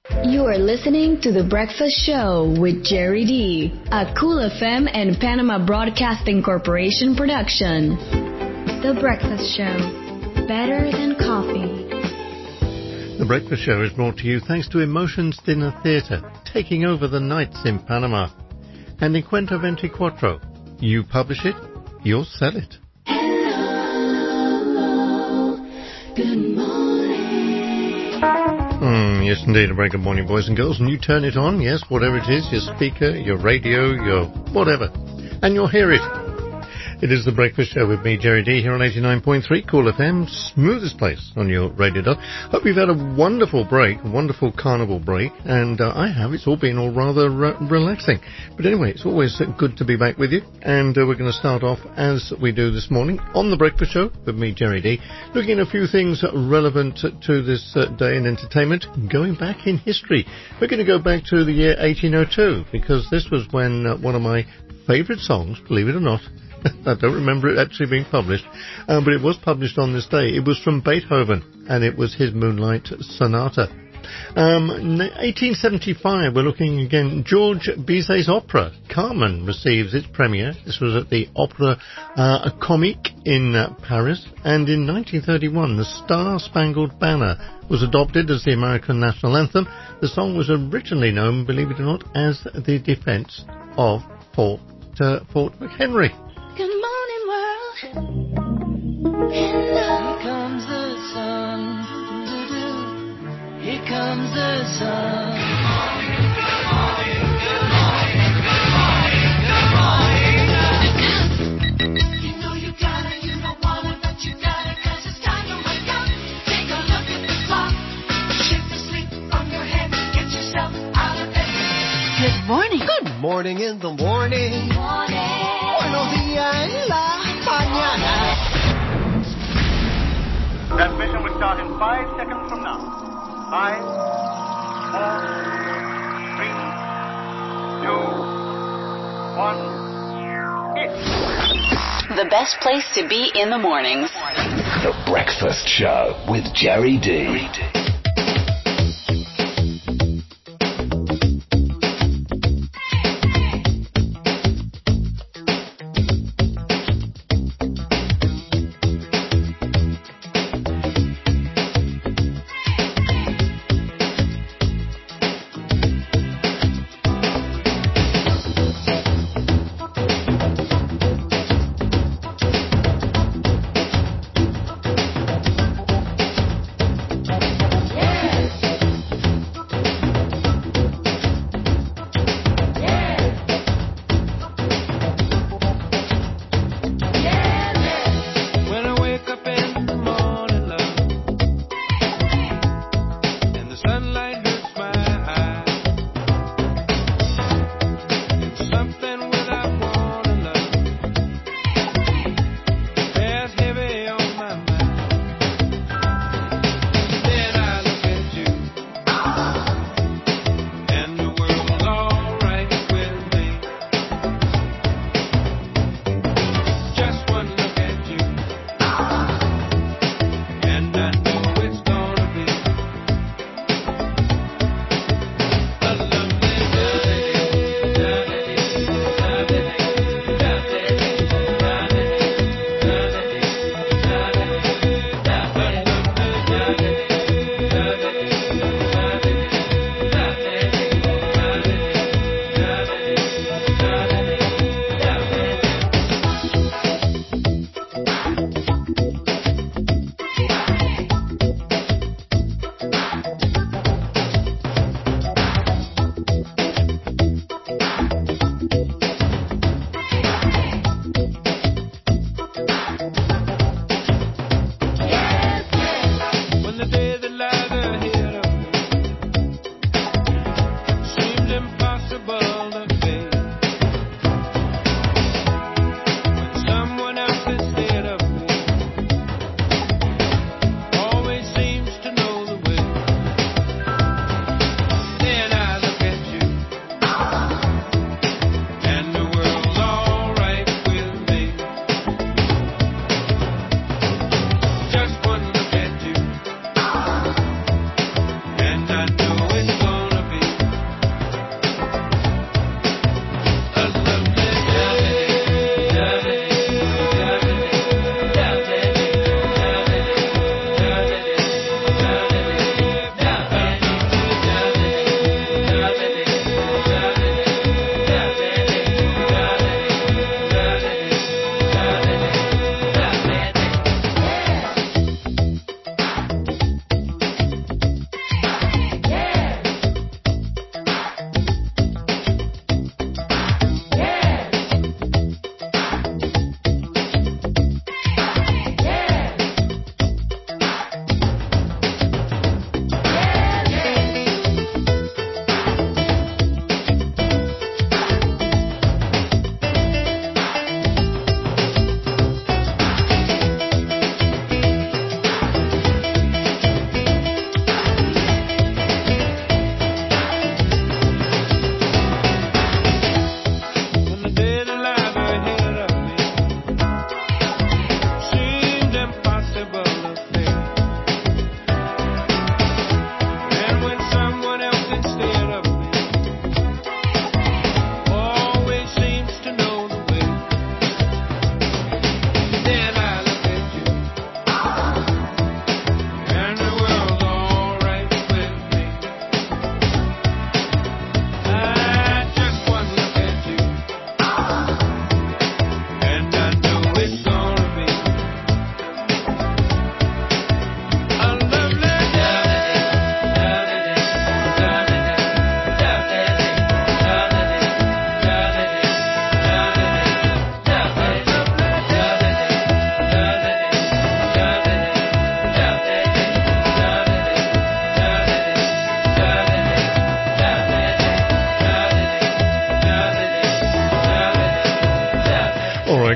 You are listening to The Breakfast Show with Jerry D, a Cool FM and Panama Broadcasting Corporation production. The Breakfast Show, better than coffee. The Breakfast Show is brought to you thanks to Emotions Dinner Theatre, taking over the nights in Panama. And in Cuento 24, you publish it, you'll sell it. Hello, good morning. Yes, indeed, a very good morning, boys and girls. And you turn it on, yes, whatever it is, your speaker, your radio, your whatever, and you'll hear it. It is The Breakfast Show with me, Jerry D, here on 89.3 Cool FM, smoothest place on your radio dial. Hope you've had a wonderful break, a wonderful carnival break, and I have. It's all been all rather relaxing. But anyway, it's always good to be back with you, and we're going to start off, as we do this morning, on The Breakfast Show with me, Jerry D, looking at a few things relevant to this day in entertainment, going back in history. We're going to go back to the year 1802, because this was when one of my favourite songs, believe it or not, I don't remember it actually being published, but it was published on this day. It was from Beethoven, and it was his Moonlight Sonata. 1875, we're looking again, George Bizet's opera, Carmen, receives its premiere. This was at the Opera Comique in Paris, and in 1931, the Star-Spangled Banner was adopted as the American national anthem. The song was originally known, believe it or not, as the defense of Fort McHenry. Good morning, world. Here comes the sun. Here comes the sun. Good morning, good morning, good morning, good morning, good morning. You know you gotta, you don't wanna, but you gotta, 'cause it's time to wake up. Take a look at the clock. Shake the sleep from your head. Get yourself out of bed. Good morning. Good morning in the morning. Buenos días en la mañana. Transmission will start in 5 seconds from now. 5, 4, 3, 2, 1, hit. The best place to be in the mornings. The Breakfast Show with Jerry D.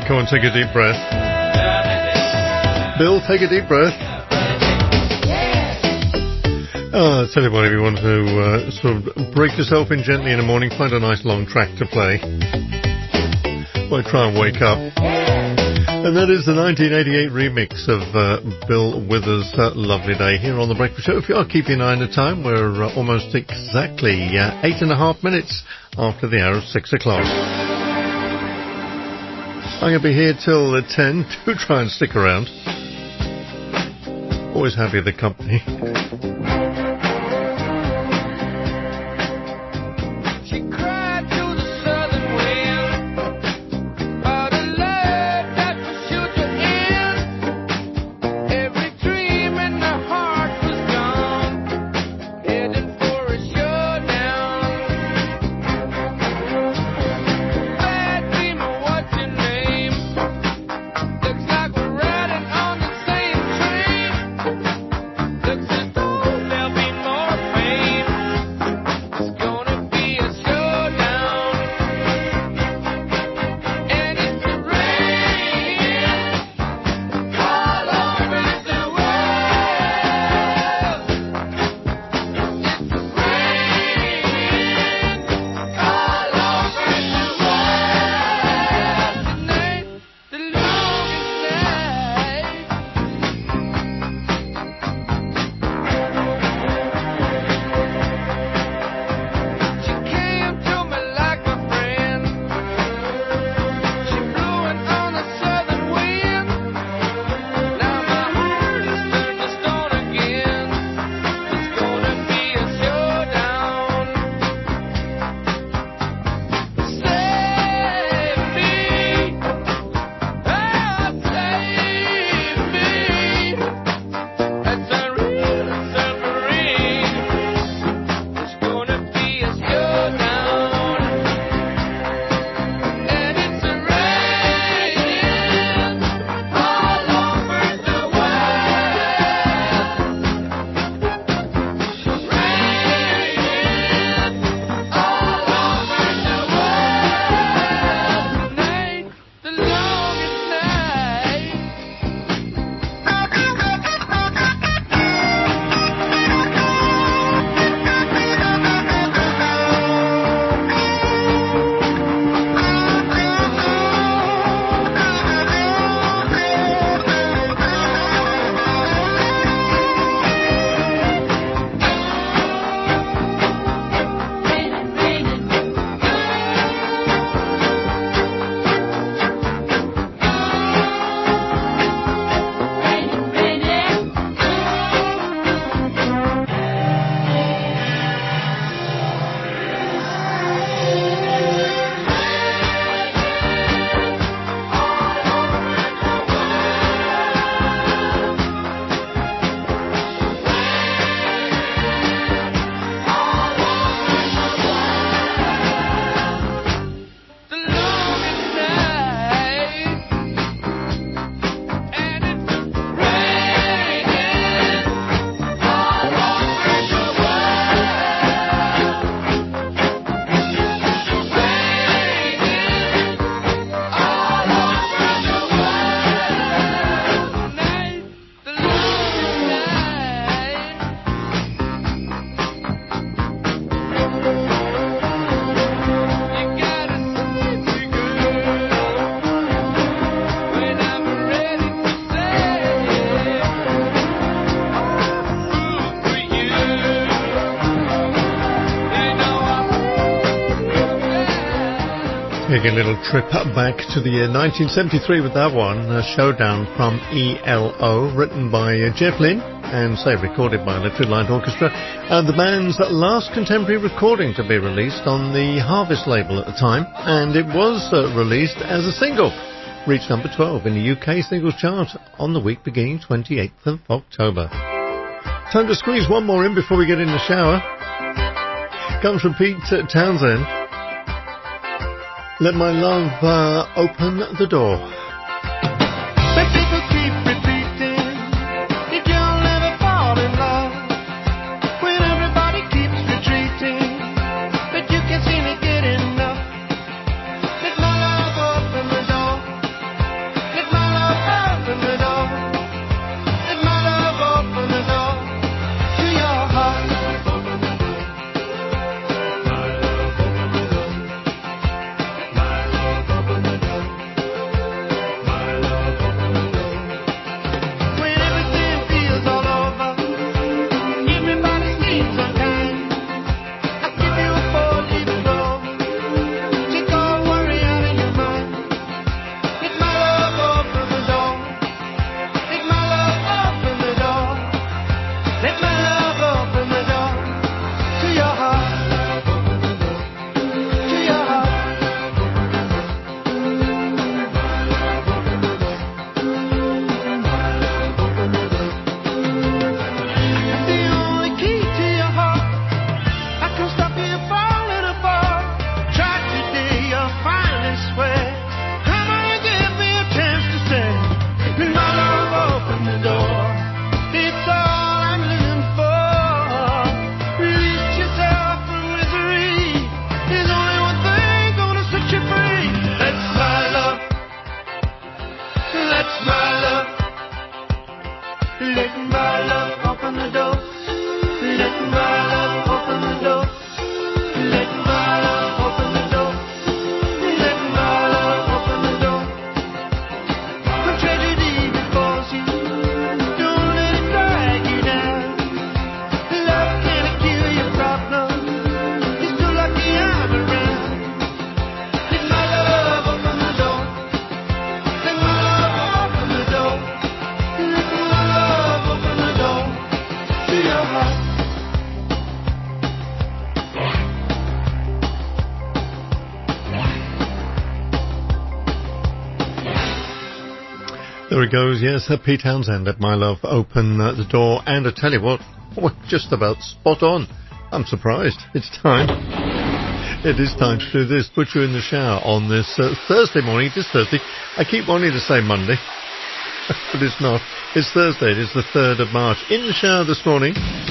Come on, take a deep breath. Bill, take a deep breath. Oh, tell you what, if you want to sort of break yourself in gently in the morning, find a nice long track to play. Or try and wake up. And that is the 1988 remix of Bill Withers' Lovely Day here on The Breakfast Show. If you are keeping an eye on the time, we're almost exactly 8.5 minutes after the hour of 6 o'clock. I'm going to be here till 10. Do try and stick around. Always happy with the company. Take a little trip back to the year 1973 with that one, Showdown from ELO, written by Jeff Lynne and recorded by Electric Light Orchestra, the band's last contemporary recording to be released on the Harvest label at the time, and it was released as a single. Reached number 12 in the UK singles chart on the week beginning 28th of October. Time to squeeze one more in before we get in the shower. Comes from Pete Townsend. Let my love open the door. But people keep repeating, if you'll never fall in love, when everybody keeps retreating, but you can't seem to get enough. Let my love open the door. There it goes, yes, Pete Townsend, Let My Love Open the Door. And I tell you what, we're just about spot on. I'm surprised. It's time. It is time to do this, put you in the shower on this Thursday morning. It is Thursday. I keep wanting to say Monday, but it's not. It's Thursday. It is the 3rd of March. In the shower this morning.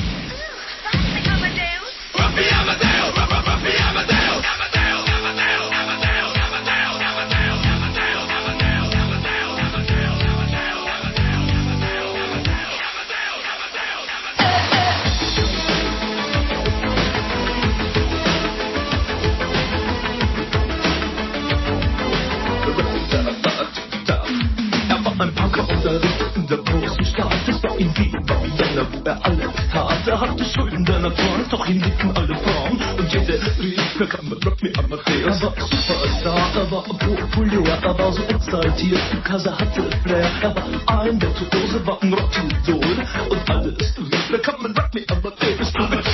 Ein Punker unterrichtet in der großen Stadt. Es war ihm wie bei Vienna, wo alles tat. Hatte Schulden, denn trank, doch ihm liebten alle Frauen. Und jeder rief, wer kann mit Rock Me Amadeus? Er war Superstar, er war populär, er war so exaltiert, because er hatte Flair. Er war ein Virtuose, war ein Rockidol. Und alles rief, wer kann mit Rock Me Amadeus?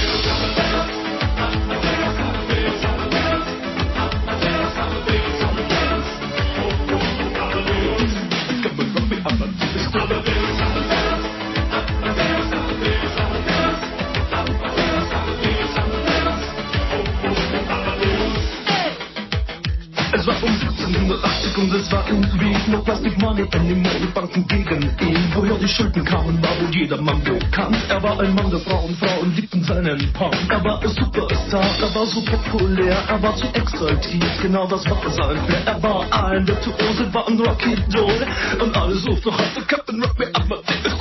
Es war 1780 und es war irgendwie noch Plastic Money in den Modebanken gegen ihn. Woher die Schulden kamen, war wohl jedermann bekannt. Er war ein Mann der Frauen, Frauen liebten seinen Punk. Er war ein Superstar, er war so populär, er war zu exaltiert, genau das war sein Flair. Er war ein Virtuose, war ein Rockidol und alle suchten heute Captain Rock Me Amadeus.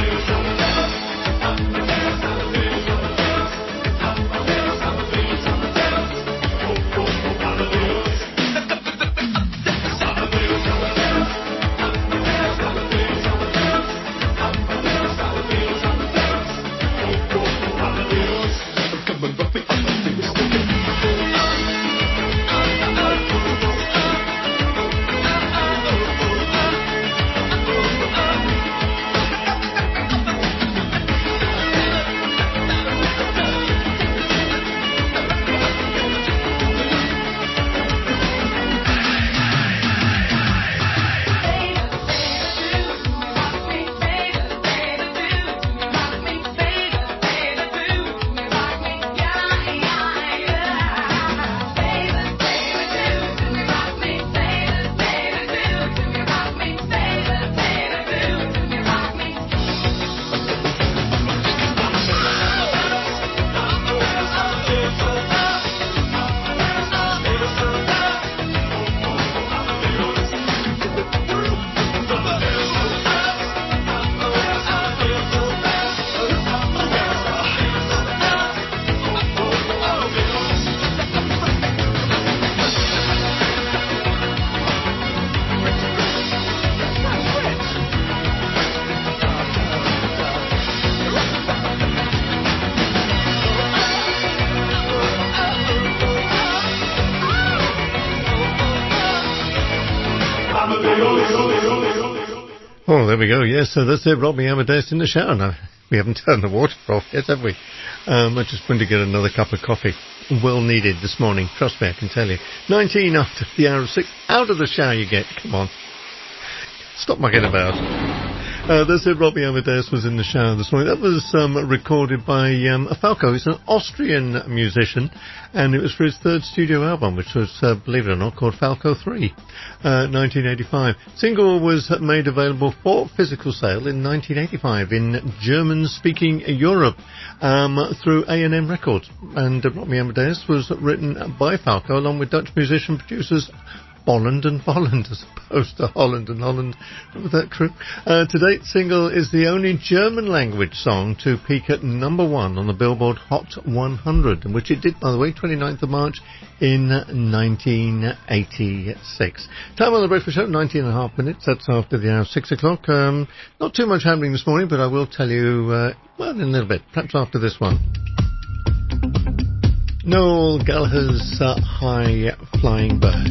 Oh, there we go. Yes, so that's it. Rock Me Amadeus in the shower. No, we haven't turned the water off yet, have we? I just went to get another cup of coffee. Well needed this morning. Trust me, I can tell you. 19 after the hour of 6. Out of the shower you get. Come on. Stop mucking about. That's it. Rock Me Amadeus was in the shower this morning. That was recorded by Falco. He's an Austrian musician, and it was for his 3rd studio album, which was, believe it or not, called Falco 3, 1985. Single was made available for physical sale in 1985 in German-speaking Europe through A&M Records. And Rock Me Amadeus was written by Falco along with Dutch musician producers Bolland and Bolland, as opposed to Holland and Holland. Was that true? To date, single is the only German language song to peak at number 1 on the Billboard Hot 100, which it did, by the way, 29th of March in 1986. Time on the Breakfast Show, 19 and a half minutes. That's after the hour of 6 o'clock. Not too much happening this morning, but I will tell you, well, in a little bit, perhaps after this one. Noel Gallagher's High Flying Birds.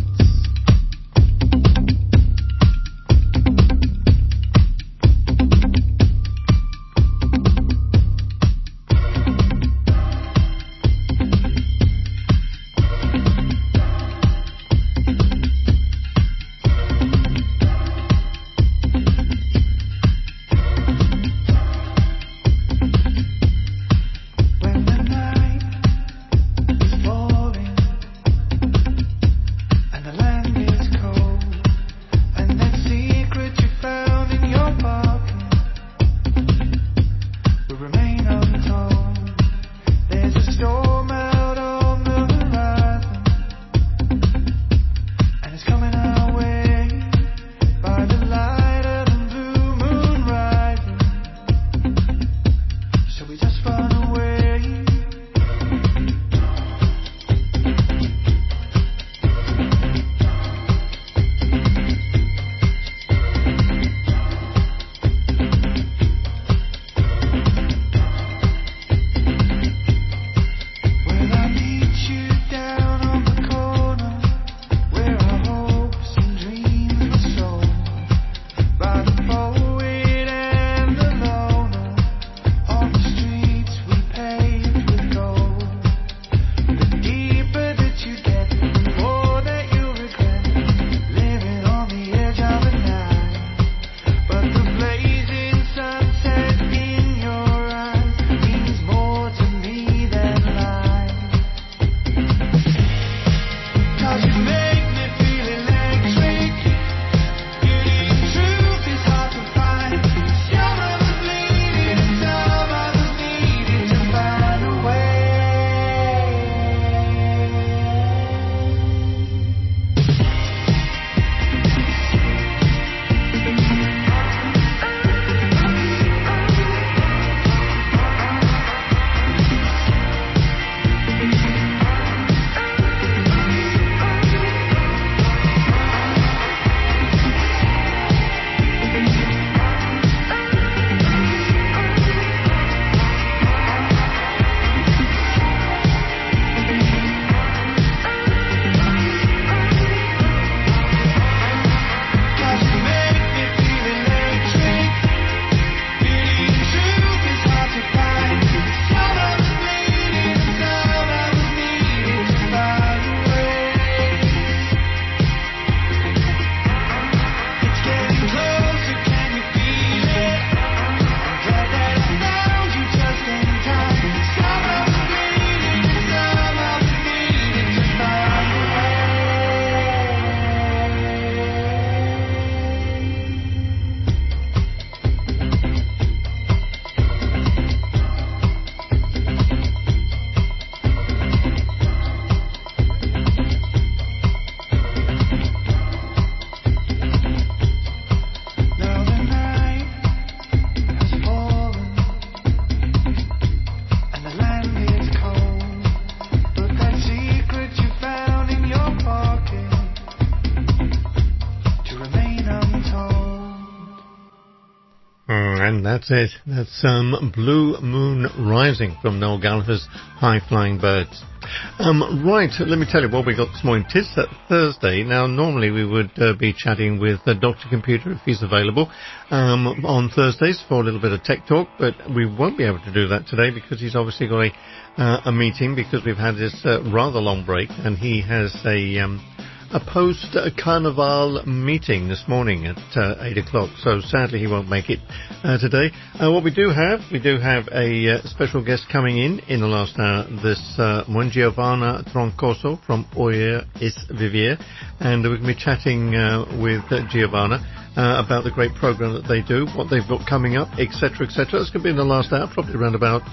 That's it. That's Blue Moon Rising from Noel Gallagher's High Flying Birds. Right, let me tell you what we got this morning. 'Tis Thursday. Now, normally we would be chatting with Dr. Computer if he's available on Thursdays for a little bit of tech talk, but we won't be able to do that today because he's obviously got a meeting because we've had this rather long break, and he has a post-carnival meeting this morning at 8 o'clock, so sadly he won't make it today. What we do have a special guest coming in the last hour this morning, Giovanna Troncoso from Oyer is Vivier, and we're going to be chatting with Giovanna about the great program that they do, what they've got coming up, etc., etc. It's going to be in the last hour, probably around about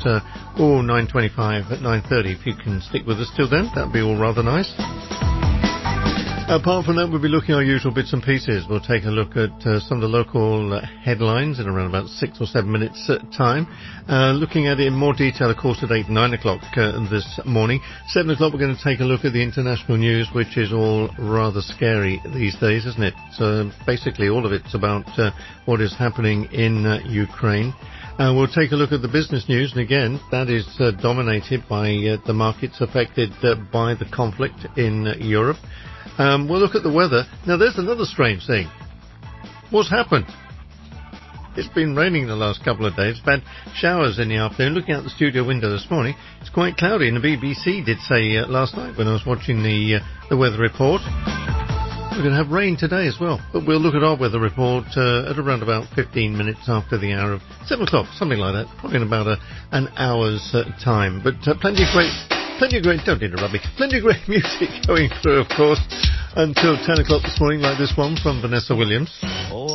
9:25 at 9:30. If you can stick with us till then, that'd be all rather nice. Apart from that, we'll be looking at our usual bits and pieces. We'll take a look at some of the local headlines in around about 6 or 7 minutes time. Looking at it in more detail, of course, at 8 and 9 o'clock this morning. 7 o'clock, we're going to take a look at the international news, which is all rather scary these days, isn't it? So basically all of it's about what is happening in Ukraine. We'll take a look at the business news, and again, that is dominated by the markets affected by the conflict in Europe. We'll look at the weather. Now, there's another strange thing. What's happened? It's been raining the last couple of days. We've had showers in the afternoon. Looking out the studio window this morning, it's quite cloudy, and the BBC did say last night when I was watching the weather report, we're going to have rain today as well. But we'll look at our weather report at around about 15 minutes after the hour of 7 o'clock, something like that, probably in about an hour's time. But plenty of great, don't interrupt me, plenty of great music going through, of course, until 10 o'clock this morning, like this one from Vanessa Williams. Oh,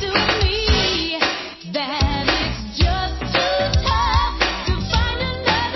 That it's just too tough to find another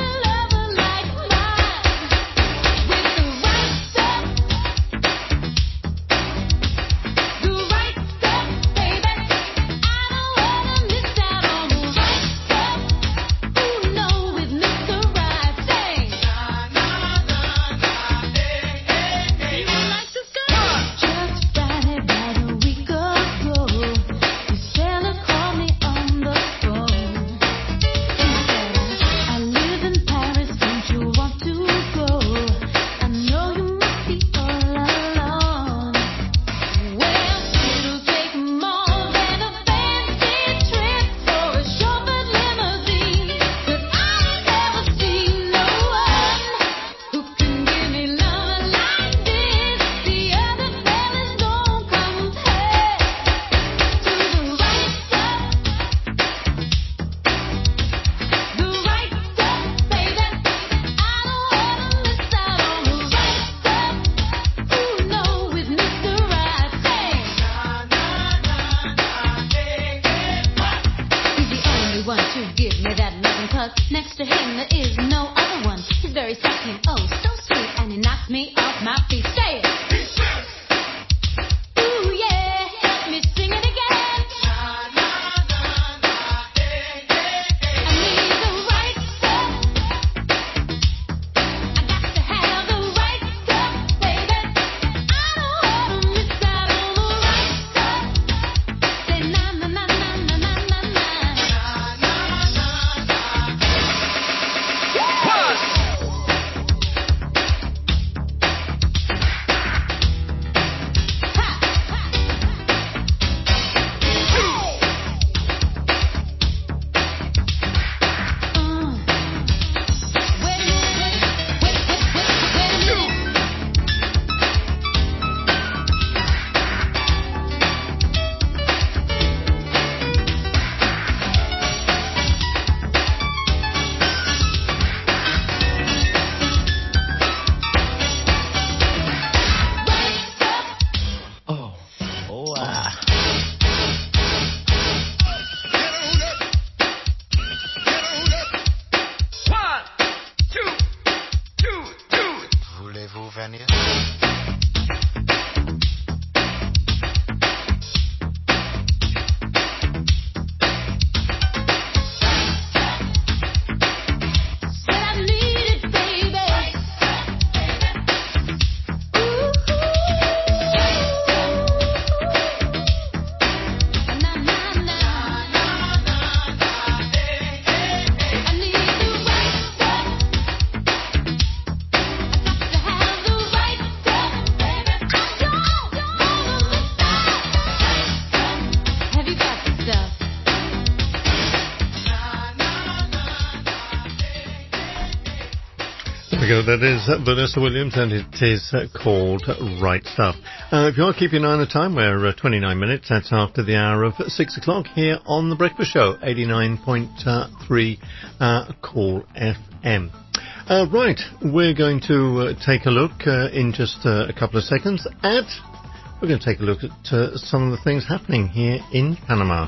we go. That is Vanessa Williams, and it is called Right Stuff. If you are keeping an eye on the time, we're 29 minutes. That's after the hour of 6 o'clock here on The Breakfast Show, 89.3 Cool FM. Right, we're going to take a look in just a couple of seconds at... We're going to take a look at some of the things happening here in Panama.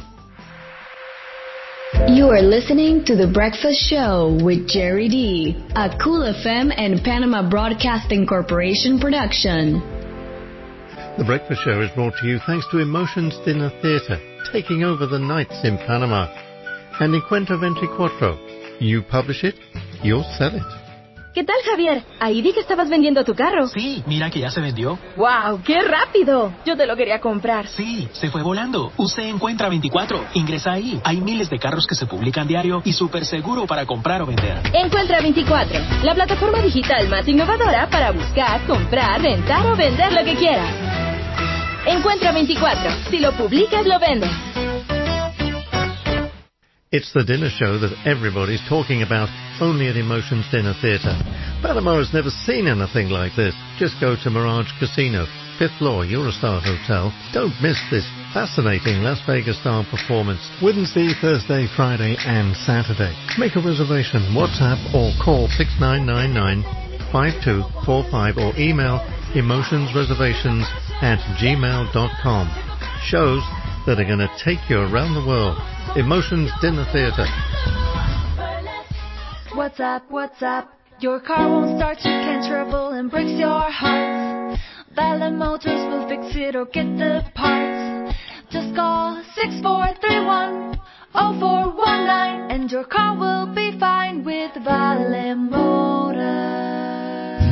You are listening to The Breakfast Show with Jerry D, a Cool FM and Panama Broadcasting Corporation production. The Breakfast Show is brought to you thanks to Emotions Dinner Theatre, taking over the nights in Panama. And Encuentro 24, you publish it, you'll sell it. ¿Qué tal, Javier? Ahí vi que estabas vendiendo tu carro. Sí, mira que ya se vendió. ¡Wow! ¡Qué rápido! Yo te lo quería comprar. Sí, se fue volando. Usted Encuentra 24. Ingresa ahí. Hay miles de carros que se publican diario y súper seguro para comprar o vender. Encuentra 24, la plataforma digital más innovadora para buscar, comprar, rentar o vender lo que quieras. Encuentra 24. Si lo publicas, lo vendes. It's the dinner show that everybody's talking about, only at Emotions Dinner Theatre. Panama has never seen anything like this. Just go to Mirage Casino, 5th floor, Eurostar Hotel. Don't miss this fascinating Las Vegas-style performance. Wednesday, Thursday, Friday and Saturday. Make a reservation, WhatsApp or call 6999-5245 or email emotionsreservations@gmail.com. Shows that are going to take you around the world. Emotions Dinner Theatre. What's up, what's up? Your car won't start, you can't travel and breaks your heart. Bella Motors will fix it or get the parts. Just call 6431-0419 and your car will be fine with Vale Motors.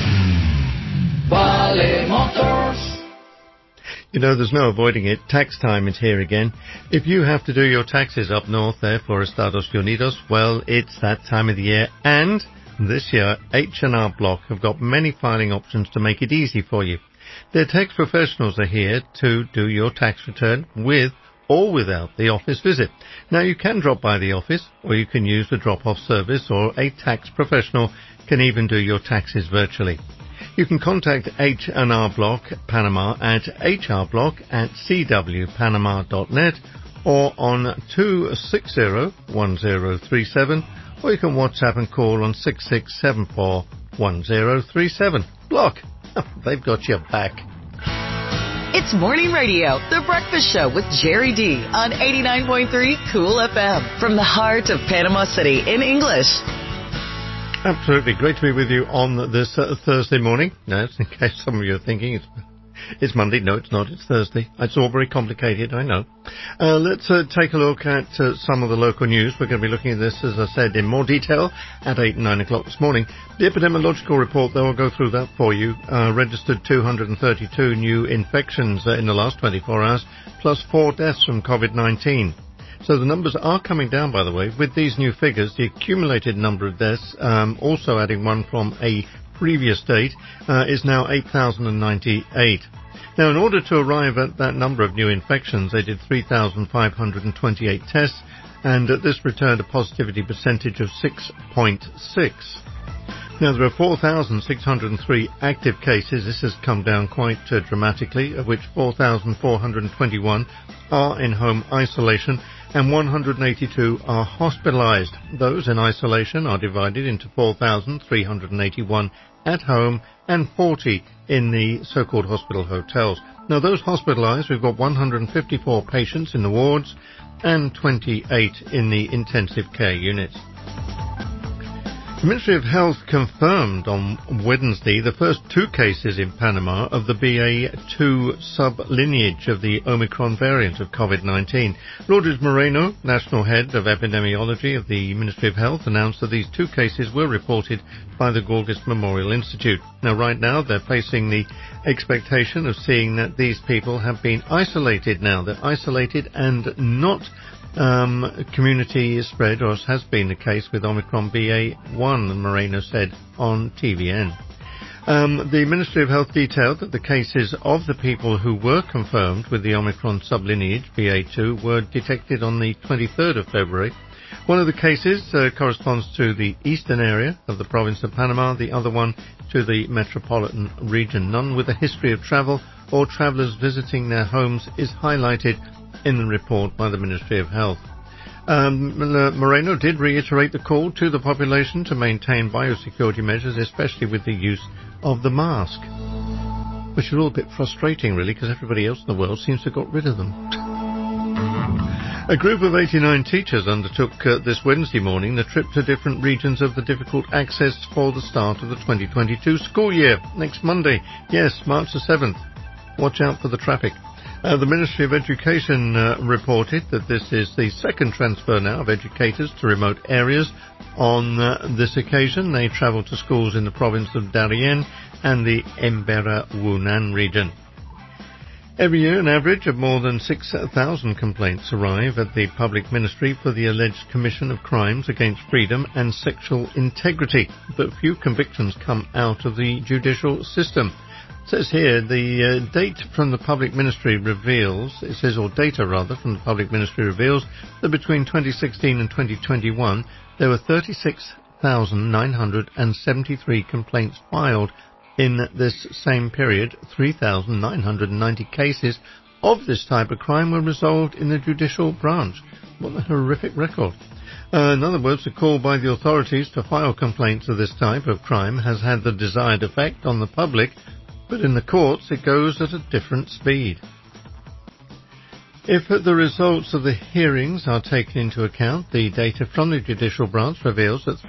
Vale Motors. You know, there's no avoiding it. Tax time is here again. If you have to do your taxes up north there for Estados Unidos, well, it's that time of the year. And this year, H&R Block have got many filing options to make it easy for you. Their tax professionals are here to do your tax return with or without the office visit. Now, you can drop by the office, or you can use the drop-off service, or a tax professional can even do your taxes virtually. You can contact H&R Block Panama at hrblock@cwpanama.net or on 260-1037, or you can WhatsApp and call on 6674-1037. Block, they've got your back. It's Morning Radio, The Breakfast Show with Jerry D on 89.3 Cool FM from the heart of Panama City in English. Absolutely. Great to be with you on this Thursday morning. No, in case some of you are thinking it's Monday. No, it's not. It's Thursday. It's all very complicated, I know. Let's take a look at some of the local news. We're going to be looking at this, as I said, in more detail at 8 and 9 o'clock this morning. The epidemiological report, though, I'll go through that for you. Registered 232 new infections in the last 24 hours, plus 4 deaths from COVID-19. So the numbers are coming down, by the way. With these new figures, the accumulated number of deaths, also adding one from a previous date, is now 8,098. Now, in order to arrive at that number of new infections, they did 3,528 tests, and this returned a positivity percentage of 6.6. Now, there are 4,603 active cases. This has come down quite dramatically, of which 4,421 are in home isolation and 182 are hospitalized. Those in isolation are divided into 4,381 at home and 40 in the so-called hospital hotels. Now, those hospitalized, we've got 154 patients in the wards and 28 in the intensive care units. The Ministry of Health confirmed on Wednesday the first 2 cases in Panama of the BA2 sub-lineage of the Omicron variant of COVID-19. Lourdes Moreno, National Head of Epidemiology of the Ministry of Health, announced that these 2 cases were reported by the Gorgas Memorial Institute. Now, right now, they're facing the expectation of seeing that these people have been isolated now. They're isolated and not community spread, or as has been the case with Omicron BA1, Moreno said on TVN. The Ministry of Health detailed that the cases of the people who were confirmed with the Omicron sublineage BA2 were detected on the 23rd of February, One of the cases corresponds to the eastern area of the province of Panama, the other one to the metropolitan region. None with a history of travel or travellers visiting their homes is highlighted in the report by the Ministry of Health. Moreno did reiterate the call to the population to maintain biosecurity measures, especially with the use of the mask, which is all a bit frustrating, really, because everybody else in the world seems to have got rid of them. A group of 89 teachers undertook this Wednesday morning the trip to different regions of the difficult access for the start of the 2022 school year, next Monday. Yes, March the 7th. Watch out for the traffic. The Ministry of Education reported that this is the second transfer now of educators to remote areas. On this occasion, they travelled to schools in the province of Darien and the Embera-Wunan region. Every year, an average of more than 6,000 complaints arrive at the Public Ministry for the alleged commission of crimes against freedom and sexual integrity, but few convictions come out of the judicial system. It says here the data from the Public Ministry reveals that between 2016 and 2021 there were 36,973 complaints filed. In this same period, 3,990 cases of this type of crime were resolved in the judicial branch. What a horrific record. In other words, the call by the authorities to file complaints of this type of crime has had the desired effect on the public, but in the courts it goes at a different speed. If the results of the hearings are taken into account, the data from the judicial branch reveals that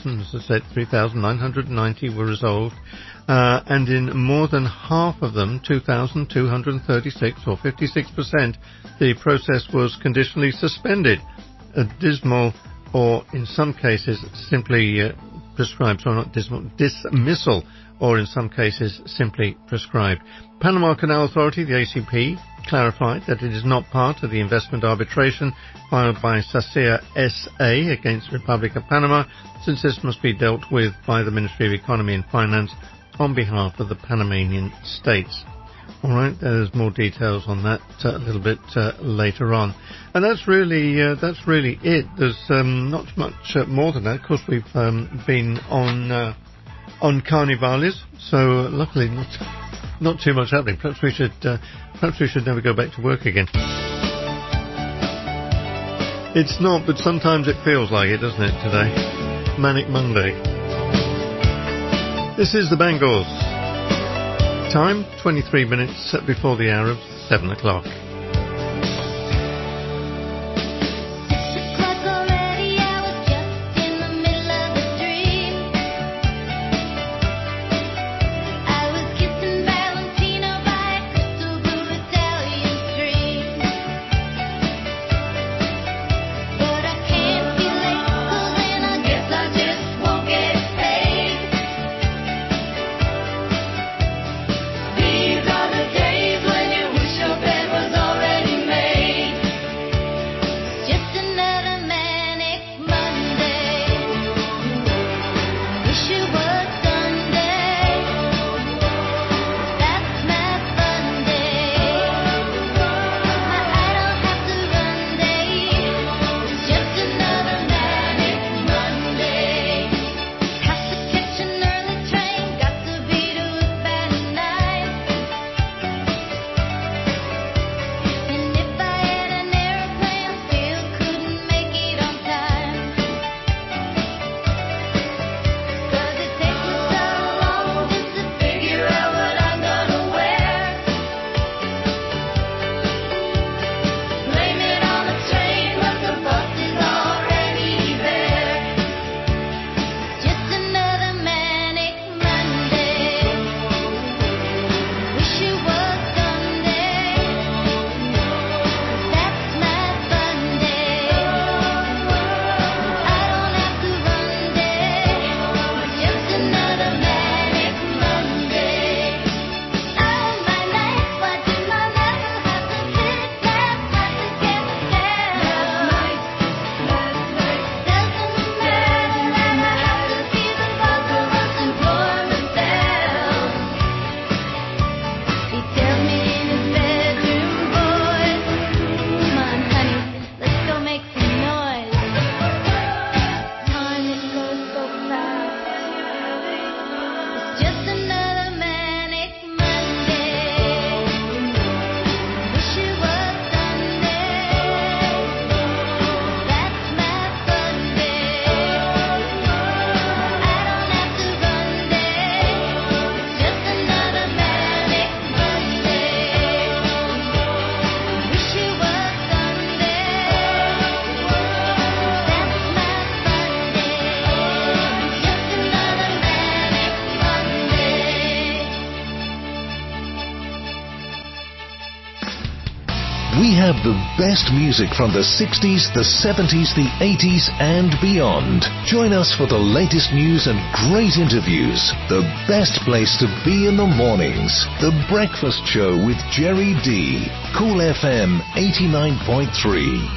3,990 were resolved, and in more than half of them, 2,236 or 56%, the process was conditionally suspended, dismissal, or in some cases simply prescribed, or not dismissal, or in some cases simply prescribed. Panama Canal Authority, the ACP, clarified that it is not part of the investment arbitration filed by SACIR SA against the Republic of Panama, since this must be dealt with by the Ministry of Economy and Finance on behalf of the Panamanian states. All right, there's more details on that a little bit later on, and that's really it. There's not much more than that. Of course, we've been on Carnivales, so luckily not too much happening. Perhaps we should never go back to work again. It's not, but sometimes it feels like it, doesn't it? Today, Manic Monday. This is the Bangles. Time 23 minutes before the hour of 7 o'clock. These are the days when you wish your bed was We have the best music from the 60s, the 70s, the 80s, and beyond. Join us for the latest news and great interviews. The best place to be in the mornings. The Breakfast Show with Jerry D. Cool FM 89.3.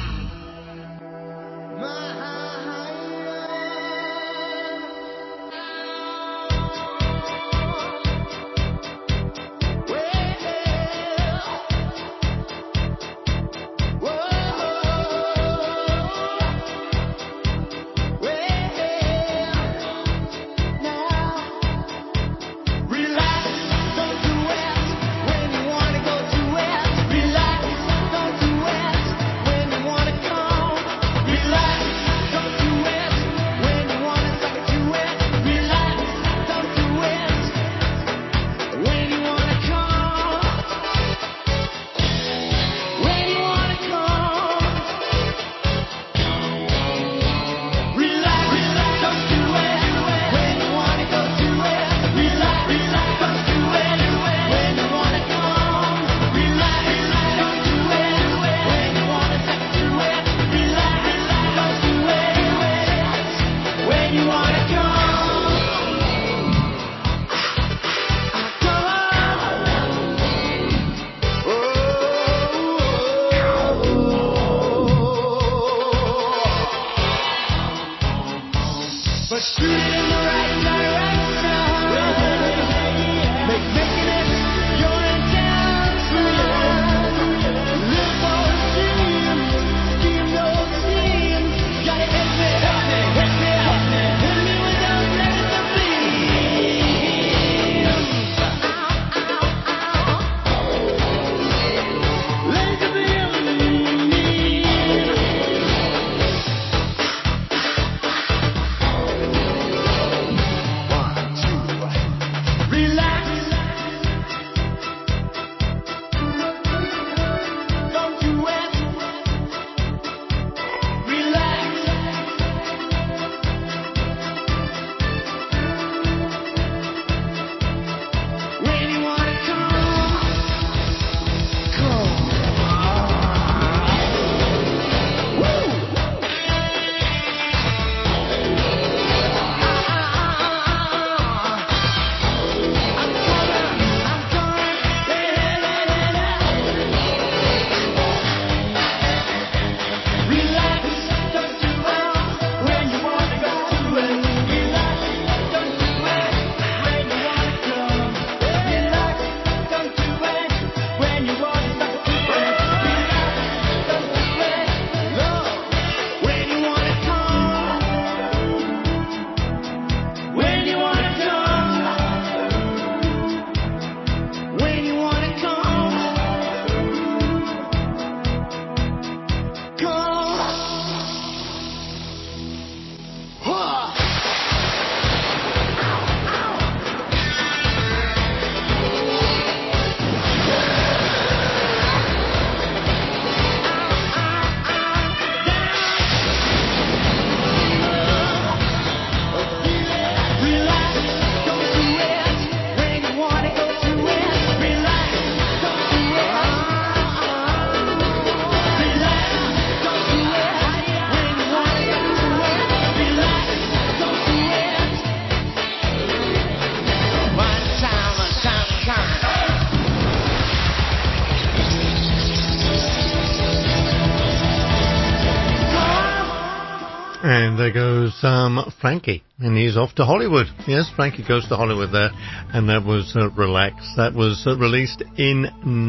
And there goes Frankie, and he's off to Hollywood. Yes, Frankie goes to Hollywood there, and that was Relax. That was released in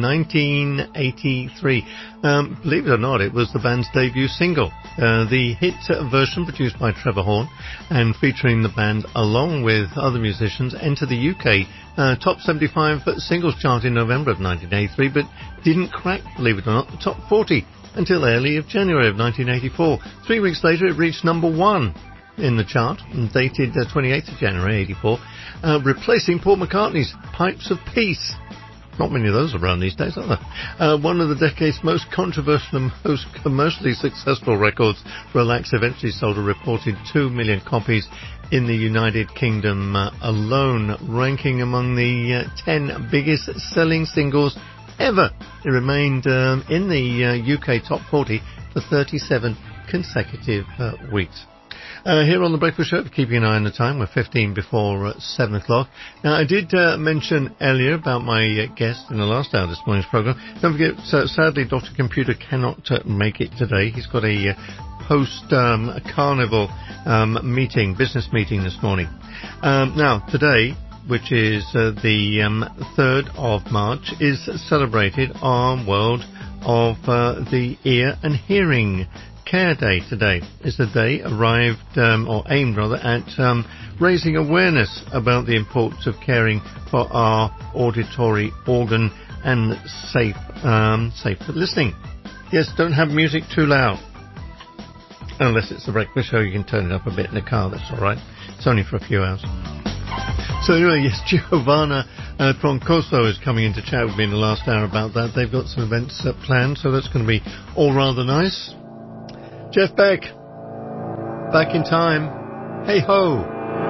1983. Believe it or not, it was the band's debut single. The hit version, produced by Trevor Horn and featuring the band along with other musicians, entered the UK top 75 singles chart in November of 1983, but didn't crack, believe it or not, the top 40 until early of January of 1984. 3 weeks later, it reached number 1 in the chart, dated 28th of January 84, replacing Paul McCartney's Pipes of Peace. Not many of those around these days, are there? One of the decade's most controversial and most commercially successful records, Relax eventually sold a reported 2 million copies in the United Kingdom alone, ranking among the 10 biggest selling singles ever. It remained in the UK top 40 for 37 consecutive weeks. Here on the Breakfast Show, keeping an eye on the time, we're 15 before 7 o'clock. Now, I did mention earlier about my guest in the last hour of this morning's programme. Don't forget, sadly, Dr. Computer cannot make it today. He's got a post-carnival business meeting this morning. Now, today, which is the 3rd of March, is celebrated on World of the Ear and Hearing Care Day today. It's a day aimed at raising awareness about the importance of caring for our auditory organ and safe listening. Yes, don't have music too loud. Unless it's the breakfast show, you can turn it up a bit in the car, that's alright. It's only for a few hours. So anyway, yes, Giovanna Troncoso is coming in to chat with me in the last hour about that. They've got some events planned, so that's going to be all rather nice. Jeff Beck, Back in Time, Hey Ho,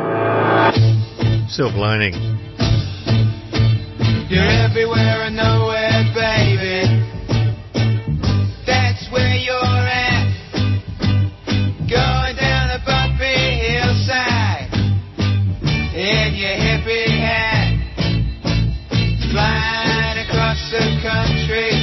Silver Lining. You're everywhere and nowhere, baby. That's where you're at. Going down a bumpy hillside in your hippie hat, flying across the country.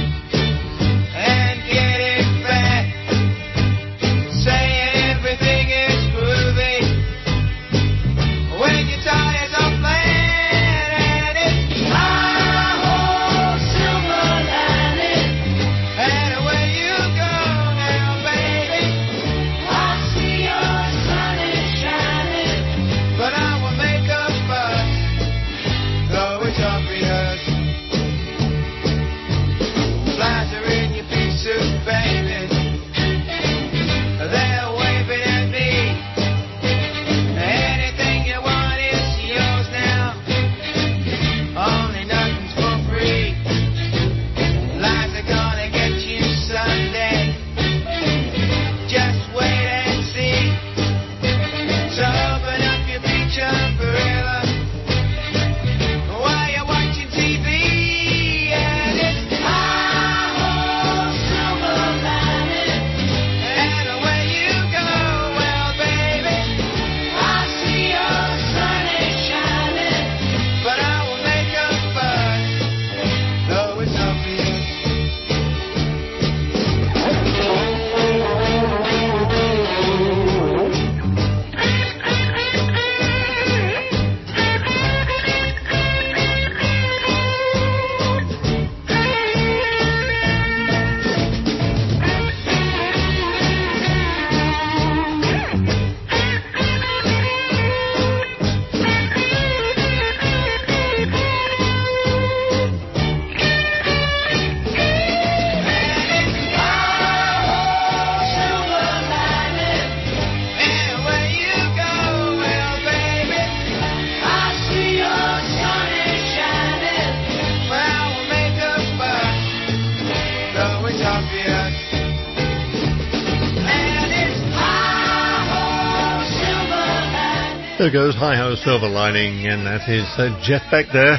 There goes Hi-Ho Silver Lining, and that is Jeff Beck there.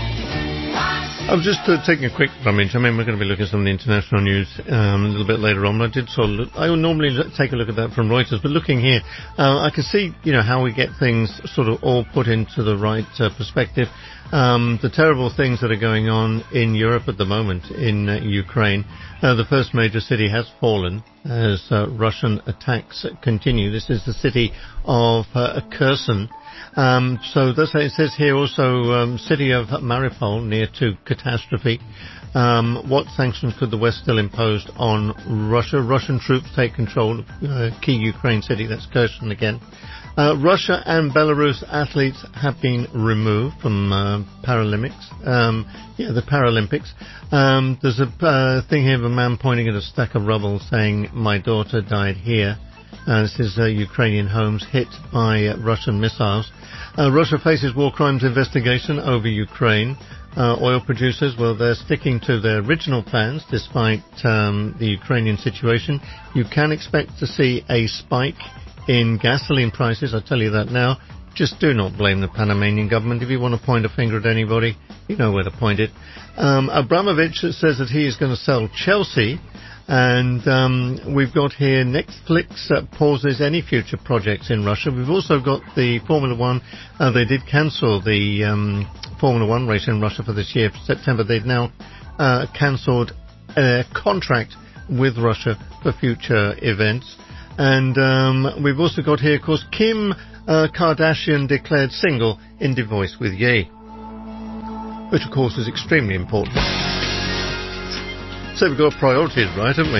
I was just taking a quick rummage. I mean, we're going to be looking at some of the international news a little bit later on. I did sort of I normally take a look at that from Reuters, but looking here, I can see, how we get things sort of all put into the right perspective. The terrible things that are going on in Europe at the moment, in Ukraine. The first major city has fallen as Russian attacks continue. This is the city of Kherson. So that's it says here also, city of Mariupol near to catastrophe. What sanctions could the West still impose on Russia? Russian troops take control of key Ukraine city. That's Kherson again. Russia and Belarus athletes have been removed from Paralympics. The Paralympics. There's a thing here of a man pointing at a stack of rubble saying, "My daughter died here." This is Ukrainian homes hit by Russian missiles. Russia faces war crimes investigation over Ukraine. Oil producers, well, they're sticking to their original plans despite the Ukrainian situation. You can expect to see a spike in gasoline prices, I'll tell you that now. just do not blame the Panamanian government. If you want to point a finger at anybody, you know where to point it. Abramovich says that he is going to sell Chelsea. And we've got here Netflix pauses any future projects in Russia. We've also got the Formula One. They did cancel the Formula One race in Russia for this year, for September. They've now cancelled a contract with Russia for future events. And we've also got here, of course, Kim Kardashian declared single in divorce with Ye, which, of course, is extremely important. So we've got priorities, right, haven't we?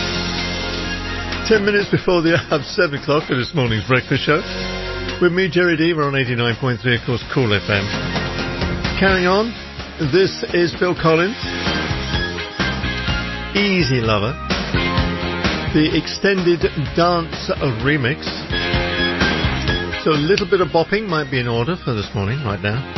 10 minutes before the 7 o'clock of this morning's breakfast show. With me, Jerry D. We're on 89.3, of course, Cool FM. Carrying on, this is Phil Collins. Easy Lover. The extended dance remix. So a little bit of bopping might be in order for this morning, right now.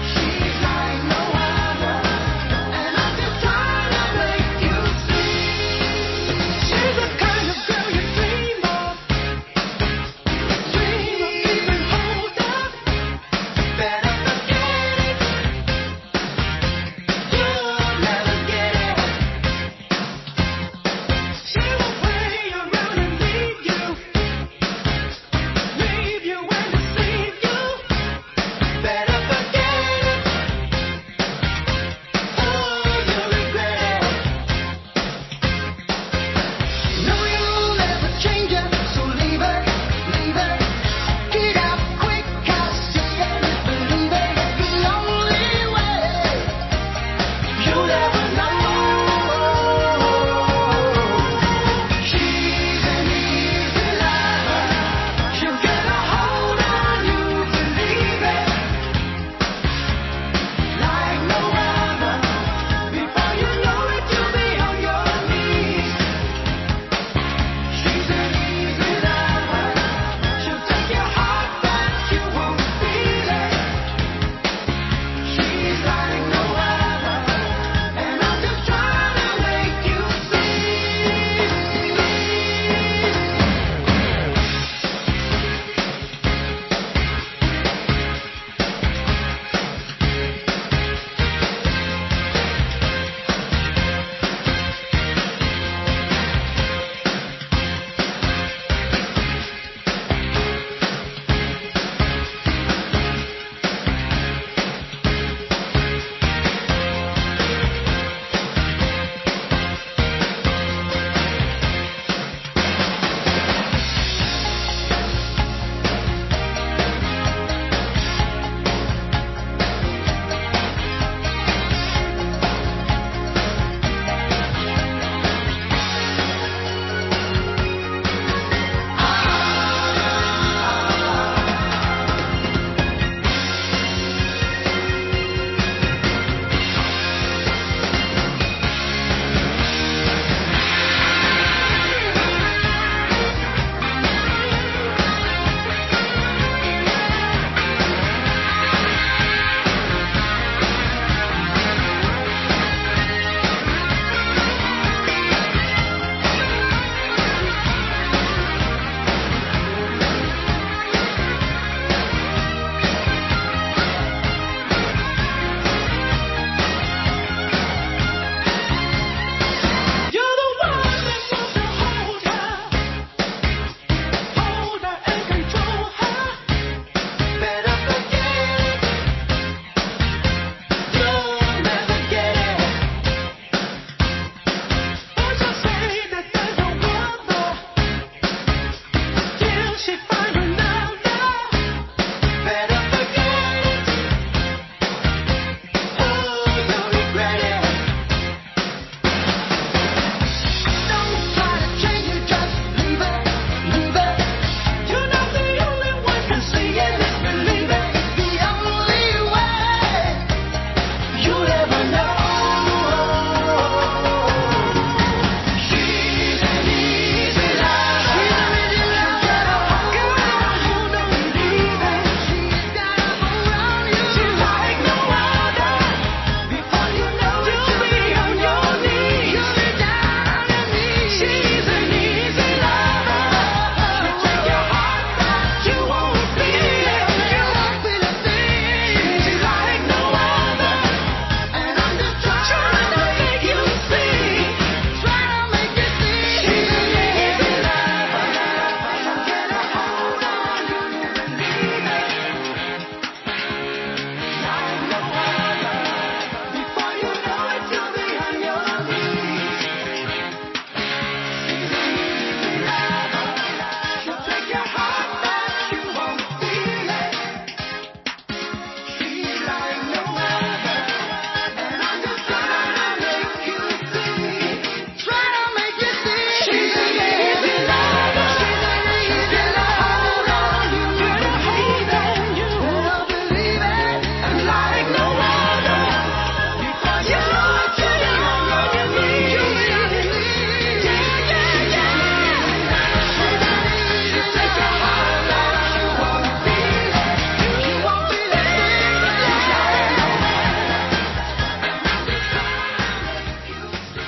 Trying to make you see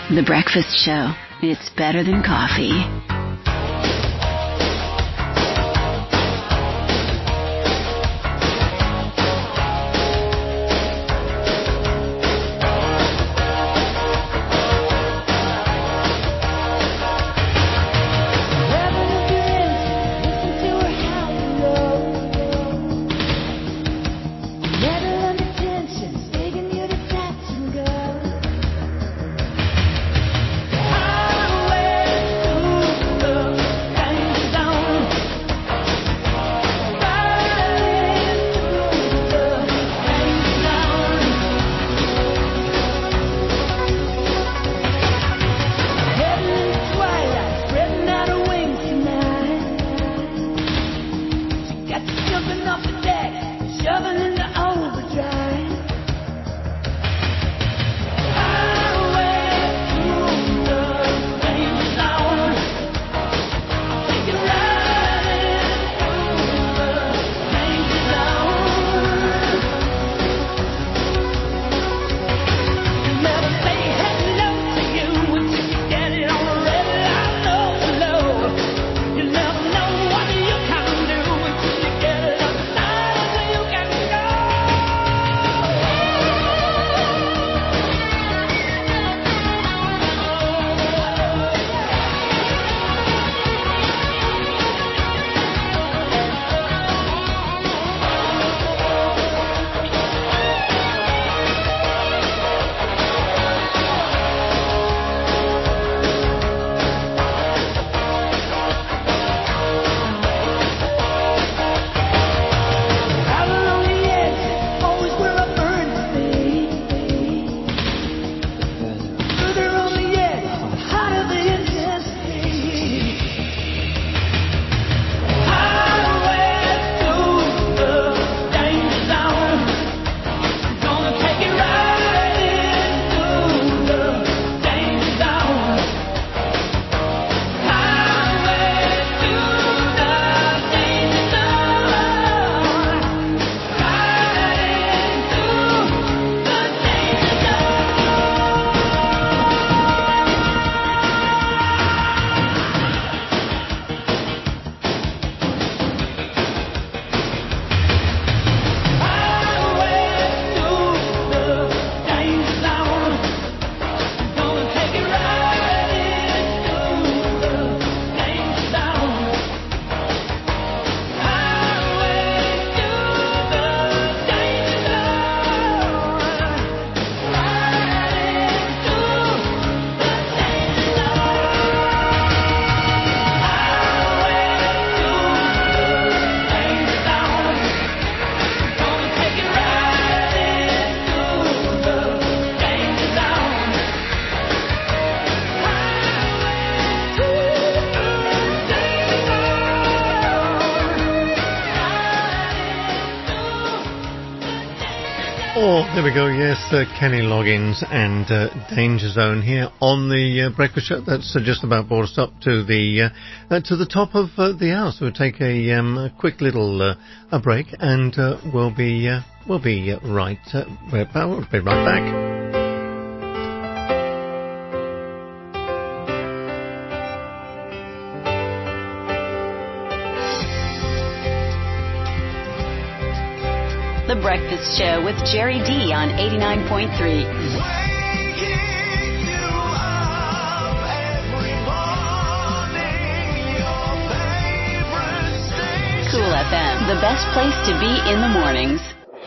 The Breakfast Show. It's better than coffee. Oh, there we go. Yes, Kenny Loggins and Danger Zone here on the Breakfast Show. That's just about brought us up to the top of the hour. So we'll take a quick little a break, and we'll be right back. The Breakfast Show with Jerry D on 89.3. Cool FM, the best place to be in the mornings.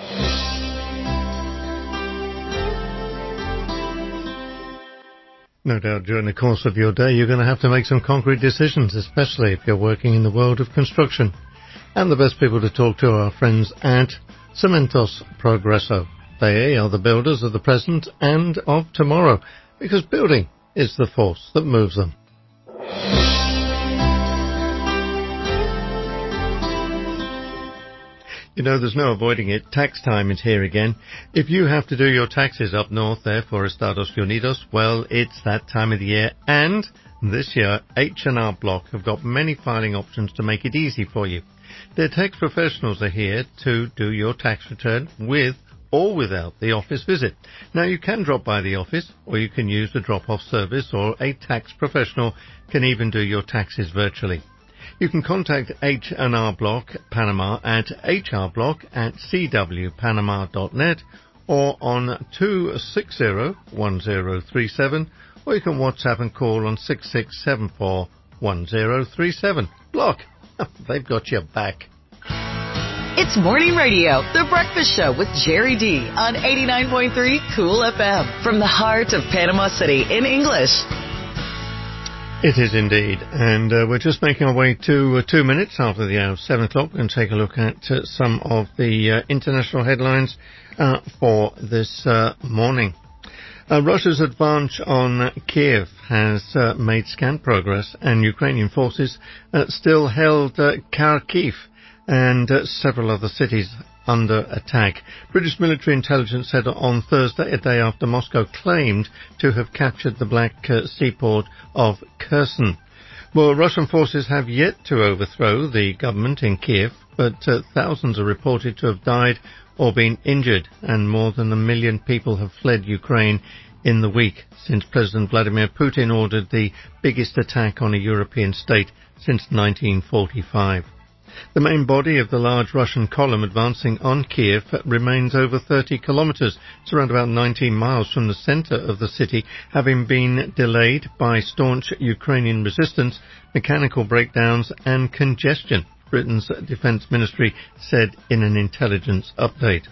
No doubt during the course of your day you're going to have to make some concrete decisions, especially if you're working in the world of construction. And the best people to talk to are our friends at Cementos Progresso. They are the builders of the present and of tomorrow, because building is the force that moves them. You know, there's no avoiding it. Tax time is here again. If you have to do your taxes up north there for Estados Unidos, well, it's that time of the year. And this year, H&R Block have got many filing options to make it easy for you. Their tax professionals are here to do your tax return with or without the office visit. Now, you can drop by the office, or you can use the drop-off service, or a tax professional can even do your taxes virtually. You can contact H&R Block Panama at hrblock@cwpanama.net or on 260-1037, or you can WhatsApp and call on 6674-1037. Block, they've got your back. It's Morning Radio, The Breakfast Show with Jerry D on 89.3 Cool FM from the heart of Panama City in English. It is indeed, and we're just making our way to 2 minutes after the hour of 7 o'clock. We're going to take a look at some of the international headlines for this morning. Russia's advance on Kiev has made scant progress, and Ukrainian forces still held Kharkiv and several other cities under attack. British military intelligence said on Thursday, a day after Moscow claimed to have captured the Black seaport of Kherson. Well, Russian forces have yet to overthrow the government in Kiev, but thousands are reported to have died or been injured, and more than 1 million people have fled Ukraine in the week since President Vladimir Putin ordered the biggest attack on a European state since 1945. The main body of the large Russian column advancing on Kiev remains over 30 kilometers. It's around about 19 miles from the center of the city, having been delayed by staunch Ukrainian resistance, mechanical breakdowns and congestion, Britain's defense ministry said in an intelligence update.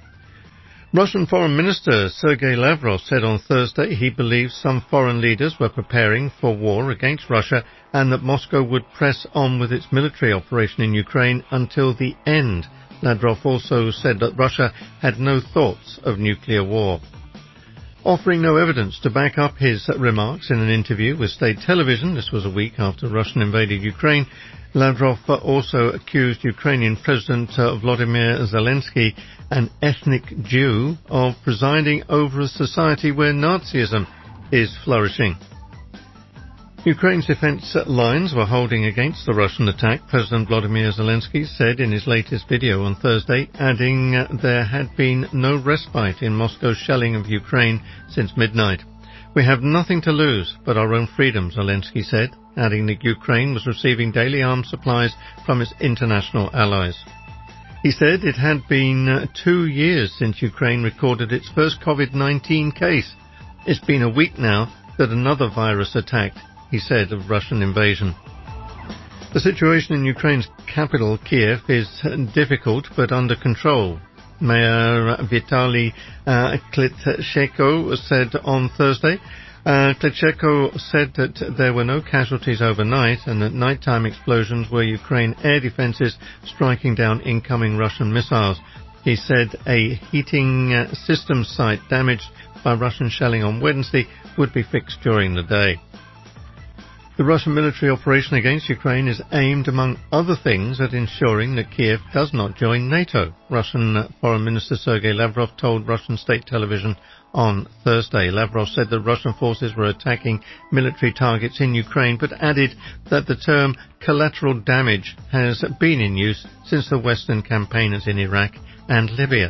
Russian Foreign Minister Sergei Lavrov said on Thursday he believes some foreign leaders were preparing for war against Russia and that Moscow would press on with its military operation in Ukraine until the end. Lavrov also said that Russia had no thoughts of nuclear war. Offering no evidence to back up his remarks in an interview with state television, this was a week after Russia invaded Ukraine, Lavrov also accused Ukrainian President Volodymyr Zelensky, an ethnic Jew, of presiding over a society where Nazism is flourishing. Ukraine's defense lines were holding against the Russian attack, President Volodymyr Zelensky said in his latest video on Thursday, adding there had been no respite in Moscow's shelling of Ukraine since midnight. We have nothing to lose but our own freedom, Zelensky said, adding that Ukraine was receiving daily arms supplies from its international allies. He said it had been 2 years since Ukraine recorded its first COVID-19 case. It's been a week now that another virus attacked, he said, of Russian invasion. The situation in Ukraine's capital, Kiev, is difficult but under control. Mayor Vitaly Klitschko said on Thursday. Klitschko said that there were no casualties overnight and that nighttime explosions were Ukraine air defenses striking down incoming Russian missiles. He said a heating system site damaged by Russian shelling on Wednesday would be fixed during the day. The Russian military operation against Ukraine is aimed, among other things, at ensuring that Kiev does not join NATO, Russian Foreign Minister Sergei Lavrov told Russian state television on Thursday. Lavrov said that Russian forces were attacking military targets in Ukraine, but added that the term collateral damage has been in use since the Western campaigners in Iraq and Libya.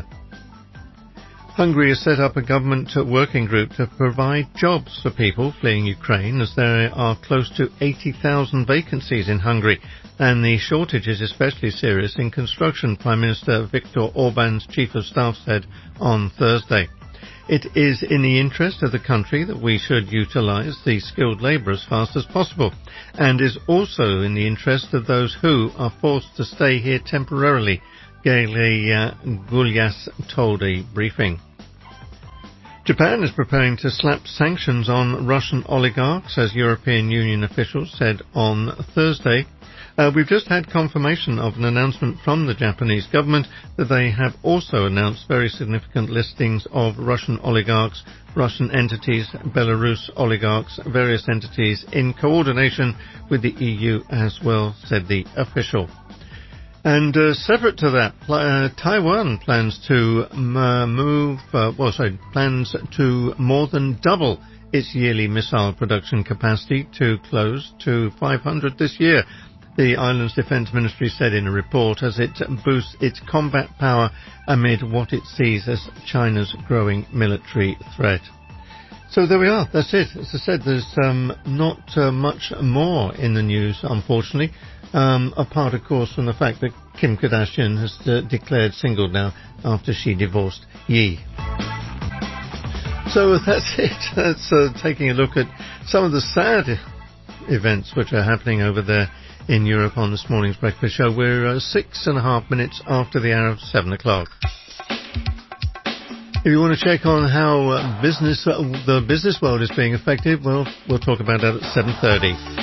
Hungary has set up a government working group to provide jobs for people fleeing Ukraine, as there are close to 80,000 vacancies in Hungary, and the shortage is especially serious in construction, Prime Minister Viktor Orban's chief of staff said on Thursday. It is in the interest of the country that we should utilise the skilled labour as fast as possible, and is also in the interest of those who are forced to stay here temporarily, Gaily Gulyas told a briefing. Japan is preparing to slap sanctions on Russian oligarchs, as European Union officials said on Thursday. We've just had confirmation of an announcement from the Japanese government that they have also announced very significant listings of Russian oligarchs, Russian entities, Belarus oligarchs, various entities in coordination with the EU as well, said the official. And separate to that, Taiwan plans to plans to more than double its yearly missile production capacity to close to 500 this year. the island's Defence Ministry said in a report, as it boosts its combat power amid what it sees as China's growing military threat. So there we are, that's it. As I said, there's not much more in the news, unfortunately, apart, of course, from the fact that Kim Kardashian has declared single now after she divorced Ye. So that's it. That's taking a look at some of the sad events which are happening over there in Europe on this morning's breakfast show. We're 6.5 minutes after the hour of 7 o'clock. If you want to check on how the business world is being affected, well, we'll talk about that at 7:30.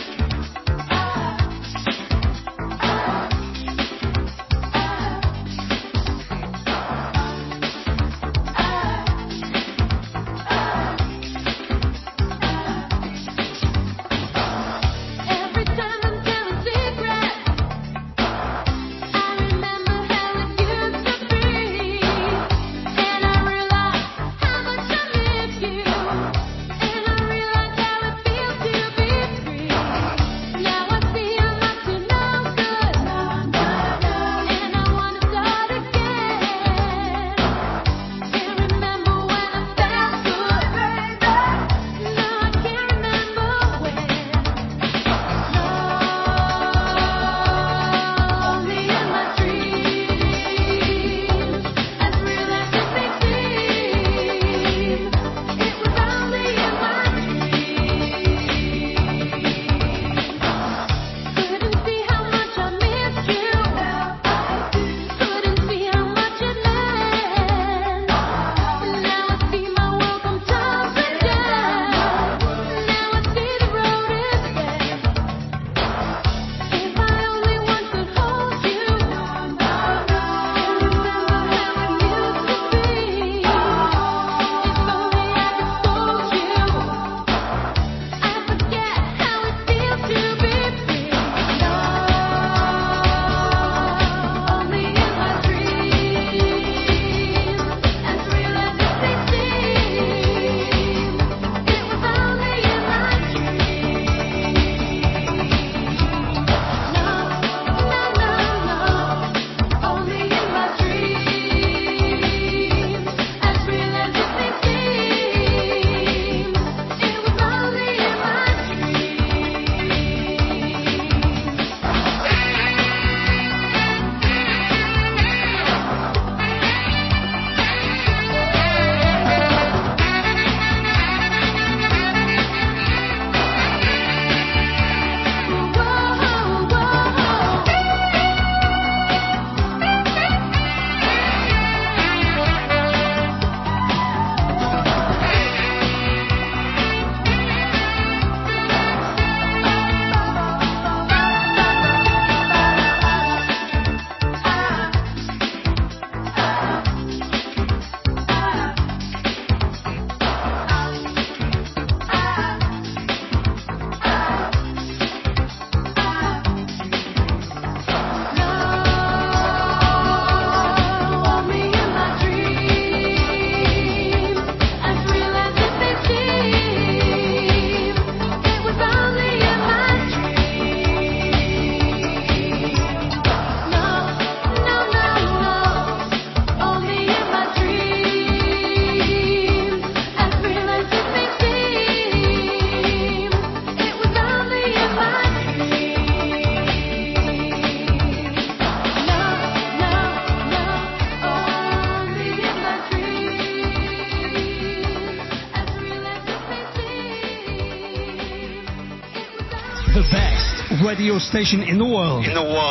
The best radio station in the world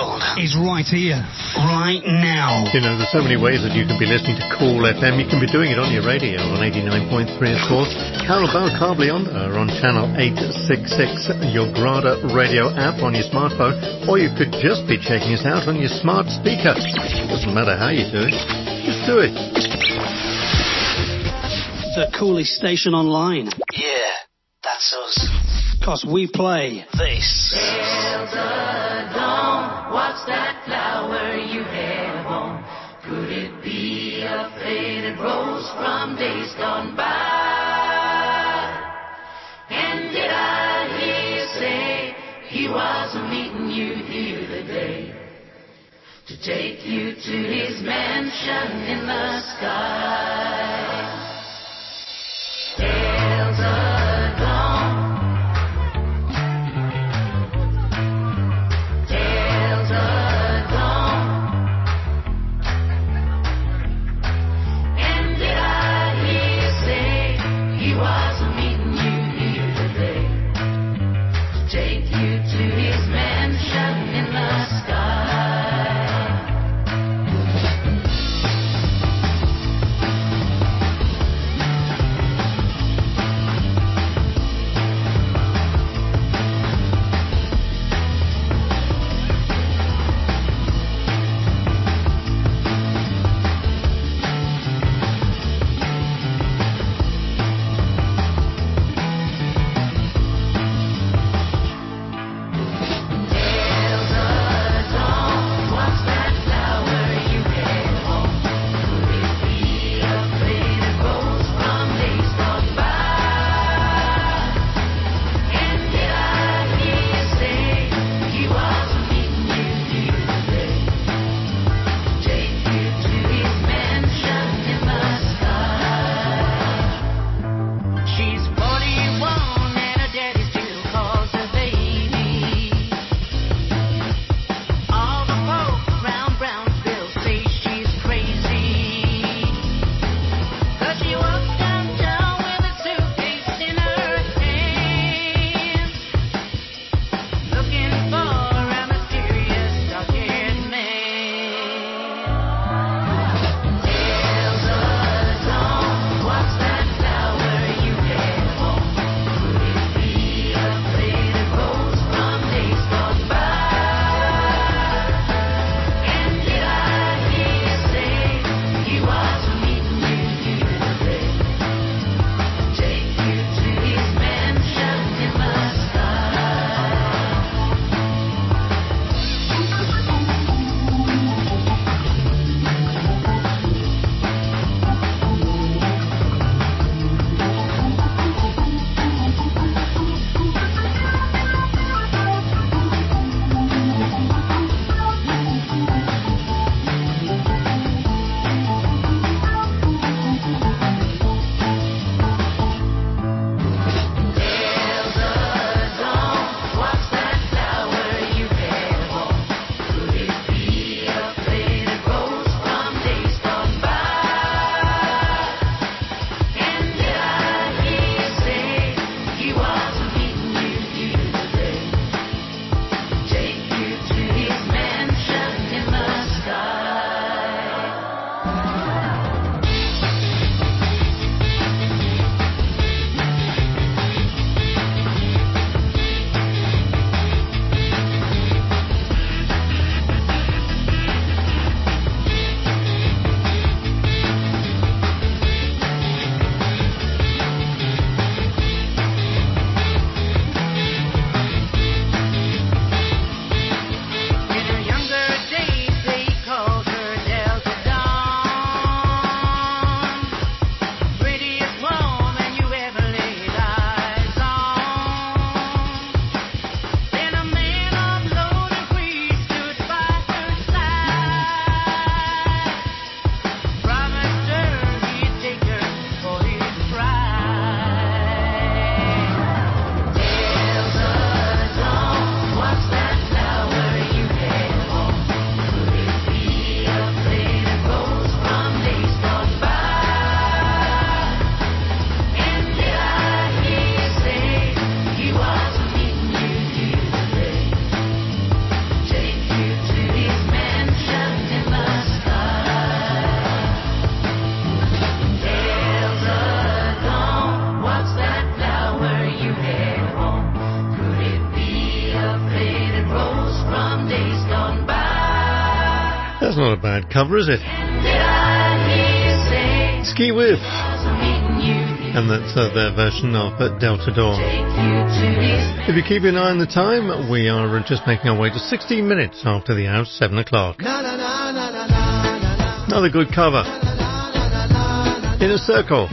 is right here, right now. You know, there's so many ways that you can be listening to Cool FM. You can be doing it on your radio on 89.3, of course. Carabao Carblionda on channel 866, your Grada radio app on your smartphone, or you could just be checking us out on your smart speaker. Doesn't matter how you do it, just do it. The coolest station online. Yeah, that's us. 'Cause we play this. Bells of dawn, what's that flower you have on? Could it be a faded rose from days gone by? And did I hear you say he was meeting you here take you to his mansion in the sky. Tales of dawn. Tales of dawn. And did I hear you say he was meeting you here today? Take you to his mansion in the sky. That's not a bad cover, is it? Ski Whiff. And that's their version of Delta Dawn. If you keep an eye on the time, we are just making our way to 16 minutes after the hour, 7 o'clock. Another good cover. In a Circle.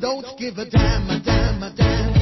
don't give a damn, a damn, a damn.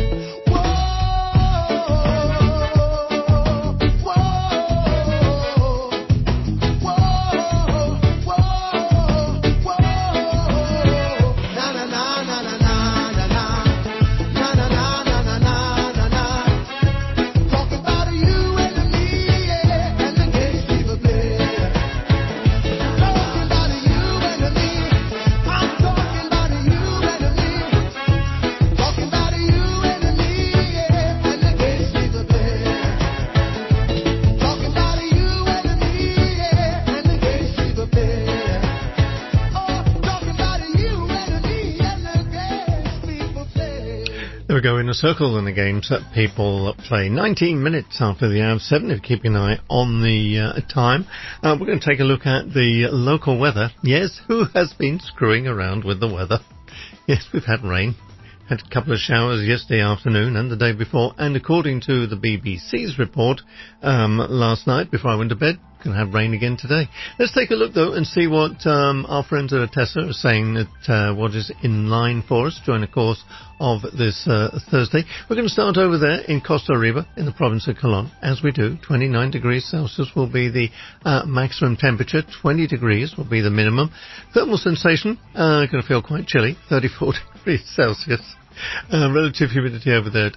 There we go, in a circle in the games that people play. 19 minutes after the hour of 7, if you keep an eye on the time. We're going to take a look at the local weather. Yes, who has been screwing around with the weather? Yes, we've had rain. Had a couple of showers yesterday afternoon and the day before, and according to the BBC's report last night before I went to bed, going to have rain again today. Let's take a look though and see what our friends at Tessa are saying that what is in line for us during the course of this Thursday. We're going to start over there in Costa Riba in the province of Colón. As we do, 29 degrees Celsius will be the maximum temperature, 20 degrees will be the minimum. Thermal sensation going to feel quite chilly, 34 degrees Celsius. Relative humidity over there at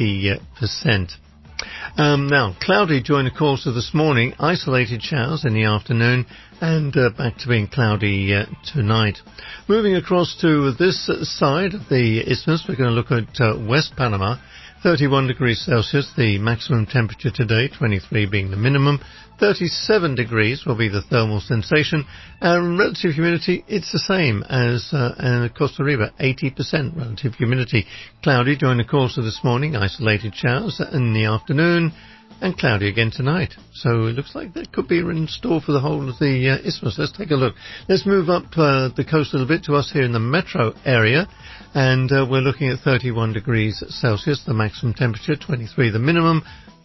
80%. Now, cloudy during the course of this morning, isolated showers in the afternoon, and back to being cloudy tonight. Moving across to this side of the isthmus, we're going to look at West Panama. 31 degrees Celsius, the maximum temperature today, 23 being the minimum. 37 degrees will be the thermal sensation. Relative humidity, it's the same as Costa Riba, 80% relative humidity. Cloudy during the course of this morning, isolated showers in the afternoon, and cloudy again tonight. So it looks like that could be in store for the whole of the isthmus. Let's take a look. Let's move up the coast a little bit to us here in the metro area. And we're looking at 31 degrees Celsius, the maximum temperature, 23 the minimum,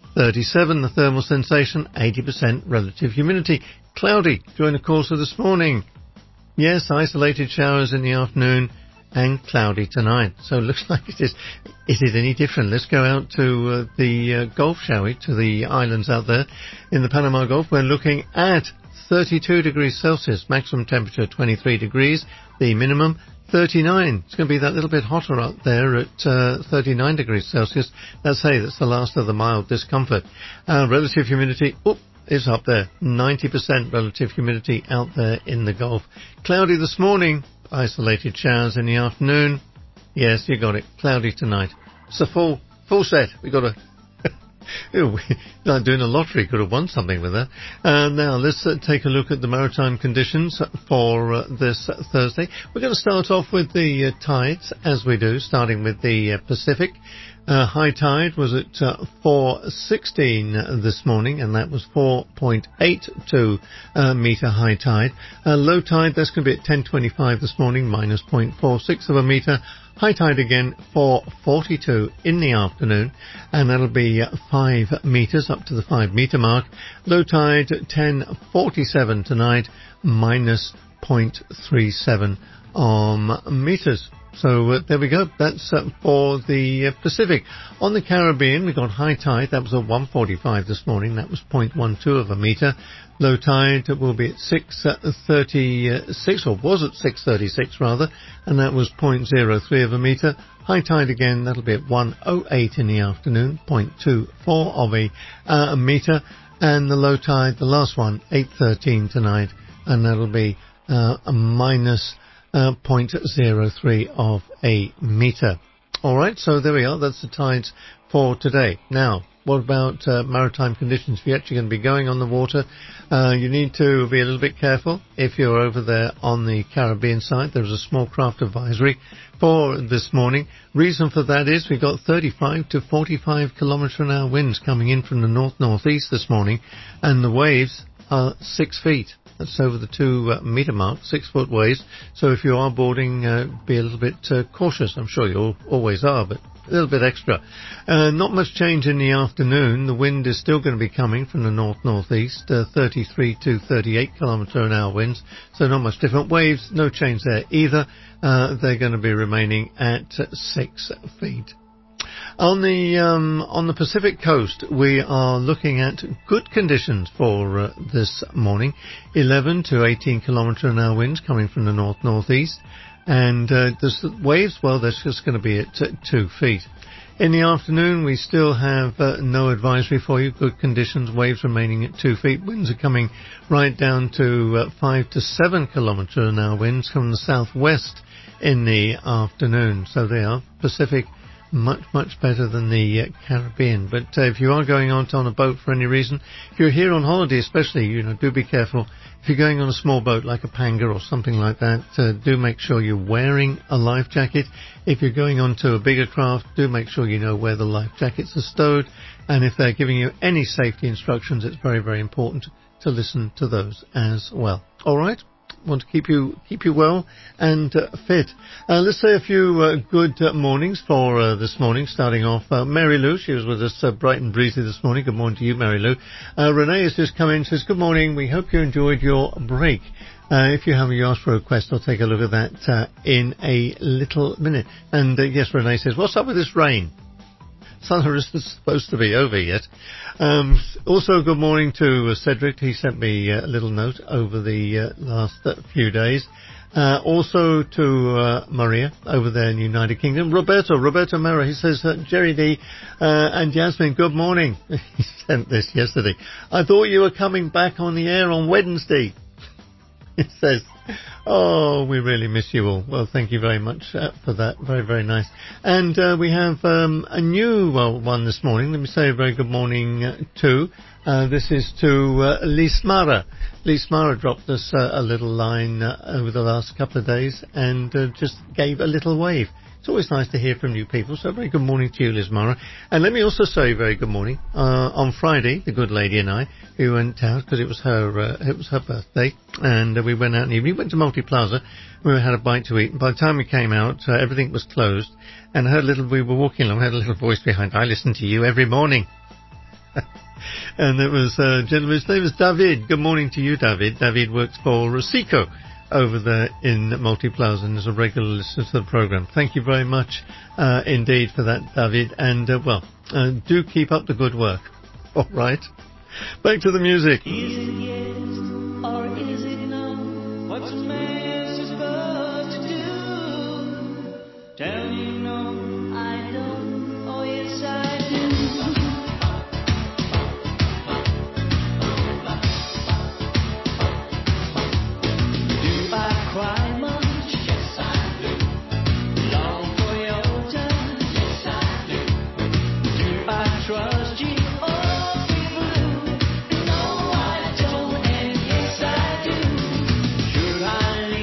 37 the thermal sensation, 80% relative humidity. Cloudy during the course of this morning. Yes, isolated showers in the afternoon and cloudy tonight. So it looks like it is. Is it any different? Let's go out to the Gulf, shall we, to the islands out there in the Panama Gulf. We're looking at 32 degrees Celsius, maximum temperature 23 degrees, the minimum 39. It's going to be that little bit hotter up there at 39 degrees Celsius. That's the last of the mild discomfort. Relative humidity, is up there. 90% relative humidity out there in the Gulf. Cloudy this morning, isolated showers in the afternoon. Yes, you got it. Cloudy tonight. It's a full set. We got a like doing a lottery, could have won something with that. Now, let's take a look at the maritime conditions for this Thursday. We're going to start off with the tides, as we do, starting with the Pacific. High tide was at 4:16 this morning, and that was 4.82 metre high tide. Low tide, that's going to be at 10:25 this morning, minus 0.46 of a metre. High tide again, 4:42 in the afternoon, and that'll be 5 metres up to the 5 metre mark. Low tide, 10:47 tonight, minus 0.37 metres. So there we go. That's for the Pacific. On the Caribbean, we got high tide. That was at 1:45 this morning. That was 0.12 of a metre. Low tide will be at 6:36, or was at 6:36 rather, and that was 0.03 of a metre. High tide again, that'll be at 1:08 in the afternoon, 0.24 of a metre. And the low tide, the last one, 8:13 tonight, and that'll be a minus 0.03 of a metre. Alright, so there we are. That's the tides for today. Now, what about maritime conditions? If you're actually going to be going on the water, you need to be a little bit careful. If you're over there on the Caribbean side, there's a small craft advisory for this morning. Reason for that is we've got 35 to 45 kilometre an hour winds coming in from the north-northeast this morning, and the waves are 6 feet. That's over the 2 metre mark, 6 foot waves. So if you are boarding, be a little bit cautious. I'm sure you always are, but a little bit extra. Not much change in the afternoon. The wind is still going to be coming from the north-northeast, 33 to 38 kilometre an hour winds. So not much different. Waves, no change there either. They're going to be remaining at 6 feet. On the Pacific coast, we are looking at good conditions for this morning. 11 to 18 kilometre an hour winds coming from the north-northeast. And the waves, well, that's just going to be at 2 feet. In the afternoon, we still have no advisory for you. Good conditions, waves remaining at 2 feet. Winds are coming right down to 5 to 7 kilometre an hour winds from the southwest in the afternoon. So they are Pacific, much better than the Caribbean. But if you are going out on a boat for any reason, if you're here on holiday especially, do be careful. If you're going on a small boat like a Panga or something like that, do make sure you're wearing a life jacket. If you're going onto a bigger craft, do make sure you know where the life jackets are stowed. And if they're giving you any safety instructions, it's very, very important to listen to those as well. All right? Want to keep you well and fit. Let's say a few good mornings for this morning. Starting off, Mary Lou, she was with us bright and breezy this morning. Good morning to you, Mary Lou. Renee has just come in, says, good morning. We hope you enjoyed your break. If you have asked for a request, I'll take a look at that in a little minute. And yes, Renee says, what's up with this rain? Summer isn't supposed to be over yet. Also, good morning to Cedric. He sent me a little note over the last few days. Also to Maria over there in the United Kingdom. Roberto Mera, he says, Jerry D and Jasmine, good morning. He sent this yesterday. I thought you were coming back on the air on Wednesday. He says, oh, we really miss you all. Well, thank you very much for that. Very, very nice. And we have a new one this morning. Let me say a very good morning to. This is to Liz Mara. Liz Mara dropped us a little line over the last couple of days and just gave a little wave. It's always nice to hear from new people, so very good morning to you, Liz Mara. And let me also say very good morning. On Friday, the good lady and I, we went out because it was her birthday, and we went out and we went to Multi Plaza. We had a bite to eat, and by the time we came out, everything was closed. And we were walking along, I had a little voice behind. I listen to you every morning. And it was a gentleman, his name is David. Good morning to you, David. David works for Seco over there in Multi Plaza and is a regular listener to the program. Thank you very much indeed for that, David. And, do keep up the good work. All right. Back to the music. Is it yes or is it no? What's a man supposed to do? Tell me no, I don't. Oh, yes, I do. Do I cry much? Yes, I do. Long for your turn? Yes, I do. Do I trust you? Oh, people, no, I don't, and yes, I do. Should I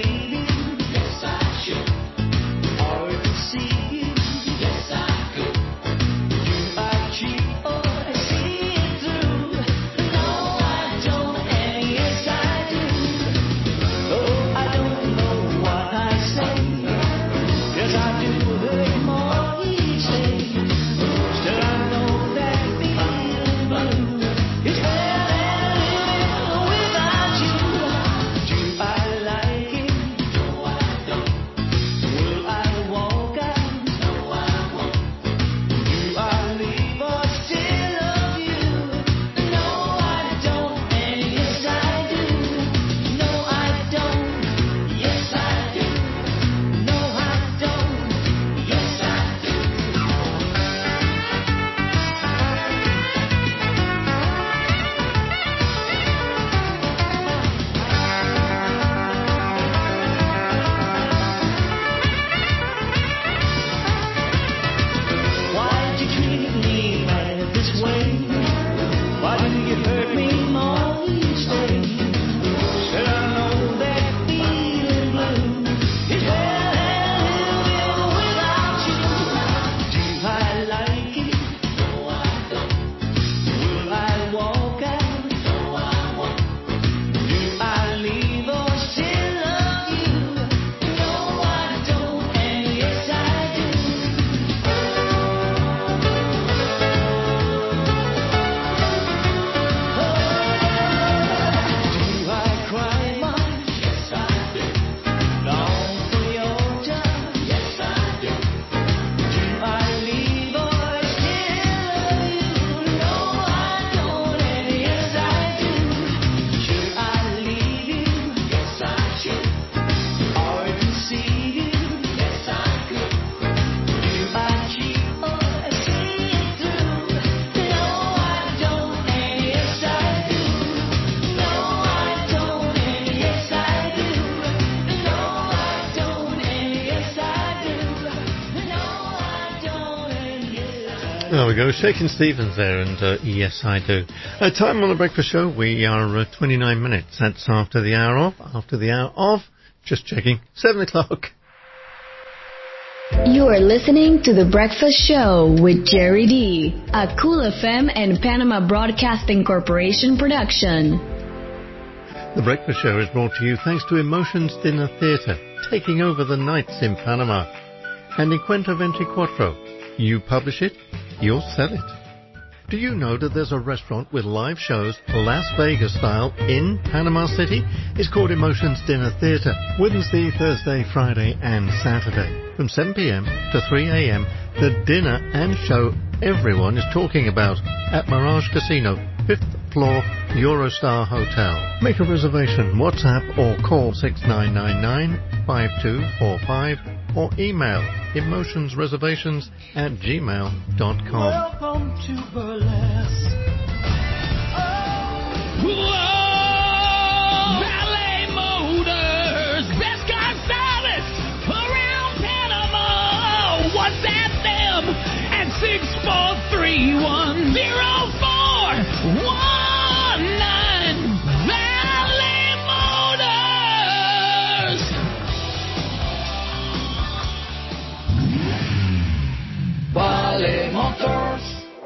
There we go, Shakin' Stevens there, and yes, I do. Time on the breakfast show. We are 29 minutes. That's after the hour of. Just checking. 7 o'clock. You are listening to The Breakfast Show with Jerry D, a Cool FM and Panama Broadcasting Corporation production. The Breakfast Show is brought to you thanks to Emotions Dinner Theatre, taking over the nights in Panama. And Encuentro 24. You publish it, you'll sell it. Do you know that there's a restaurant with live shows, Las Vegas style, in Panama City? It's called Emotions Dinner Theatre. Wednesday, Thursday, Friday and Saturday. From 7 p.m. to 3 a.m. The dinner and show everyone is talking about at Mirage Casino, 5th floor, Eurostar Hotel. Make a reservation, WhatsApp or call 6999-5245 or email emotionsreservations@gmail.com. Welcome to Burlesque. Valet Motors, best car stylist around Panama. WhatsApp them at 643-1041-9. Valet Motors. Valet Motors.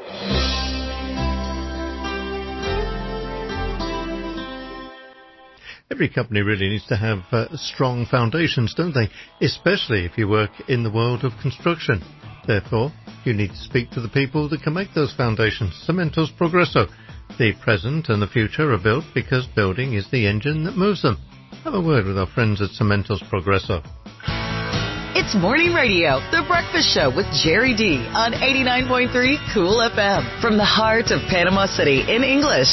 Every company really needs to have strong foundations, don't they? Especially if you work in the world of construction. Therefore, you need to speak to the people that can make those foundations. Cementos Progreso. The present and the future are built because building is the engine that moves them. Have a word with our friends at Cementos Progreso. It's Morning Radio, The Breakfast Show with Jerry D on 89.3 Cool FM from the heart of Panama City in English.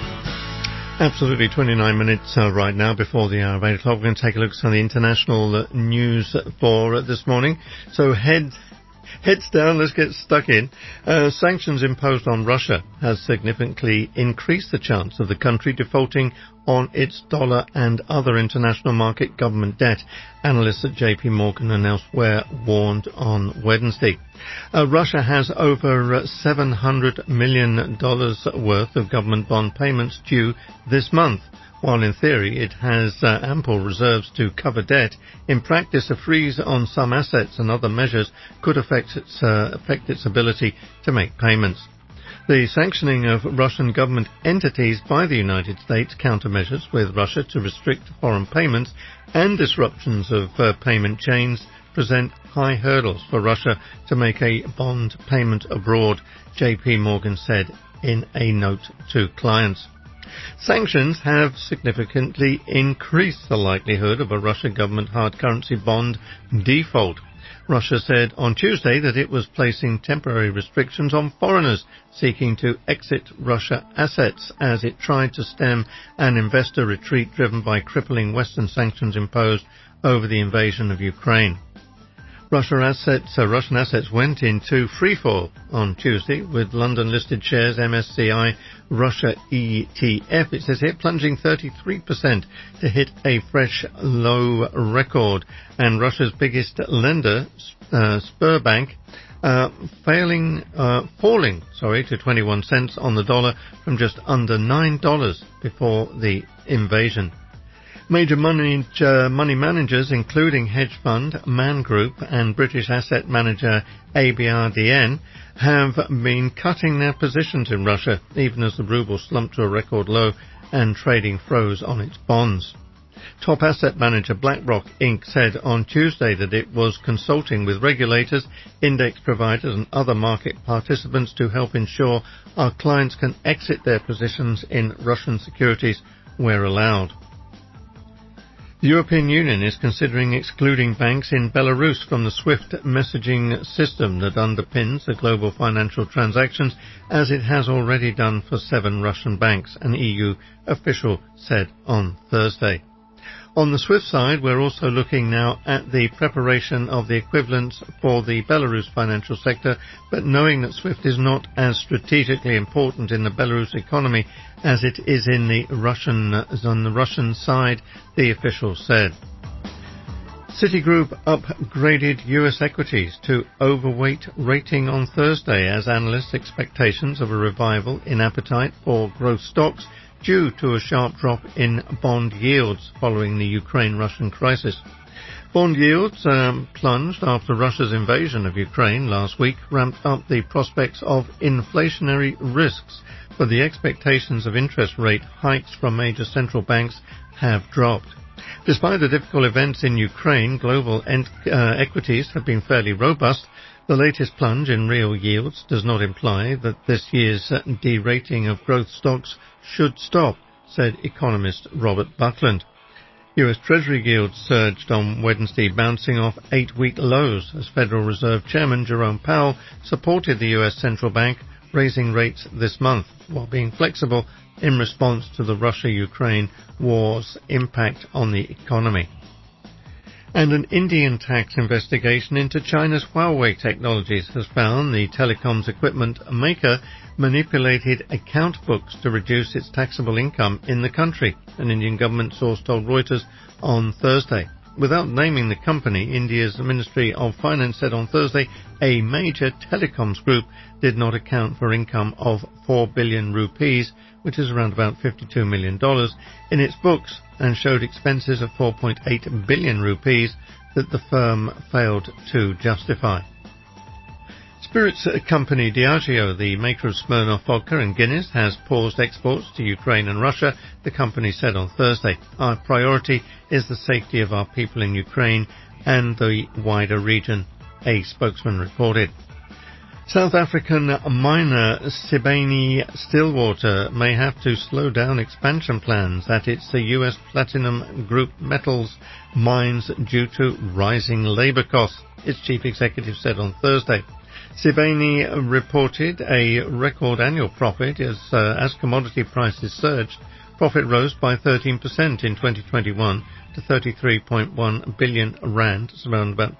Absolutely, 29 minutes right now before the hour of 8 o'clock. We're going to take a look at some of the international news for this morning. So heads down, let's get stuck in. Sanctions imposed on Russia has significantly increased the chance of the country defaulting on its dollar and other international market government debt. Analysts at JP Morgan and elsewhere warned on Wednesday. Russia has over $700 million worth of government bond payments due this month. While in theory it has ample reserves to cover debt, in practice a freeze on some assets and other measures could affect its ability to make payments. The sanctioning of Russian government entities by the United States, countermeasures with Russia to restrict foreign payments and disruptions of payment chains present high hurdles for Russia to make a bond payment abroad, JP Morgan said in a note to clients. Sanctions have significantly increased the likelihood of a Russian government hard currency bond default. Russia said on Tuesday that it was placing temporary restrictions on foreigners seeking to exit Russia assets as it tried to stem an investor retreat driven by crippling Western sanctions imposed over the invasion of Ukraine. Russian assets went into freefall on Tuesday with London-listed shares MSCI Russia ETF, it says here, plunging 33% to hit a fresh low record. And Russia's biggest lender, Sberbank, falling to 21 cents on the dollar from just under $9 before the invasion. Major money managers, including hedge fund Man Group and British asset manager ABRDN, have been cutting their positions in Russia, even as the ruble slumped to a record low and trading froze on its bonds. Top asset manager BlackRock Inc. said on Tuesday that it was consulting with regulators, index providers and other market participants to help ensure our clients can exit their positions in Russian securities where allowed. The European Union is considering excluding banks in Belarus from the SWIFT messaging system that underpins the global financial transactions, as it has already done for 7 Russian banks, an EU official said on Thursday. On the SWIFT side, we're also looking now at the preparation of the equivalents for the Belarus financial sector, but knowing that SWIFT is not as strategically important in the Belarus economy as it is on the Russian side, the official said. Citigroup upgraded US equities to overweight rating on Thursday as analysts' expectations of a revival in appetite for growth stocks due to a sharp drop in bond yields following the Ukraine-Russian crisis. Bond yields plunged after Russia's invasion of Ukraine last week ramped up the prospects of inflationary risks, but the expectations of interest rate hikes from major central banks have dropped. Despite the difficult events in Ukraine, global equities have been fairly robust. The latest plunge in real yields does not imply that this year's derating of growth stocks should stop, said economist Robert Buckland. US Treasury yields surged on Wednesday, bouncing off 8-week lows as Federal Reserve Chairman Jerome Powell supported the US Central Bank, raising rates this month, while being flexible in response to the Russia-Ukraine war's impact on the economy. And an Indian tax investigation into China's Huawei Technologies has found the telecoms equipment maker manipulated account books to reduce its taxable income in the country, an Indian government source told Reuters on Thursday. Without naming the company, India's Ministry of Finance said on Thursday a major telecoms group did not account for income of 4 billion rupees, which is around about $52 million, in its books, and showed expenses of 4.8 billion rupees that the firm failed to justify. Spirits company Diageo, the maker of Smirnoff vodka and Guinness, has paused exports to Ukraine and Russia, the company said on Thursday. Our priority is the safety of our people in Ukraine and the wider region, a spokesman reported. South African miner Sibanye-Stillwater may have to slow down expansion plans at its US Platinum Group Metals mines due to rising labour costs, its chief executive said on Thursday. Sibanye reported a record annual profit as commodity prices surged. Profit rose by 13% in 2021 to 33.1 billion rand, it's around about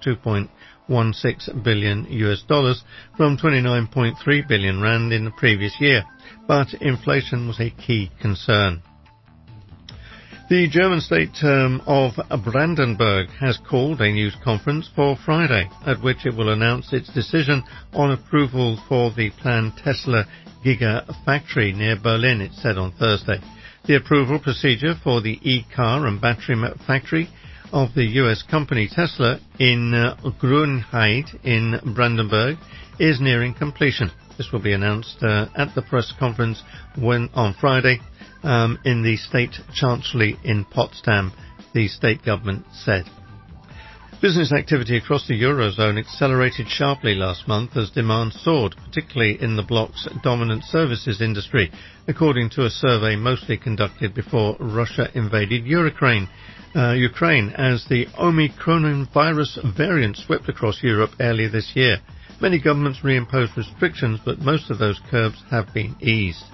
2.16 billion US dollars, from 29.3 billion rand in the previous year. But inflation was a key concern. The German state of Brandenburg has called a news conference for Friday, at which it will announce its decision on approval for the planned Tesla Gigafactory near Berlin, it said on Thursday. The approval procedure for the e-car and battery factory of the US company Tesla in Grünheide in Brandenburg is nearing completion. This will be announced at the press conference on Friday in the State Chancellery in Potsdam, the state government said. Business activity across the Eurozone accelerated sharply last month as demand soared, particularly in the bloc's dominant services industry, according to a survey mostly conducted before Russia invaded Ukraine, as the Omicron virus variant swept across Europe earlier this year. Many governments reimposed restrictions, but most of those curbs have been eased.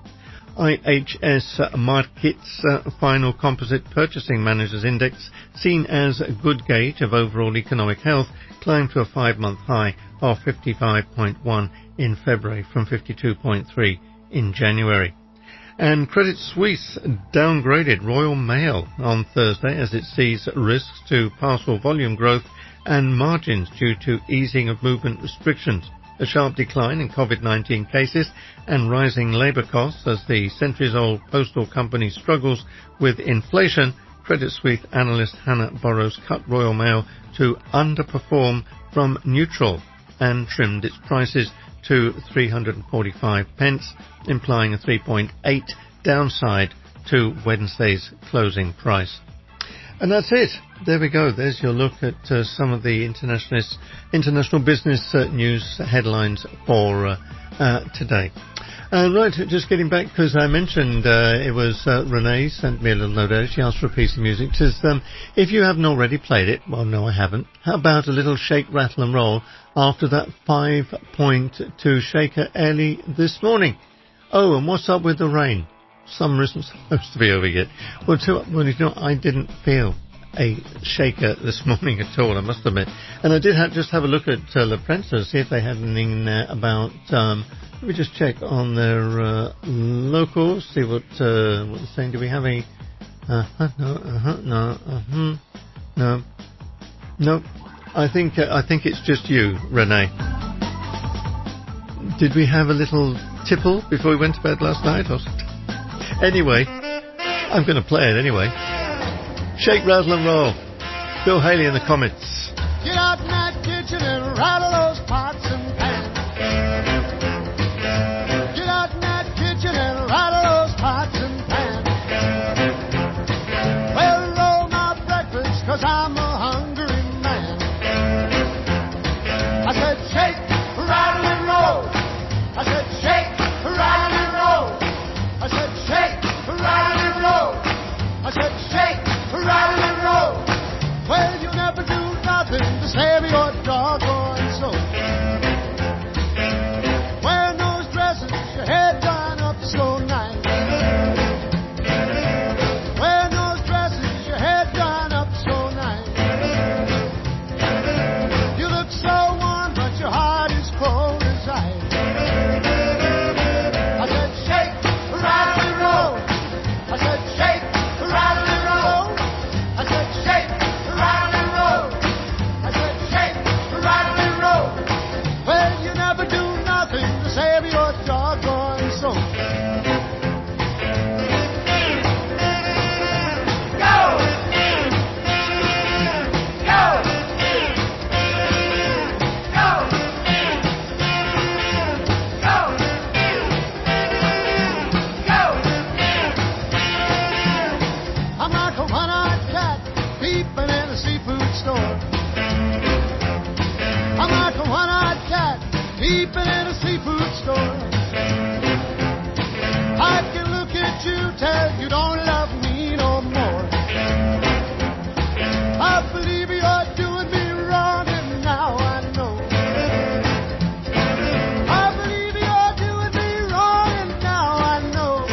IHS Markit's final composite purchasing managers index, seen as a good gauge of overall economic health, climbed to a 5-month high of 55.1 in February from 52.3 in January. And Credit Suisse downgraded Royal Mail on Thursday as it sees risks to parcel volume growth and margins due to easing of movement restrictions. A sharp decline in COVID-19 cases and rising labour costs as the centuries-old postal company struggles with inflation. Credit Suisse analyst Hannah Burrows cut Royal Mail to underperform from neutral and trimmed its prices to 345 pence, implying a 3.8 downside to Wednesday's closing price. And that's it. There we go. There's your look at some of the international business news headlines for today. Right, just getting back, because I mentioned it was Renee sent me a little note out. She asked for a piece of music. She says, if you haven't already played it, well, no, I haven't. How about a little shake, rattle and roll after that 5.2 shaker early this morning? Oh, and what's up with the rain? Summer isn't supposed to be over yet. Well, you know, I didn't feel a shaker this morning at all, I must admit. And I did just have a look at La Prensa, see if they had anything in there about, let me just check on their locals, see what they're saying. Do we have a, no. No, I think it's just you, Renee. Did we have a little tipple before we went to bed last night? Anyway, I'm going to play it anyway. Shake, rattle and roll. Bill Haley in the comments. Get out in that kitchen and rattle those pots and pans. Get out in that kitchen and rattle those pots and pans. Well, roll my breakfast, 'cause I'm a hungry man. I said shake, rattle and roll. I said shake, rattle and roll. I said shake, rattle and roll. I said shake, rattle and roll. Well, you never do nothing to save your doggone soul. Wearing those dresses, your head done up so nice. Wearing those dresses, your head done up so nice. You look so warm, but your heart is cold as ice. I said shake, rattle and roll. I said shake, rattle and roll. I said shake, rattle and roll. I said shake, rattle and roll. Well, you never do nothing to save your doggone soul. Go! Go! Go! Go! Go! I'm like a one-eyed cat peeping in a seafood store. I'm like a one-eyed cat peeping in a seafood store. I can look at you, tell you don't love me no more. I believe you're doing me wrong, and now I know. I believe you're doing me wrong, and now I know.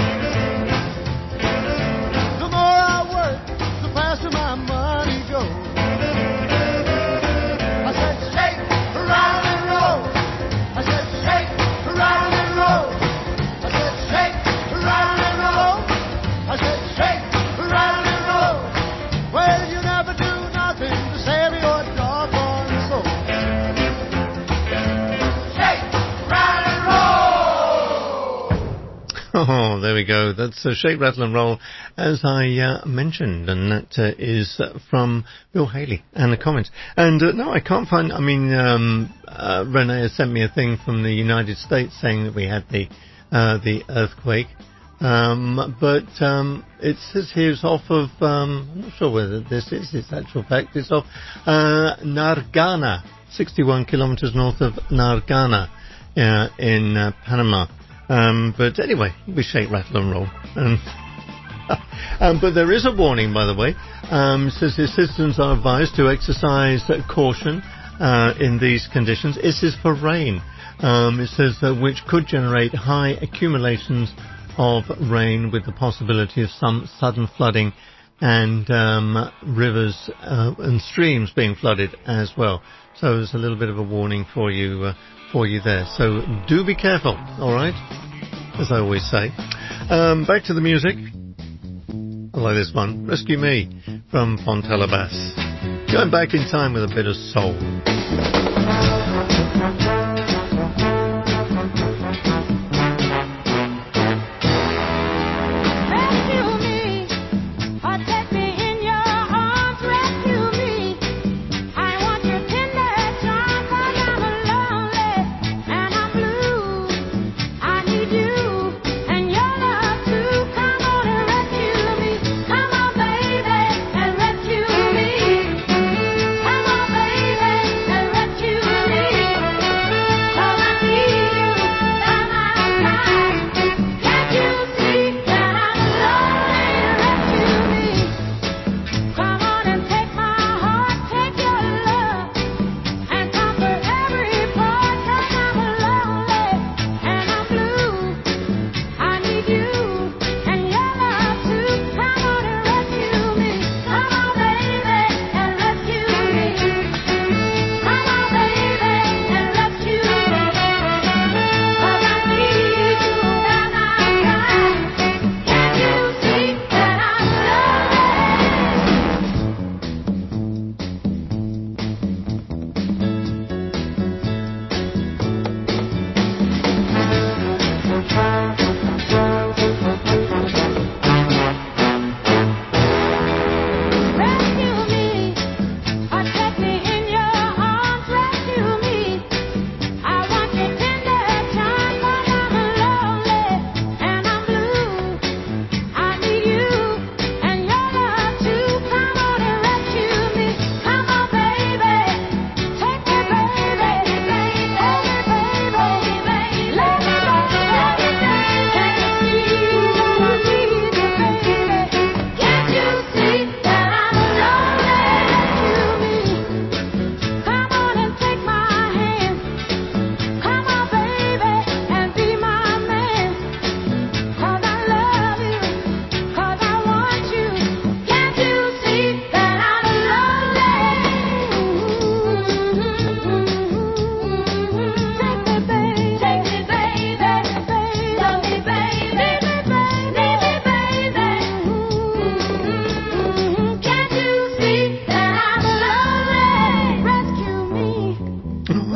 The more I work, the faster my money goes. I said shake, rattle and roll. I said shake, rattle and roll. I said shake, rattle and roll. I said shake, rattle and roll. Well, you never do nothing to save your doggone soul. Shake, rattle and roll. Oh, there we go. That's Shake, Rattle and Roll, as I mentioned, and that is from Bill Haley and the comments. And no, I can't find. I mean, Renee has sent me a thing from the United States saying that we had the earthquake, but it says here it's off of. I'm not sure whether this is its actual fact. It's off Nargana, 61 kilometers north of Nargana, in Panama. But anyway, we shake, rattle and roll. But there is a warning, by the way. It says the citizens are advised to exercise caution in these conditions. This is for rain. It says which could generate high accumulations of rain with the possibility of some sudden flooding and rivers and streams being flooded as well. So there's a little bit of a warning for you there. So do be careful, all right? As I always say. Back to the music. I like this one. Rescue Me from Fontella Bass. Going back in time with a bit of soul. Come on, baby, and rescue me.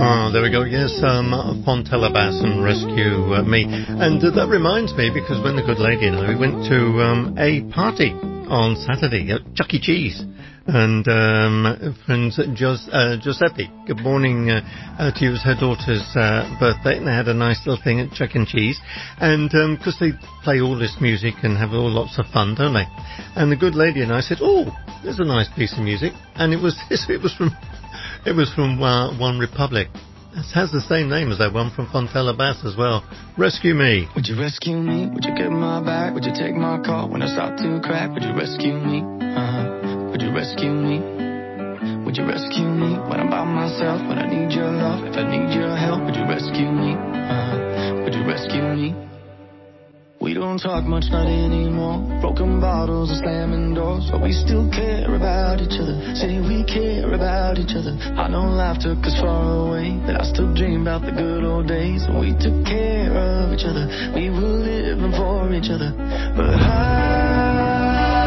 Oh, there we go. Yes, Fontella Bass and Rescue Me. And that reminds me, because when the good lady and I, we went to a party on Saturday at Chuck E. Cheese. And friends Giuseppe, good morning to you. It was her daughter's birthday, and they had a nice little thing at Chuck E. Cheese. And because they play all this music and have all lots of fun, don't they? And the good lady and I said, "Oh, there's a nice piece of music," and it was this. It was from One Republic. It has the same name as that one from Fontella Bass as well. Rescue Me. Would you rescue me? Would you get my back? Would you take my call when I start to crack? Would you rescue me? Would you rescue me? Would you rescue me when I'm by myself? When I need your love, if I need your help, would you rescue me? Would you rescue me? We don't talk much, not anymore. Broken bottles and slamming doors, but we still care about each other. Say we care about each other. I know life took us far away, but I still dream about the good old days when we took care of each other. We were living for each other. But I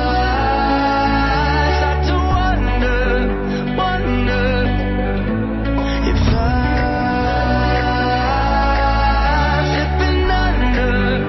start to wonder if I'm slipping under.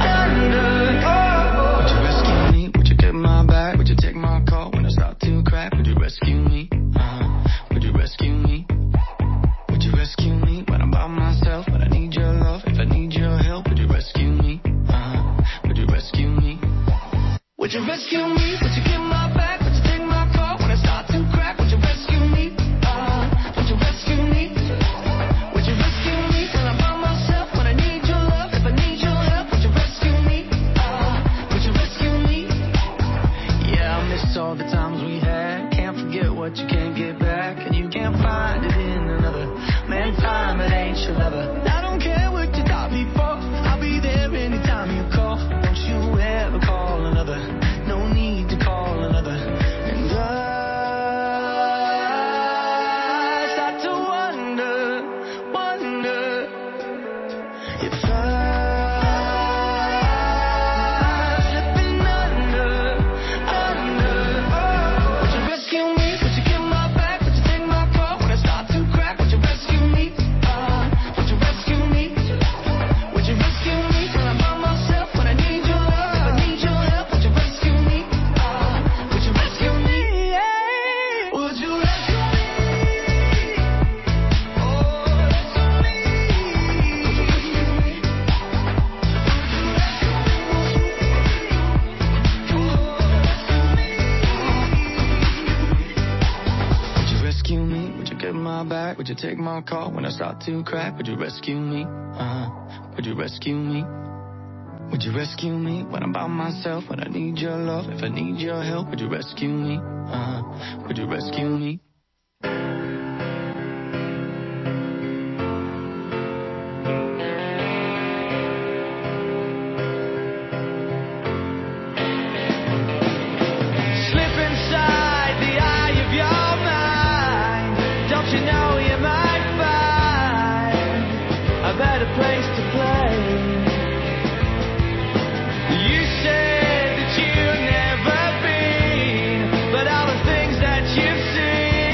Would you rescue me? Would you get my back? Would you take my call when I start to crack? Would you rescue me? Would you rescue me? Would you rescue me when I'm by myself? When I need your love, if I need your help, would you rescue me? Would you rescue me? Would you rescue me? Would you get my back? Would you take my call when I start to crack? Would you rescue me? Would you rescue me? Would you rescue me when I'm by myself? When I need your love, if I need your help, would you rescue me? Would you rescue me? Yeah, I miss all the times we had. Can't forget what you can't get back, and you can't find it in another. Man, time, it ain't your lover. I don't care what you got me for. I'll be there anytime you call. Don't you ever call another. No need to call another. And I start to wonder if I'm slipping under. Would you rescue me? Would you get my back? Would you take my call when I start to crack? Would you rescue me? Would you rescue me? Would you rescue me when I'm by myself? When I need your love, if I need your help, would you rescue me? Would you rescue me? Would you rescue me? Oh, rescue me. Would you rescue me? Would you rescue me? Would you get my back? Would you take my call when I start to crack? Would you rescue me? Would you rescue me? Would you rescue me when I'm by myself? When I need your love, if I need your help, would you rescue me? Would you rescue me? Slip inside the eye of your mind. Don't you know you might find a better place to play? You said that you've never been, but all the things that you've seen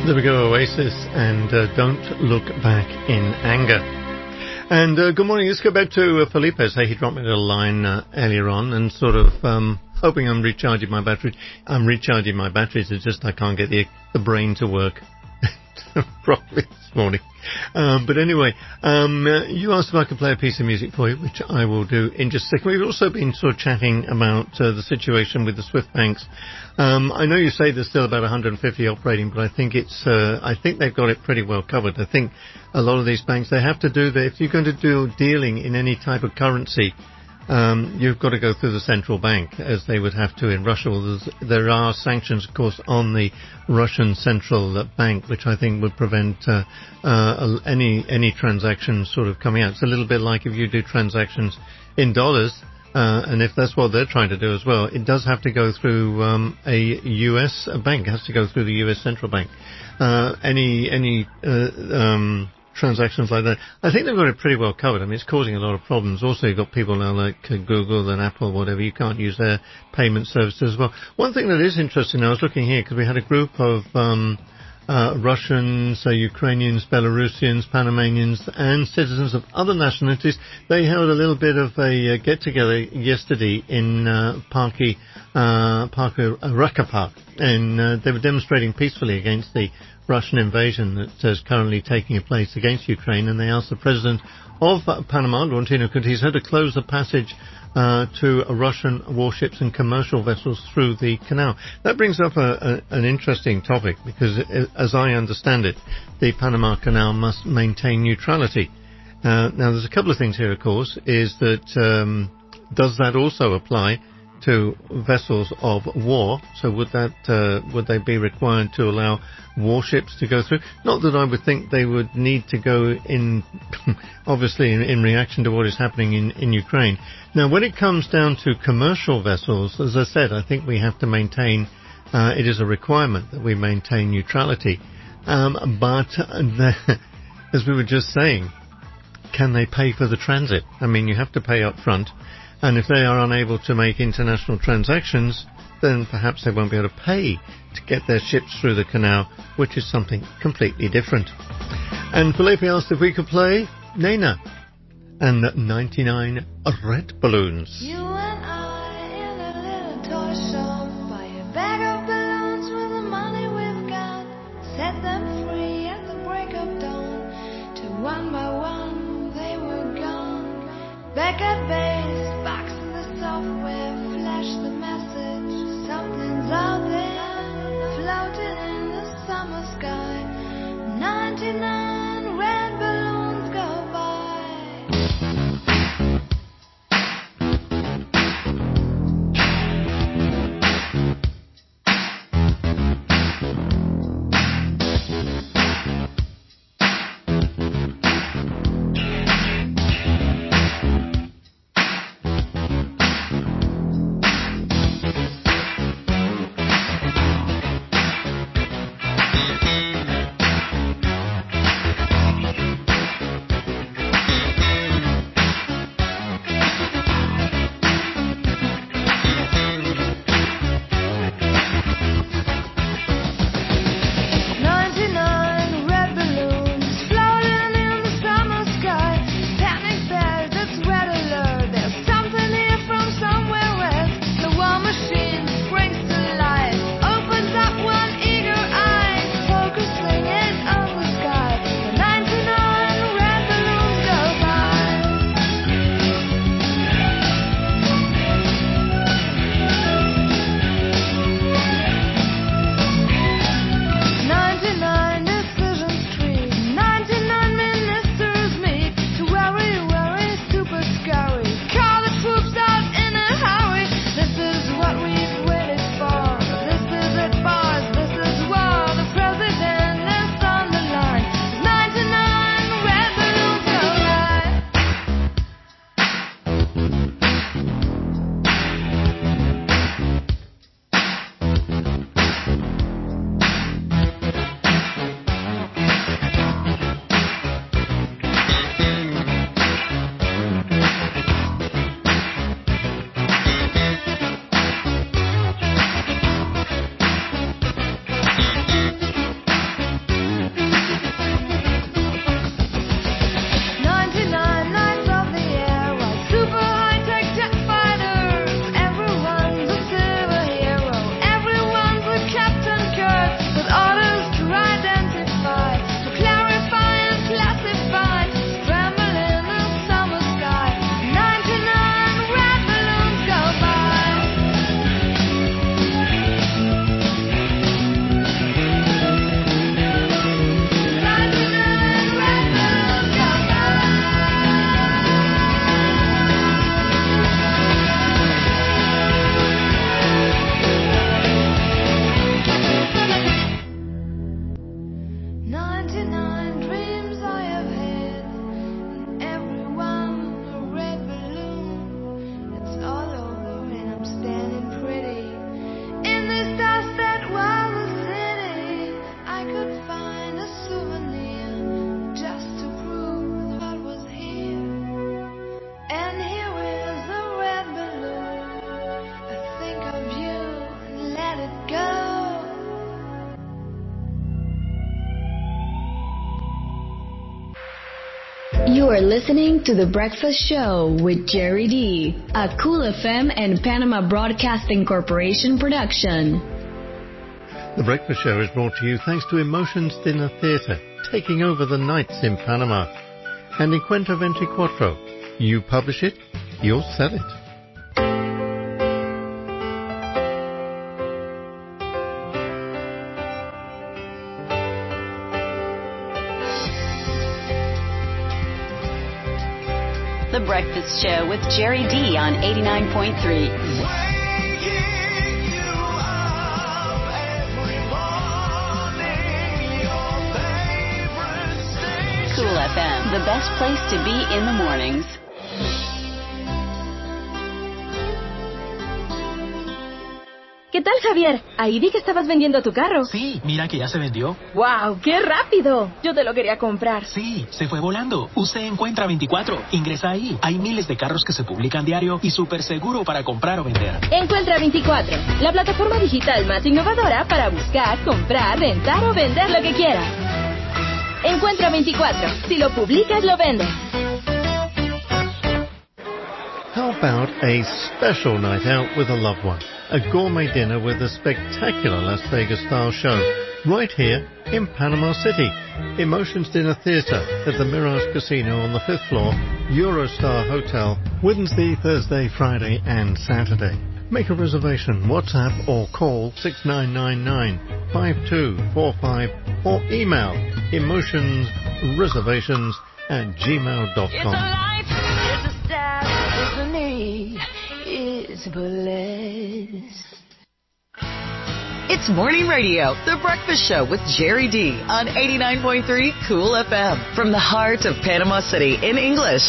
There we go, Oasis, and Don't Look Back in Anger. And good morning. Let's go back to Felipe. So he dropped me a little line earlier on and sort of hoping I'm recharging my battery. I'm recharging my batteries. It's just I can't get the brain to work properly this morning. But anyway, you asked if I could play a piece of music for you, which I will do in just a second. We've also been sort of chatting about the situation with the Swift banks. I know you say there's still about 150 operating, but I think I think they've got it pretty well covered. I think a lot of these banks, they have to do that. If you're going to do dealing in any type of currency, you've got to go through the central bank, as they would have to in Russia. Well, there are sanctions, of course, on the Russian central bank, which I think would prevent any transactions sort of coming out. It's a little bit like if you do transactions in dollars, and if that's what they're trying to do as well, it does have to go through a U.S. bank. It has to go through the U.S. central bank. Any transactions like that, I think they've got it pretty well covered. I mean, it's causing a lot of problems. Also, you've got people now like Google and Apple, whatever. You can't use their payment services as well. One thing that is interesting, I was looking here because we had a group of Russians, Ukrainians, Belarusians, Panamanians, and citizens of other nationalities. They held a little bit of a get-together yesterday in Park Raka Park, and they were demonstrating peacefully against the Russian invasion that is currently taking place against Ukraine, and they asked the president of Panama, Laurentino Cortizo, to close the passage to Russian warships and commercial vessels through the canal. That brings up an interesting topic, because as I understand it, the Panama Canal must maintain neutrality. Now, there's a couple of things here, of course, is that does that also apply to vessels of war? So would they be required to allow warships to go through? Not that I would think they would need to go in, obviously in reaction to what is happening in Ukraine. Now, when it comes down to commercial vessels, as I said, I think we have to maintain, it is a requirement that we maintain neutrality. But as we were just saying, can they pay for the transit? I mean, you have to pay up front. And if they are unable to make international transactions, then perhaps they won't be able to pay to get their ships through the canal, which is something completely different. And Felipe asked if we could play Nena and 99 Red Balloons. You and I in a little toy shop, buy a bag of balloons with the money we've got, set them free at the break of dawn, till one by one they were gone. Back at base, box in the software, flash the message, something's out there, floating in the summer sky, 99 red balloons go by. You are listening to The Breakfast Show with Jerry D, a Cool FM and Panama Broadcasting Corporation production. The Breakfast Show is brought to you thanks to Emotions Dinner Theatre, taking over the nights in Panama. And Encuentro 24, you publish it, you'll sell it. The Breakfast Show with Jerry D on 89.3. Cool FM, the best place to be in the mornings. ¿Qué tal, Javier? Ahí vi que estabas vendiendo tu carro. Sí, mira que ya se vendió. ¡Wow! ¡Qué rápido! Yo te lo quería comprar. Sí, se fue volando. Usted Encuentra 24. Ingresa ahí. Hay miles de carros que se publican diario y súper seguro para comprar o vender. Encuentra 24, la plataforma digital más innovadora para buscar, comprar, rentar o vender lo que quieras. Encuentra 24. Si lo publicas, lo vendes. How about a special night out with a loved one? A gourmet dinner with a spectacular Las Vegas-style show, right here in Panama City. Emotions Dinner Theatre at the Mirage Casino on the 5th floor, Eurostar Hotel, Wednesday, Thursday, Friday and Saturday. Make a reservation, WhatsApp or call 6999-5245 or email emotionsreservations@gmail.com. It's a style, it's a need, it's bliss. It's Morning Radio, The Breakfast Show with Jerry D on 89.3 Cool FM from the heart of Panama City in English.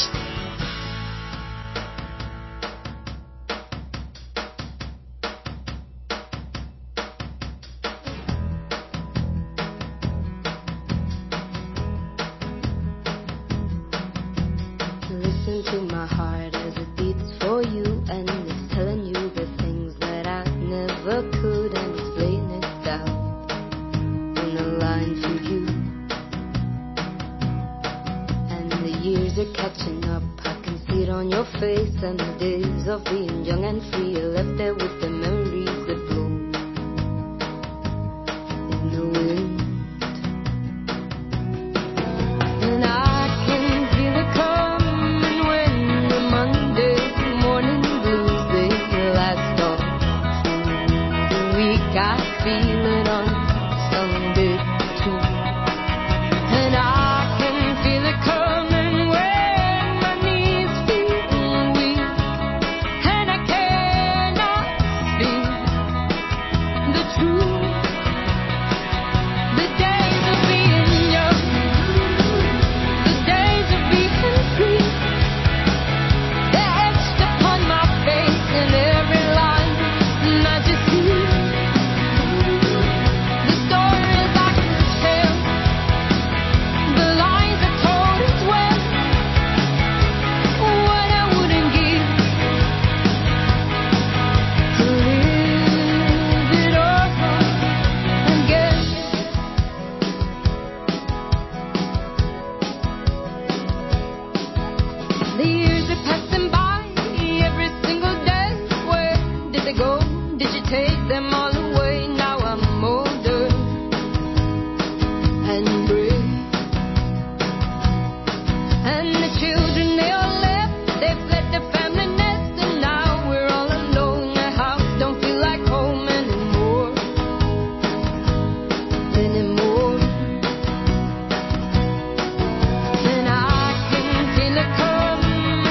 Listen to my heart as it beats for you, and it's telling you the things that I never could, and it's laying it down on the line for you. And the years are catching up, I can see it on your face, and the days of being young and free are left there with the memories that blow in the wind. And I can feel it coming when the Monday morning blues they last all the week. I feel it on Sunday too. And I can feel it coming when my knees feel weak, and I cannot speak the truth. The days of being young, the days of being free, they're etched upon my face in every line, and I just see the stories I could tell, the lies I told as well, what I wouldn't give to live it over again. The years are passing by every single day. Where did they go? Did you take them all away? Now I'm older and brave, and the children they all left. They fled the family nest, and now we're all alone. The house don't feel like home anymore. And I can feel it coming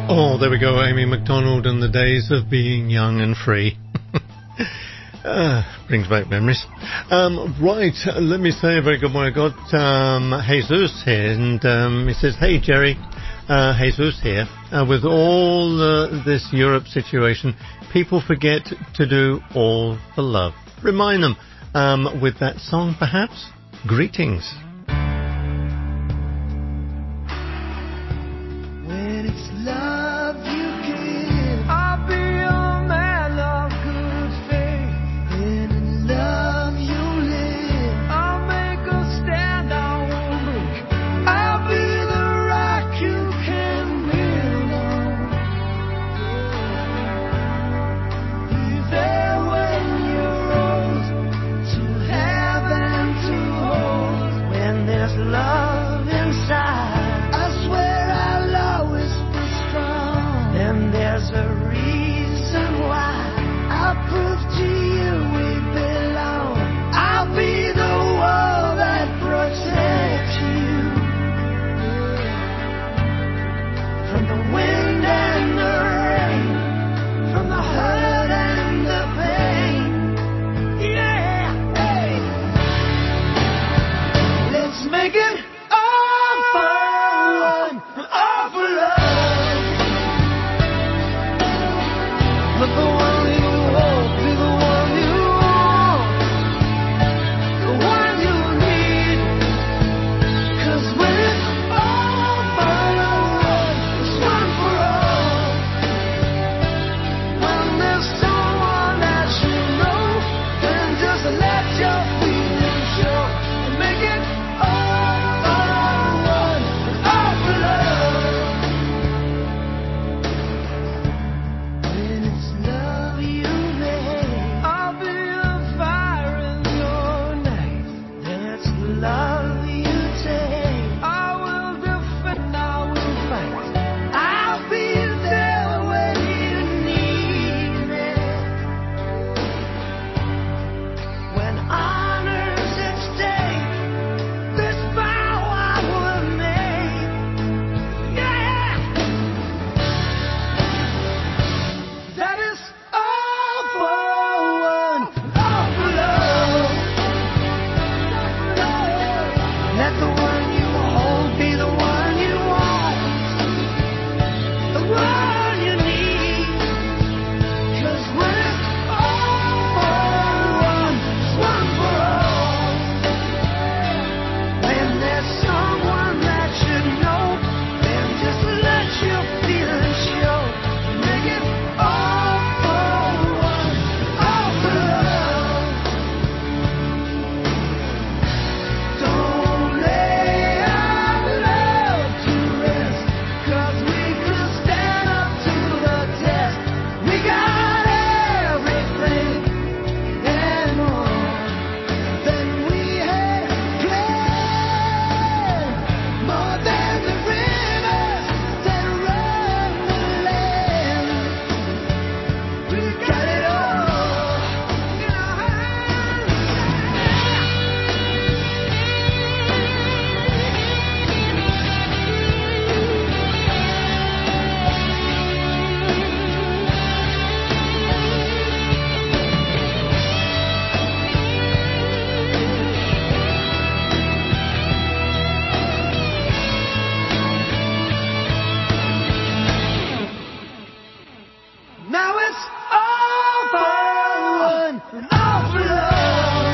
Oh, there we go, Amy MacDonald and the days of being young and free. Brings back memories. Right, let me say a very good morning. I got Jesus here, and he says, hey, Jerry, Jesus here. With all this Europe situation, people forget to do all for love. Remind them with that song, perhaps. Greetings. When it's love you give, I'll be your man of good faith. And in love you live, I'll make a stand, I won't break. I'll be the rock you can build on. Be there when you're old, to have and to hold. When there's love inside, I swear I'll always be strong. And there's a reason why I'll prove to you we belong. I'll be the wall that protects you from the wind and the rain, from the hurt and the pain. Yeah, hey. Let's make it all for one, all for love. Let the one you hold be the one you want, the one you need. 'Cause when it's all for one, it's one for all. When there's someone that you know, then just let your feelings show and make it all for one, all for love. When it's love you make, I'll be a fire in your night. That's love you take, I will defend, I will fight. I'll be there when you need me. When honor's at stake, this vow I would make. Yeah, that is all for one, all for love. Let the one you hold be the one you want, the one you need. 'Cause when it's all for one, it's one for all. When there's someone that you know, then just let your feelings show. Make it all for one, all for love. Don't lay our love to rest, 'cause we could stand up to the test. We got everything and more than we had planned, more than the rivers that run the land. We got it all in our hands. Now it's all for one, all for love.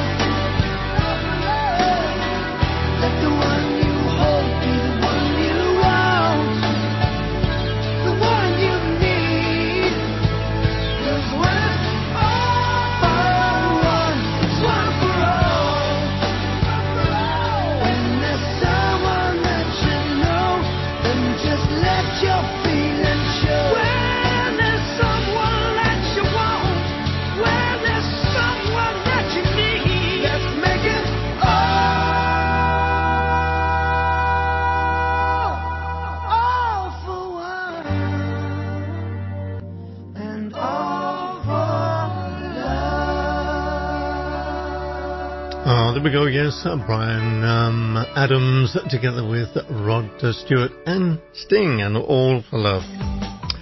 Let the one you hold be the one you want, the one you need. 'Cause when it's all for one, it's one for all. When there's someone that you know, then just let your feelings show. When there's someone that you want, when there's someone that you need, let's make it all for one, and all for love. Oh, there we go, yes, Brian Adams together with Rod Stewart and Sting and All for Love.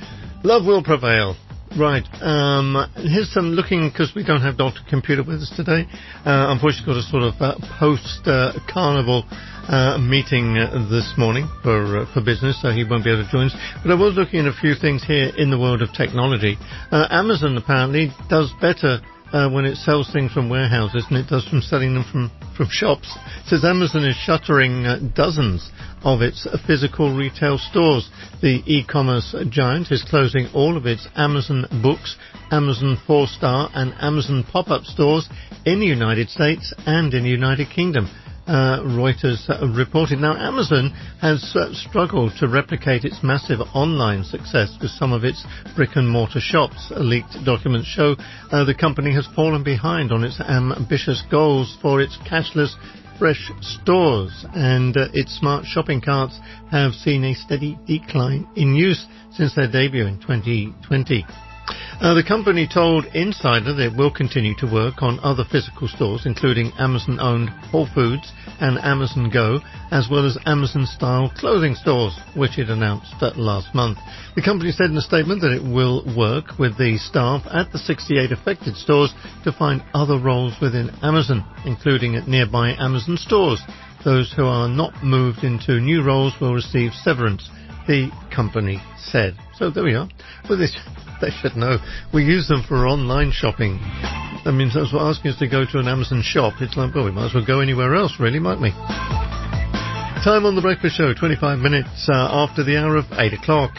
Love will prevail. Right. Here's some looking, because we don't have Dr. Computer with us today. Unfortunately, got a sort of post-carnival meeting this morning for business, so he won't be able to join us. But I was looking at a few things here in the world of technology. Amazon apparently does better when it sells things from warehouses than it does from selling them from shops. It says Amazon is shuttering dozens of its physical retail stores. The e-commerce giant is closing all of its Amazon Books, Amazon 4-Star and Amazon Pop-Up stores in the United States and in the United Kingdom. Reuters reported. Now, Amazon has struggled to replicate its massive online success with some of its brick-and-mortar shops. Leaked documents show the company has fallen behind on its ambitious goals for its cashless fresh stores, and its smart shopping carts have seen a steady decline in use since their debut in 2020. The company told Insider that it will continue to work on other physical stores, including Amazon-owned Whole Foods and Amazon Go, as well as Amazon-style clothing stores, which it announced last month. The company said in a statement that it will work with the staff at the 68 affected stores to find other roles within Amazon, including at nearby Amazon stores. Those who are not moved into new roles will receive severance, the company said. So there we are. Well, this, they should know. We use them for online shopping. That means that's what asking us to go to an Amazon shop. It's like, well, we might as well go anywhere else, really, mightn't we? Time on The Breakfast Show, 25 minutes after the hour of 8 o'clock.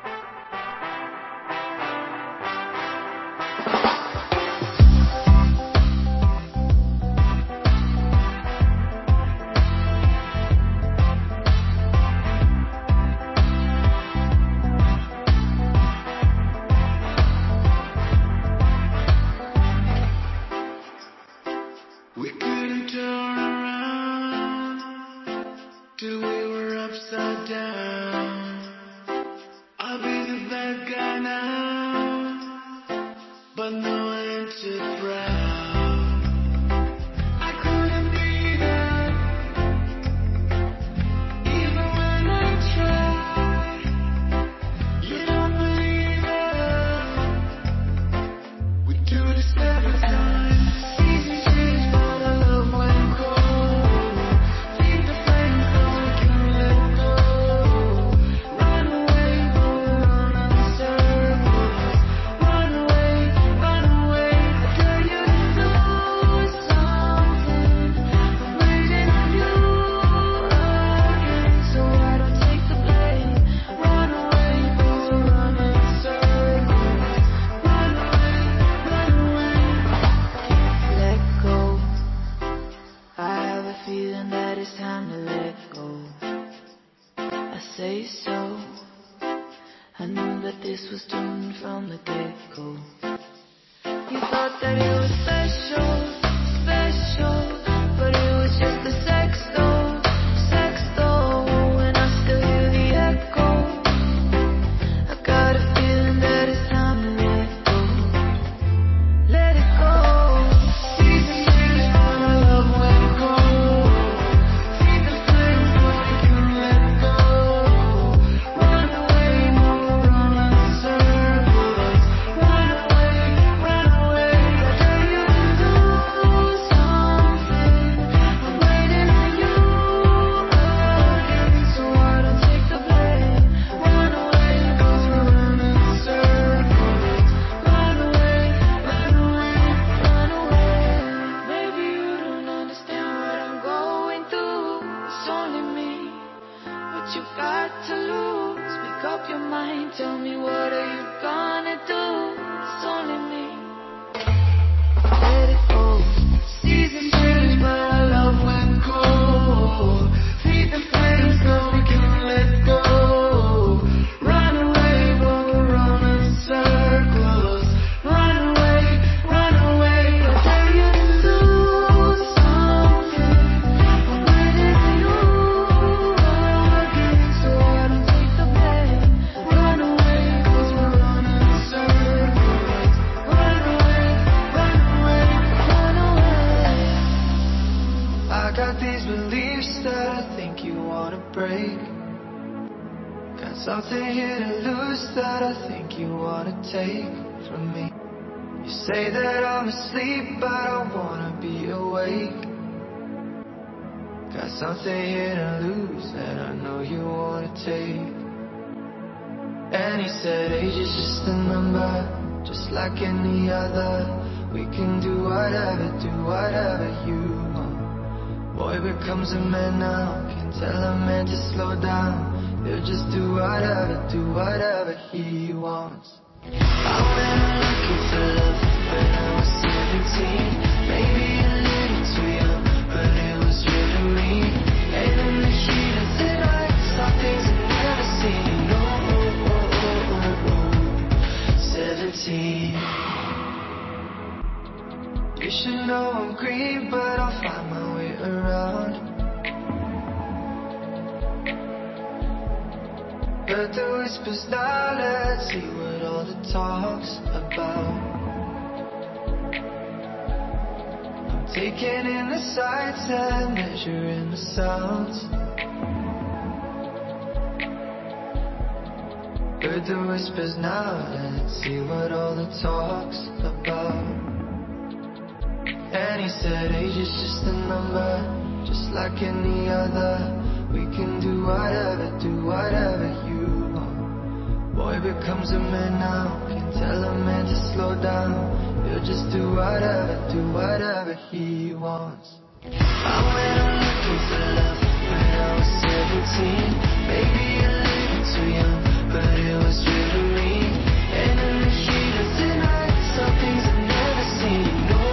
We couldn't turn around till we were upside down. I'll be the bad guy now, but no answer proud. I couldn't be there, even when I tried. You don't believe it. We do this every time. Easy change, but I love when cold. Feed the flames, 'cause we can't let go. Run away, but we're running circles. Run away, I dare you to do something. I'm waiting on you again, so I don't take the blame. Run away, but we're running circles. Run away. Let go. I have a feeling that it's time to let go. I say so. I knew that this was doomed from the get-go. You thought that it was special, but it was just a sex doll, and I still hear the echo. I got a feeling that it's time to let go. Let it go. Easy change, but I love when cold. Feed the flames, but we can't let go. Run away, but we're running circles. Run away. I dare you to do something. I'm waiting on you again, so I don't take the blame. Run away, 'cause we're running circles. Run away. Maybe you don't understand what I'm going through. It's only me, but you got to lose. Make up your mind, tell me what are you gonna do? It's only me. Let it go. Seasons change, but I love when cold. Feed the flames, 'cause we can't let go. Run away, but we're running circles. Run away. I dare you to do something. I'm waiting on you again, so I don't take the blame. Run away, 'cause we're running circles. something here to lose that I think you wanna take from me. You say that I'm asleep, but I wanna be awake. Got something here to lose that I know you wanna take. And he said age is just a number, just like any other. We can do whatever you want. Boy becomes a man now, can't tell a man to slow down. He'll just do whatever he wants. I went looking for love when I was 17. Maybe a little too young, but it was real to me. And in the heat of the night, saw things I'd never seen. Oh, 17. You should know I'm green, but I'll find my way around. Heard the whispers now, let's see what all the talk's about. I'm taking in the sights and measuring the sounds. Heard the whispers now, let's see what all the talk's about. And he said age is just a number, just like any other. We can do whatever you want. Boy becomes a man now, can't tell a man to slow down. He'll just do whatever he wants. I went on looking for love when I was 17. Maybe a little too young, but it was real to me. And in the heat of the night, some things I've never seen.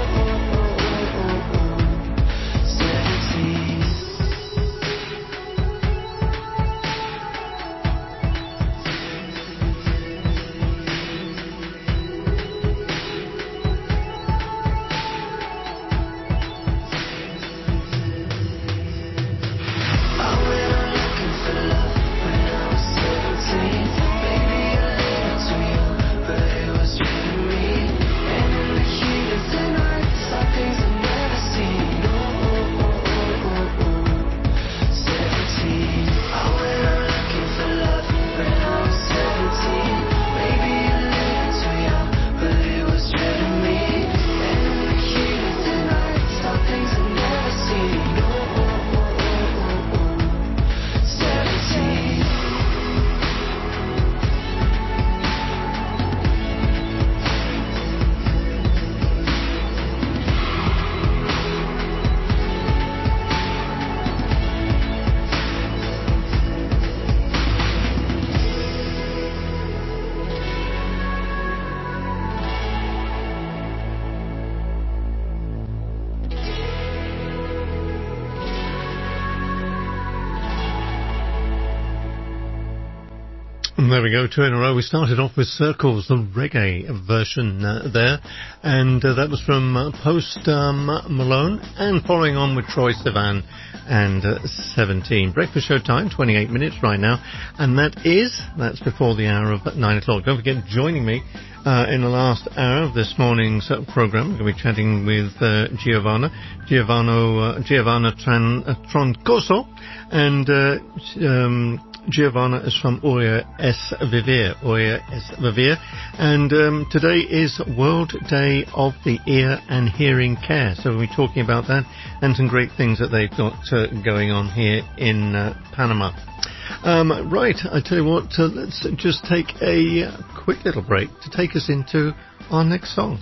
There we go, two in a row. We started off with Circles, the reggae version there, and that was from Post Malone, and following on with Troye Sivan and 17. Breakfast show time, 28 minutes right now, and that's before the hour of 9 o'clock. Don't forget, joining me in the last hour of this morning's program, we're going to be chatting with Giovanna Troncoso, and Giovanna is from Oria S. Vivir, and today is World Day of the Ear and Hearing Care, so we'll be talking about that and some great things that they've got going on here in Panama. Right, I tell you what, let's just take a quick little break to take us into our next song.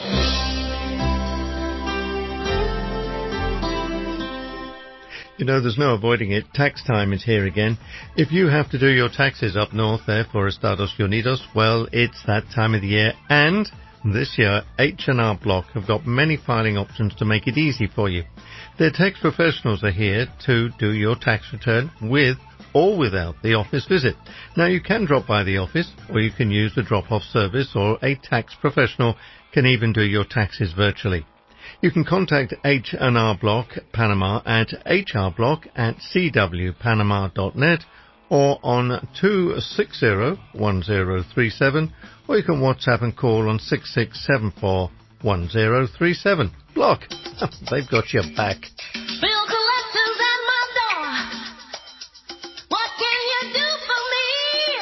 You know, there's no avoiding it. Tax time is here again. If you have to do your taxes up north there for Estados Unidos, well, it's that time of the year. And this year, H&R Block have got many filing options to make it easy for you. Their tax professionals are here to do your tax return with or without the office visit. Now, you can drop by the office, or you can use the drop-off service, or a tax professional can even do your taxes virtually. You can contact H&R Block Panama at hrblock@cwpanama.net or on 260-1037, or you can WhatsApp and call on 6674-1037. Block, they've got your back. Bill collectors at my door. What can you do for me?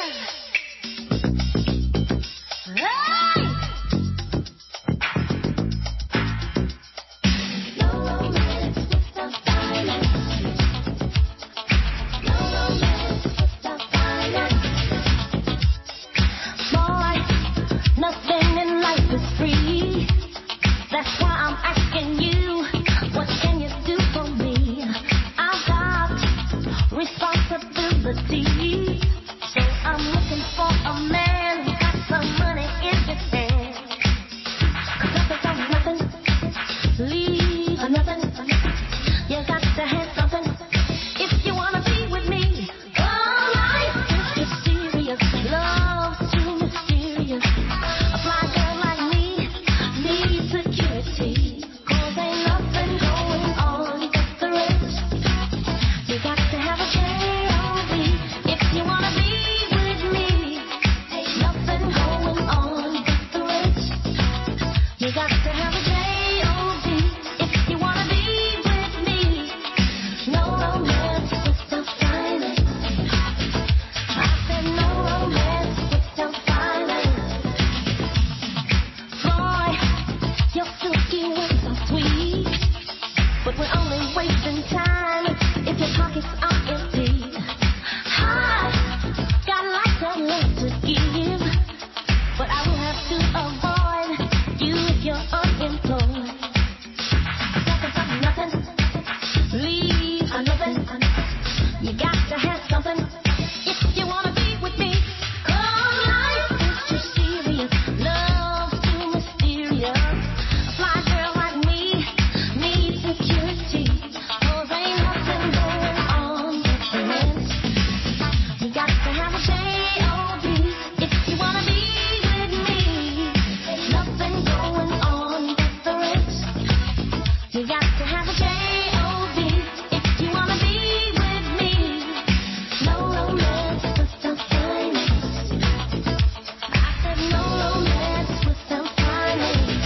to have a J-O-B if you wanna be with me. Nothing going on but the rest. You got to have a J-O-B if you wanna be with me. No romance without finance. I said no romance without finance.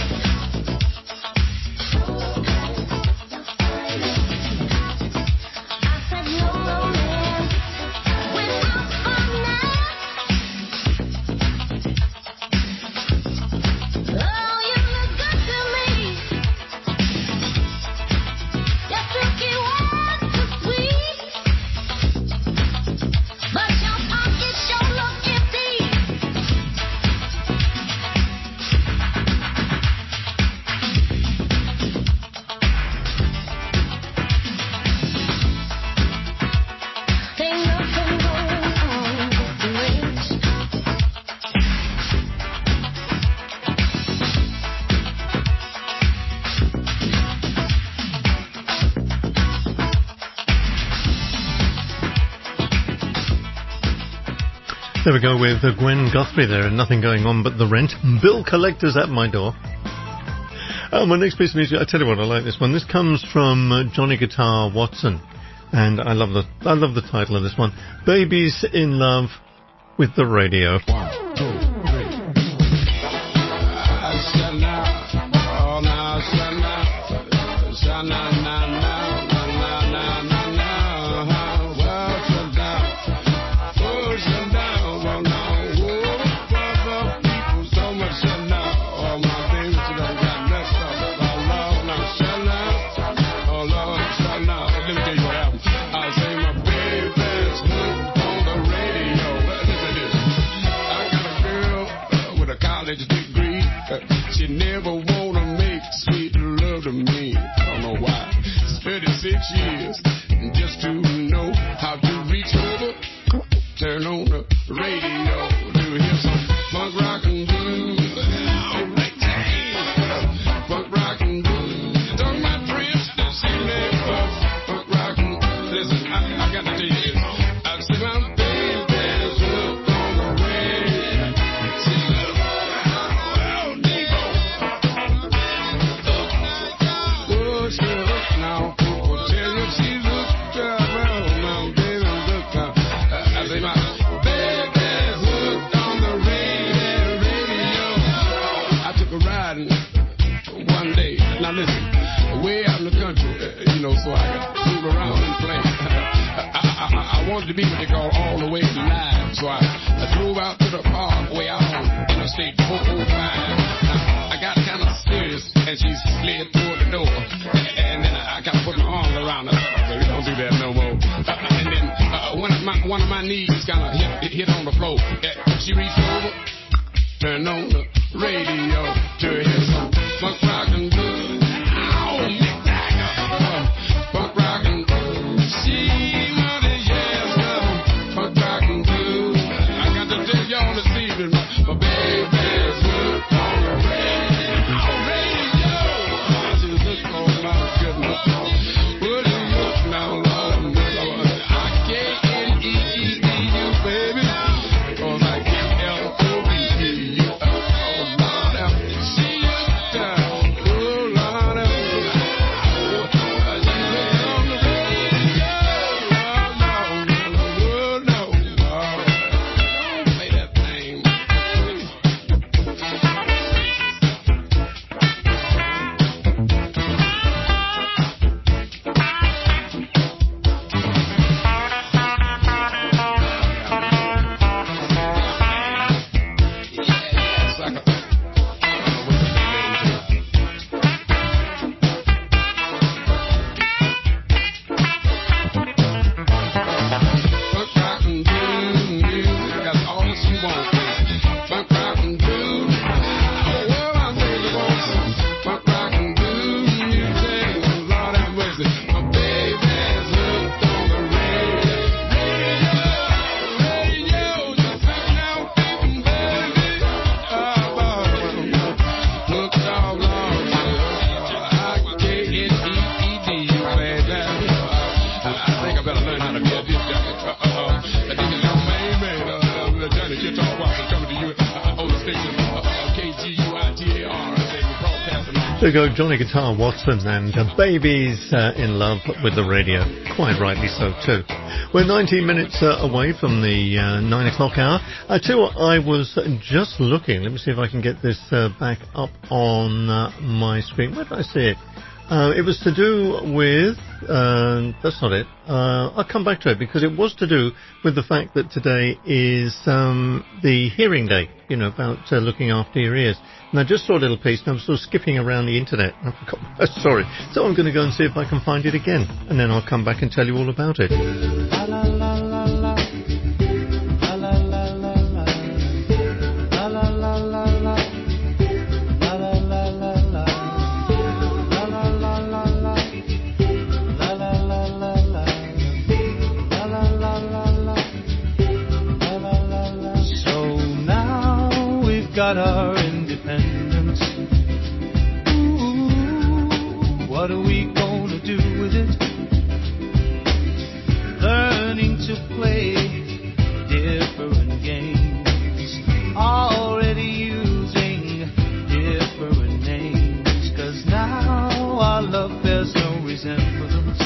No romance without finance. I said no romance without finance. Oh, you look good to me. Your silky words too sweet, but your pockets sure look empty. Ain't nothing going on with the rent. There we go with Gwen Guthrie there, and nothing going on but the rent. Bill collectors at my door. My next piece of music, I tell you what, I like this one. This comes from Johnny Guitar Watson, and I love the title of this one. Babies in Love with the Radio. She never wanna make sweet love to me. I don't know why. It's 36 years just to know how to reach over, turn on the radio to hear some punk rock and blues. Punk rock and blues. Talking about Prince, she made punk rock and blues. Listen, I got to tell you this. I said my baby's hooked on the radio. She's now, people tell you she looks well, now baby, look now. I say my baby's hooked on the radio. I took a ride one day. Now listen, way out in the country, so I could move around and play. I wanted to be what they call all the way live, so I drove out to the park way out on Interstate 405. I got kind of serious, and she slid toward the door. And then I got to put my arms around her. So we don't do that no more. And then one of my knees kind of hit on the floor. She reached over, turned on the radio to hear some punk rock and blues. Ow, Mick Jagger. Punk rock and blues. She wanted yes, punk rock and blues. I got to tell y'all this evening, my baby's hooked on the radio. She's hooked on my goodness. What is up now, Lord? I can't eat you, baby. Cause I can't help you. Oh, Lord, she hooked down. Oh, Lord, she's on the radio. Oh, no. Don't play that thing. Punk rock and blues music, that's all she wants. Punk rock and blues, well, I really want punk rock and blues music. Lord have mercy, my baby's hooked on the radio. Just hang out, baby. Hooked on, Lord, I-K-N-E-E-D, baby. I think I better learn how to be a disc jockey. This is your main man. There you go, Johnny Guitar Watson and Babies in Love with the Radio. Quite rightly so, too. We're 19 minutes away from the 9 o'clock hour. I tell you what, I was just looking. Let me see if I can get this back up on my screen. Where did I see it? It was to do with... that's not it. I'll come back to it because it was to do with the fact that today is the hearing day, you know, about looking after your ears. And I just saw a little piece and I was sort of skipping around the internet. I forgot. Sorry. So I'm going to go and see if I can find it again. And then I'll come back and tell you all about it. La la la la la. La la la la la. La la la la la. La la la la la. La la la la la. La la la la la. La la la la la. La la la la. So now we've got our independence. Ooh, what are we gonna do with it? Learning to play different games, already using different names, 'cause now our love bears no resemblance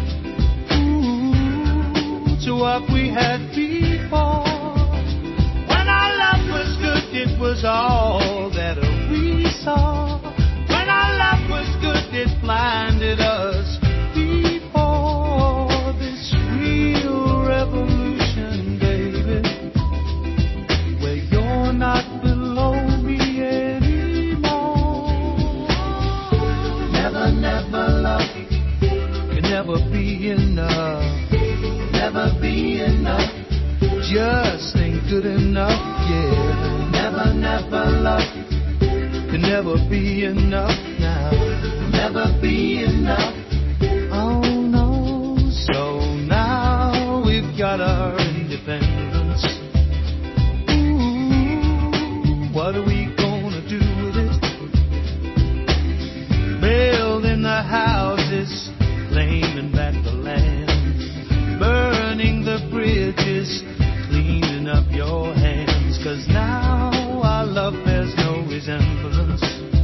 to what we had before. When our love was good, it was all that we saw. When our love was good, it blinded us before this real revolution, baby, where you're not below me anymore. Never, never love can never be enough. Never be enough. Just ain't good enough, yeah. Never, never love can never be enough now. Never be enough. Oh no. So now we've got our independence. Ooh, what are we gonna do with it? Building the houses, claiming back the land, burning the bridges, cleaning up your hands, 'cause now our love bears no resemblance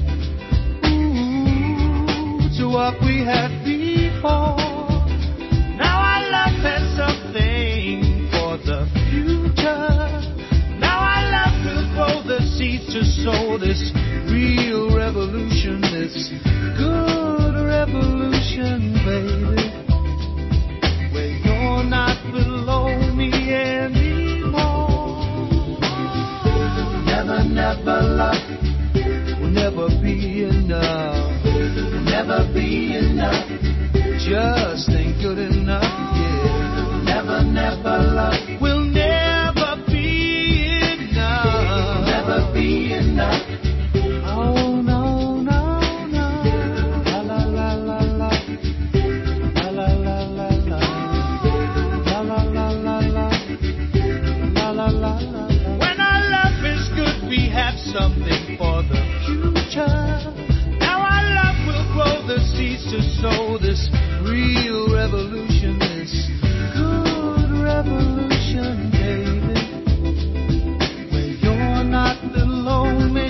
to what we had before. Now our love has something for the future. Now our love will grow the seeds to sow this real revolution, this good revolution, baby, where you're not below me anymore. Never, never love will never be enough. Never be enough. Just ain't good enough, yeah. Never, never love will never be enough. Never be enough. Oh no, no, no. La la la la la. La la la la la. La la la la la. La la la la. When our love is good, we have something for the future. Grow the seeds to sow this real revolution, this good revolution, baby, where you're not below me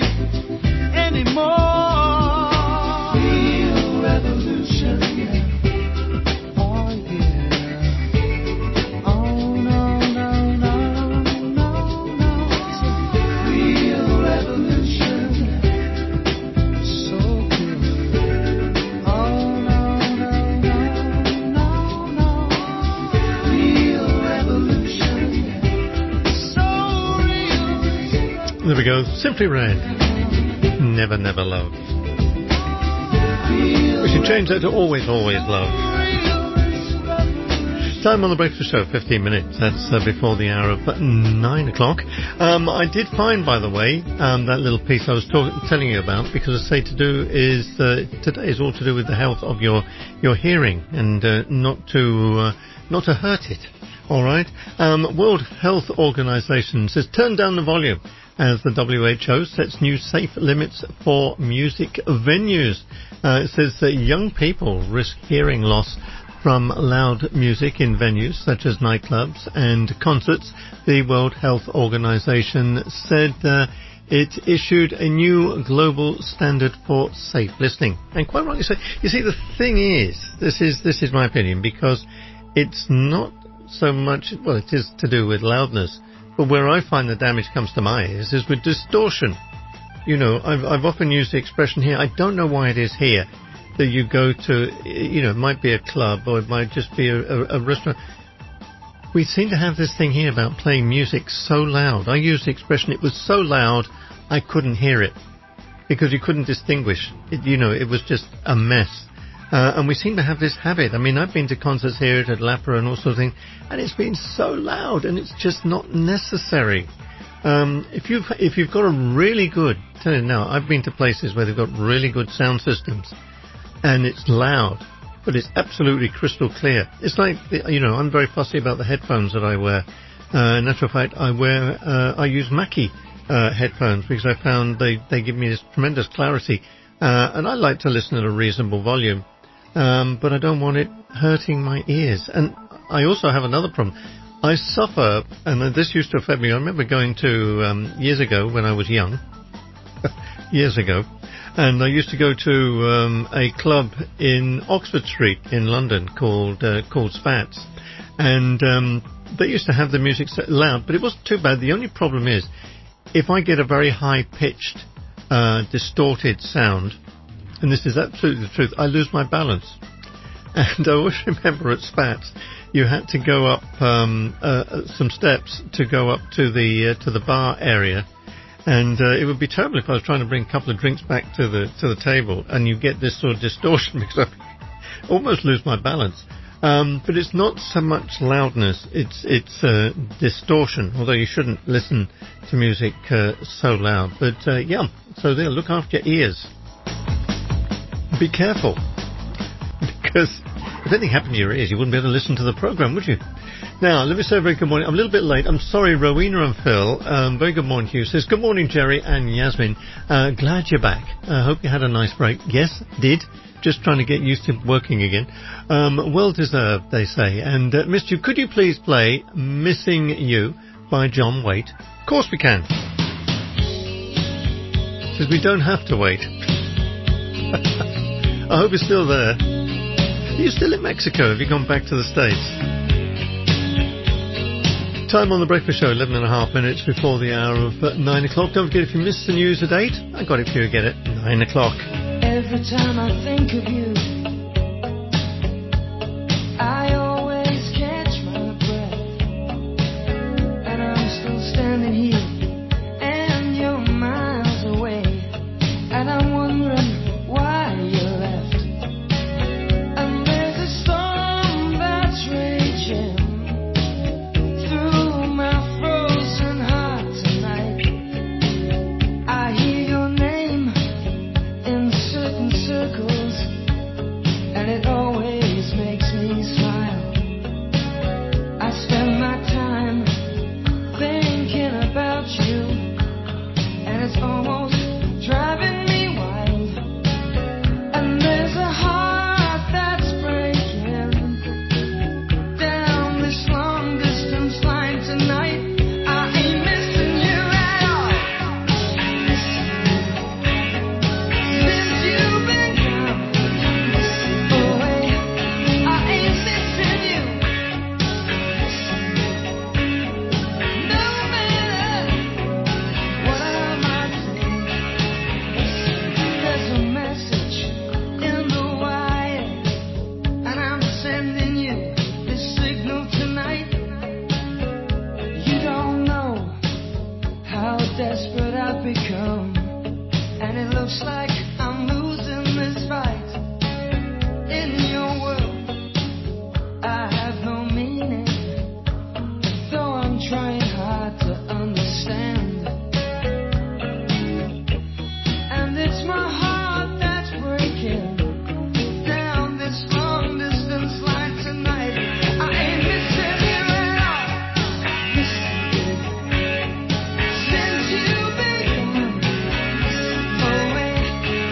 anymore. Real revolution, yeah. Oh yeah. Oh no, no, no, no, no. Real revolution. So there we go, Simply Red. Never, never love. We should change that to always, always love. Time on the Breakfast Show, 15 minutes. That's before the hour of 9 o'clock. I did find, by the way, that little piece I was telling you about, because I say today is all to do with the health of your hearing and not to hurt it. All right. World Health Organization says turn down the volume as the WHO sets new safe limits for music venues. It says that young people risk hearing loss from loud music in venues such as nightclubs and concerts. The World Health Organization said it issued a new global standard for safe listening. And quite rightly so. You see, the thing is, this is my opinion, because it's not so much, well, it is to do with loudness, but where I find the damage comes to my ears is with distortion. You know, I've often used the expression here, I don't know why it is here, that you go to, you know, it might be a club or it might just be a restaurant. We seem to have this thing here about playing music so loud. I use the expression, it was so loud I couldn't hear it, because you couldn't distinguish. It was just a mess. And we seem to have this habit. I mean, I've been to concerts here at Lapa and all sorts of things, and it's been so loud, and it's just not necessary. If you've got a really good, tell you now, I've been to places where they've got really good sound systems, and it's loud, but it's absolutely crystal clear. It's like, I'm very fussy about the headphones that I wear. In actual fact, I use Mackie headphones, because I found they give me this tremendous clarity, and I like to listen at a reasonable volume. But I don't want it hurting my ears. And I also have another problem. I suffer, and this used to affect me. I remember going to, years ago when I was young, years ago, and I used to go to a club in Oxford Street in London called Spats. And they used to have the music so loud, but it wasn't too bad. The only problem is, if I get a very high-pitched, distorted sound, and this is absolutely the truth, I lose my balance. And I always remember at Spats, you had to go up some steps to go up to the bar area, and it would be terrible if I was trying to bring a couple of drinks back to the table, and you get this sort of distortion, because I almost lose my balance. But it's not so much loudness, it's distortion, although you shouldn't listen to music so loud. But so there, look after your ears. Be careful, because if anything happened to your ears, you wouldn't be able to listen to the program, would you? Now, let me say a very good morning. I'm a little bit late. I'm sorry, Rowena and Phil. Very good morning to you. Says, good morning, Jerry and Yasmin. Glad you're back. Hope you had a nice break. Yes, did. Just trying to get used to working again. Well deserved, they say. And, Mr. Could you please play Missing You by John Waite? Of course we can. Says we don't have to wait. I hope you're still there. Are you still in Mexico? Have you gone back to the States? Time on the breakfast show, 11.5 minutes before the hour of 9 o'clock. Don't forget, if you missed the news at 8, I got it for you again at 9 o'clock. Every time I think of you, I always catch my breath, and I'm still standing here, and you're miles away, and I'm wondering why you left. And there's a storm that's raging through my frozen heart tonight. I hear your name in certain circles, and it always makes me smile. I spend my time thinking about you, and it's almost driving me wild. And there's a heart that's breaking down this long distance line tonight. I ain't missing you at all. Since you've been gone away, I ain't missing you. No matter what I might think, there's a message in the wire, and I'm sending you this signal tonight. You don't know how desperate I've become, and it looks like I'm losing this fight. In your world, I have no meaning, though I'm trying hard to understand. And it's my heart that's breaking down this long distance line tonight. I ain't missing you at all. Since you've been gone away,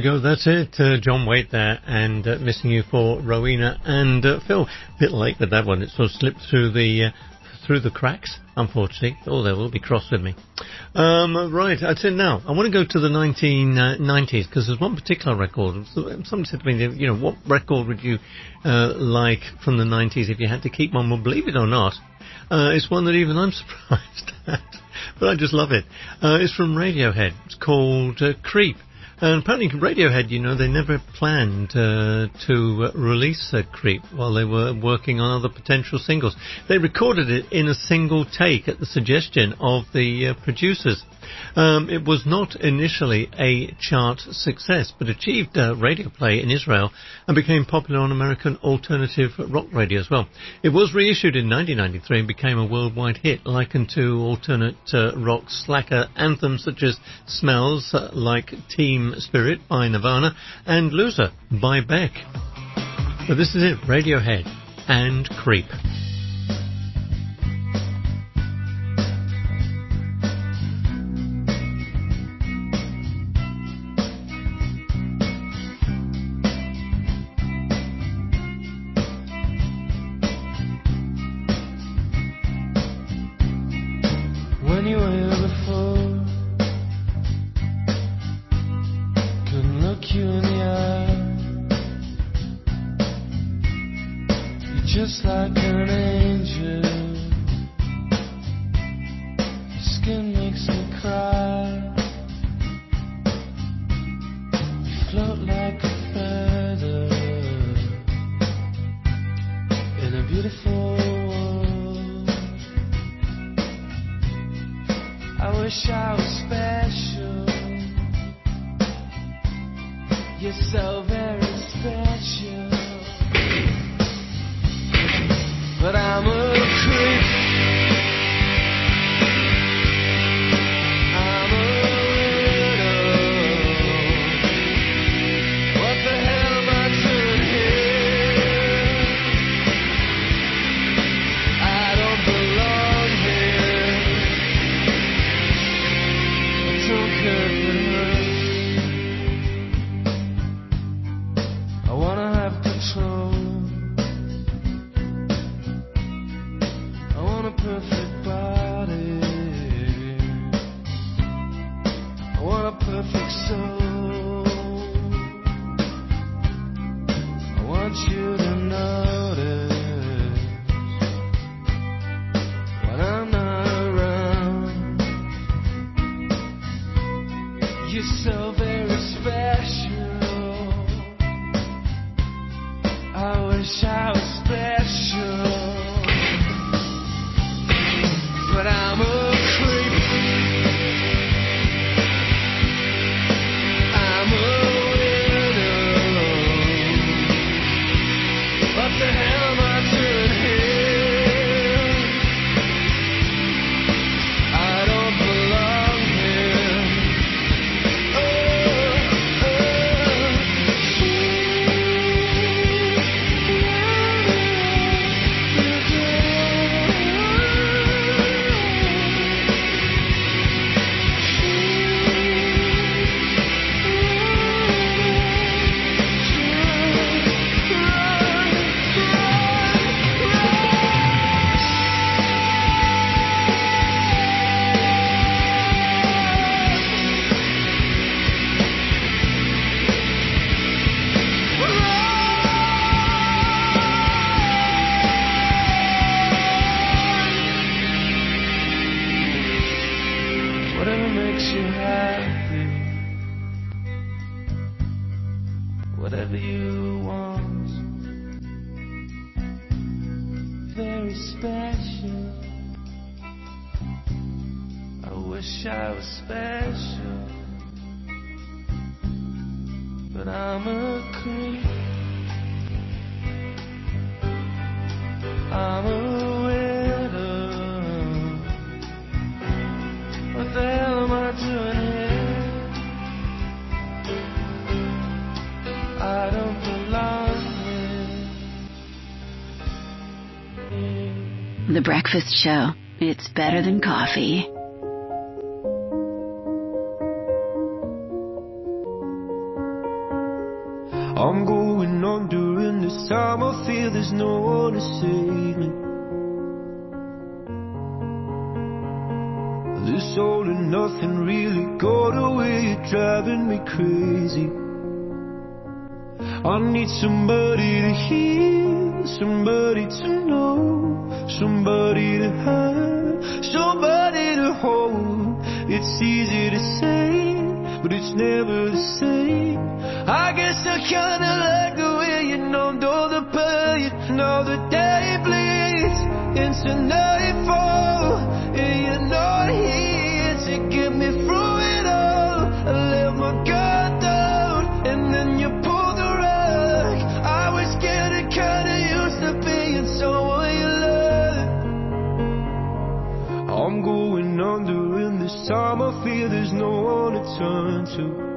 go. That's it. John Waite there, and Missing You for Rowena and Phil. A bit late with that one. It sort of slipped through the cracks, unfortunately. Oh, they will be cross with me. Right, that's it now. I want to go to the 1990s, because there's one particular record. Someone said to me, you know, what record would you like from the 90s if you had to keep one? Well, believe it or not, it's one that even I'm surprised at, but I just love it. It's from Radiohead. It's called Creep. And apparently Radiohead, you know, they never planned to release Creep while they were working on other potential singles. They recorded it in a single take at the suggestion of the producers. It was not initially a chart success, but achieved radio play in Israel and became popular on American alternative rock radio as well. It was reissued in 1993 and became a worldwide hit, likened to alternate rock slacker anthems such as Smells Like Team Spirit by Nirvana and Loser by Beck. But this is it, Radiohead and Creep. When you were here before, couldn't look you in the eye. You're just like an angel. Your skin makes me cry. You float like a feather in a beautiful world. I wish I was special. You're so very special. But I'm a creep. I'm a weirdo. What the hell am I doing here? I don't belong here. I don't care if it hurts. I wanna have control. I want a perfect body. I want a perfect soul. I want you to notice when I'm not around. You're so very special. I wish I was special. But I'm a creep. I'm a weirdo. What the hell am I doing here? I don't belong here. Whatever makes you happy, whatever you want, very special. I wish I was special, but I'm a creep. I'm a weirdo. What the hell am I doing here? I don't belong here. The Breakfast Show. It's better than coffee. I'm going under, and this time I feel there's no one to save me. This all and nothing really got away, you're driving me crazy. I need somebody to hear, somebody to know, somebody to have, somebody to hold. It's easy to say, but it's never the same. I guess I kinda like the way you numbed all the pain. Now the day bleeds into nightfall, and you're not here to get me through it all. I let my guard down, and then you pulled the rug. I was getting kinda used to being someone you loved. I'm going under, and this time I feel there's no one to turn to.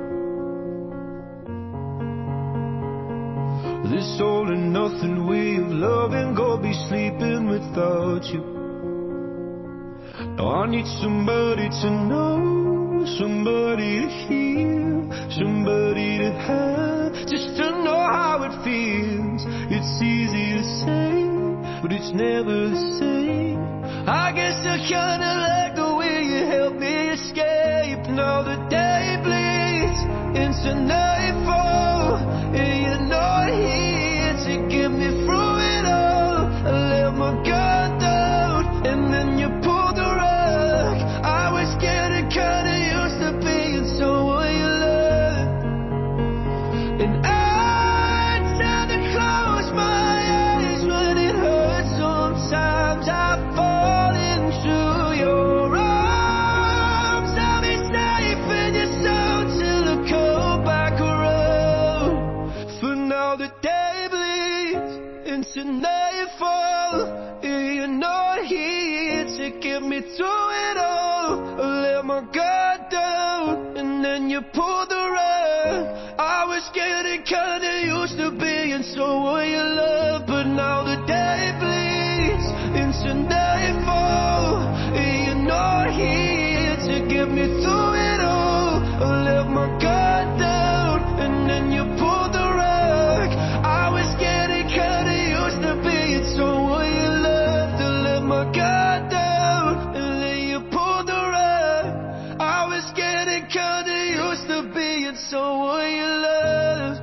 This all and nothing way of loving, gonna be sleeping without you. Now I need somebody to know, somebody to hear, somebody to have, just to know how it feels. It's easy to say, but it's never the same. I guess I kinda like the way you help me escape. Now the day bleeds into nightfall, and you're not here to get me through it all. I let my guard down, and then you pulled the rug. I was getting kinda used to being someone you loved. And I tend to close my eyes when it hurts. Sometimes I fall into your arms. I'll be safe in your soul till I come back around. For now the day bleeds into nightfall, and you're not here to get me through it all. I let my guard down, and then you pulled the rug. I was getting kinda used to being someone you love, but now the day bleeds into nightfall, and you're not here to get me through it all. I let my guard down, and then you pulled the rug. I was getting kinda used to being someone you loved. I let my guard down, and then you pulled the rug. I was getting kinda used to being someone you loved.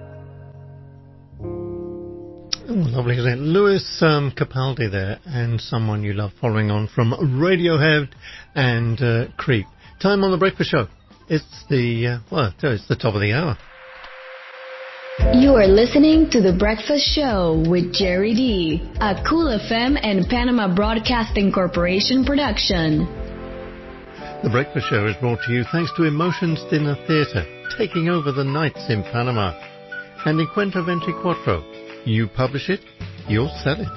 Lovely, isn't it? Lewis Capaldi there, and Someone You Love, following on from Radiohead and Creep. Time on the Breakfast Show. It's the it's the top of the hour. You are listening to The Breakfast Show with Jerry D, a Cool FM and Panama Broadcasting Corporation production. The Breakfast Show is brought to you thanks to Emotions Dinner Theatre, taking over the nights in Panama. And Encuentro 24. You publish it, you'll sell it.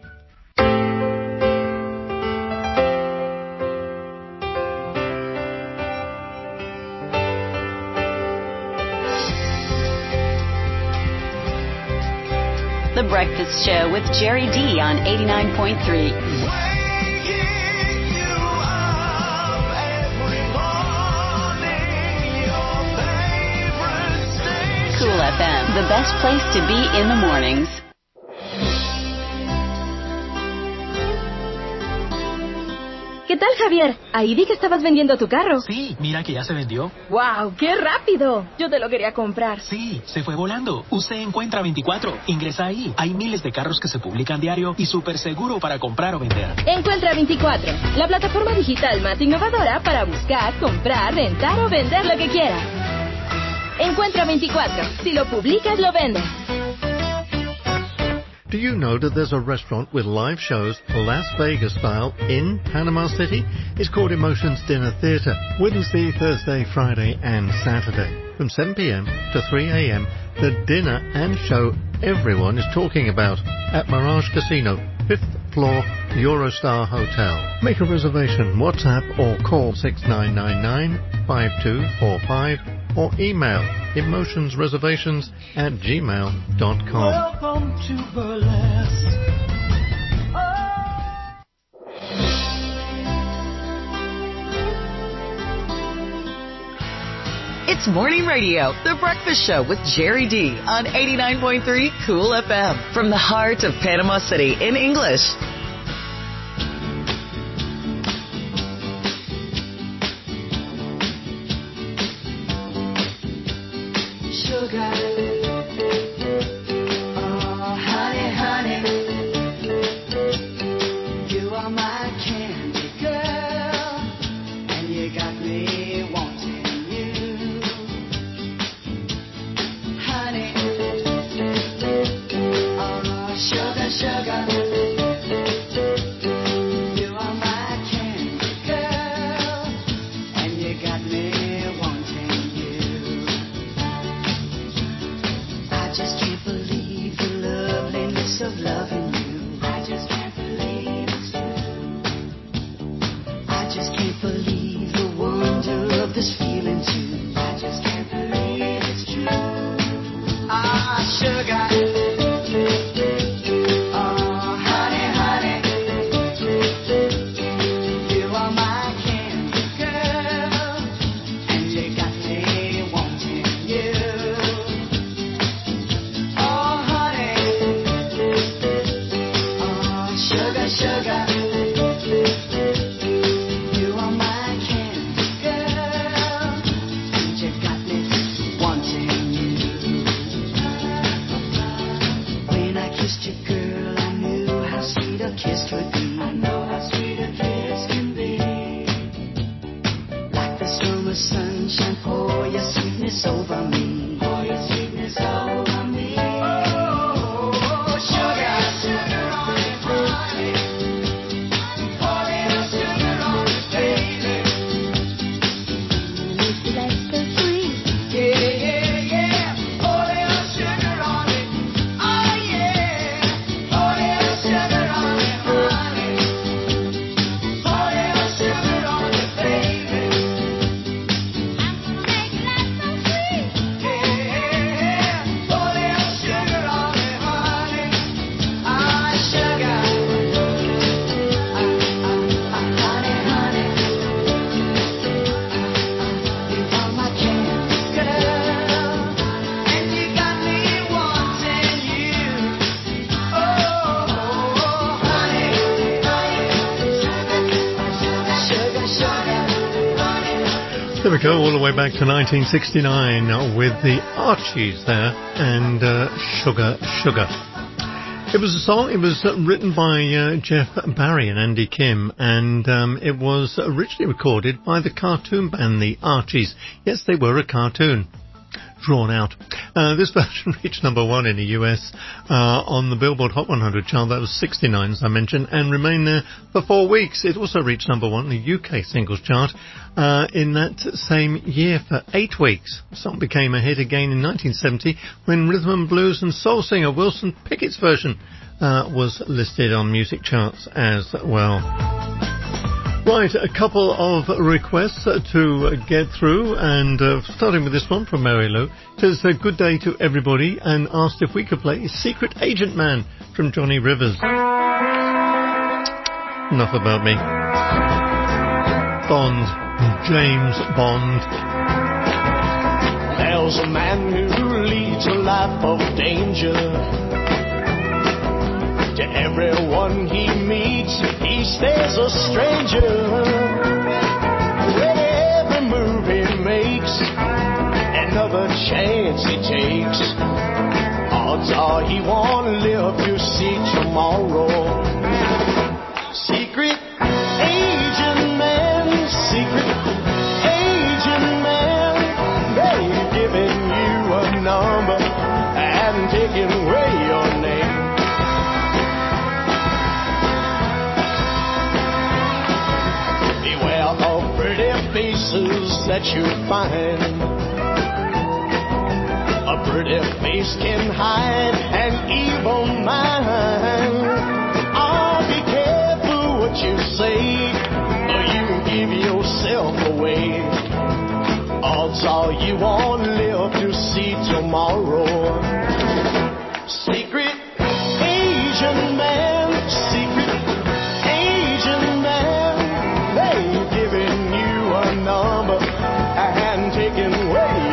The Breakfast Show with Jerry D on 89.3. Cool FM, the best place to be in the mornings. ¿Qué tal, Javier? Ahí vi que estabas vendiendo tu carro. Sí, mira que ya se vendió. ¡Wow! ¡Qué rápido! Yo te lo quería comprar. Sí, se fue volando. Usted Encuentra 24. Ingresa ahí. Hay miles de carros que se publican diario y súper seguro para comprar o vender. Encuentra 24, la plataforma digital más innovadora para buscar, comprar, rentar o vender lo que quieras. Encuentra 24. Si lo publicas, lo vendes. Do you know that there's a restaurant with live shows Las Vegas style in Panama City? It's called Emotions Dinner Theatre. Wednesday, Thursday, Friday and Saturday. From 7 p.m. to 3 a.m. the dinner and show everyone is talking about at Mirage Casino, 5th floor, Eurostar Hotel. Make a reservation, WhatsApp or call 6999-5245 or email emotionsreservations@gmail.com. Welcome to Burlesque. It's Morning Radio, The Breakfast Show with Jerry D on 89.3 Cool FM from the heart of Panama City in English. Sugar, oh honey, honey, you are my candy girl, and you got me wanting you, honey, oh sugar, sugar, you are my candy girl, and you got me wanting you. I just can't believe the loveliness of loving you. I just can't believe it's true. I just can't believe the wonder of this feeling too. I just can't believe it's true. Ah, sugar. Oh, honey, honey. You are my candy girl, and you got me wanting you. Oh, honey, oh, sugar, sugar, you are my candy girl, and you got me wanting you. When I kissed you, girl, I knew how sweet a kiss could be. I know how sweet a kiss can be. Like the summer sunshine, pour your sweetness over me. Pour your sweetness over me. Oh, sugar, sugar on it, honey. Pour a little sugar on it, baby. That's so sweet. Yeah, yeah, yeah. Pour a little sugar on it. Oh, yeah. Pour a little sugar on it, honey. Pour a little sugar on it, baby. I'm gonna make that so sweet. Yeah, yeah. Pour a little sugar on it, honey. Ah, sugar. Honey, honey. You are my candy girl, and you got me wanting you. Oh, honey, sugar, sugar, There we go, all the way back to 1969 with the Archies there and Sugar, Sugar. It was a song, it was written by Jeff Barry and Andy Kim, and it was originally recorded by the cartoon band, the Archies. Yes, they were a cartoon. Drawn out. This version reached number 1 in the US on the Billboard Hot 100 chart. That was 69, as I mentioned, and remained there for 4 weeks. It also reached number 1 in the UK singles chart in that same year for 8 weeks. The song became a hit again in 1970 when rhythm and blues and soul singer Wilson Pickett's version was listed on music charts as well. Right, a couple of requests to get through, and starting with this one from Mary Lou. It says, good day to everybody, and asked if we could play Secret Agent Man from Johnny Rivers. Enough about me. Bond, James Bond. There's a man who leads a life of danger. To everyone he meets, he stays a stranger. With every move he makes, another chance he takes, odds are he won't live to see tomorrow. Secret agent man, secret agent man, they've given you a number and taken away your name. Beware of pretty faces that you find. A pretty face can hide an evil mind. Oh, be careful what you say, or you give yourself away. Odds are you won't live to see tomorrow. Secret Asian man, secret Asian man, they've given you a number and taken away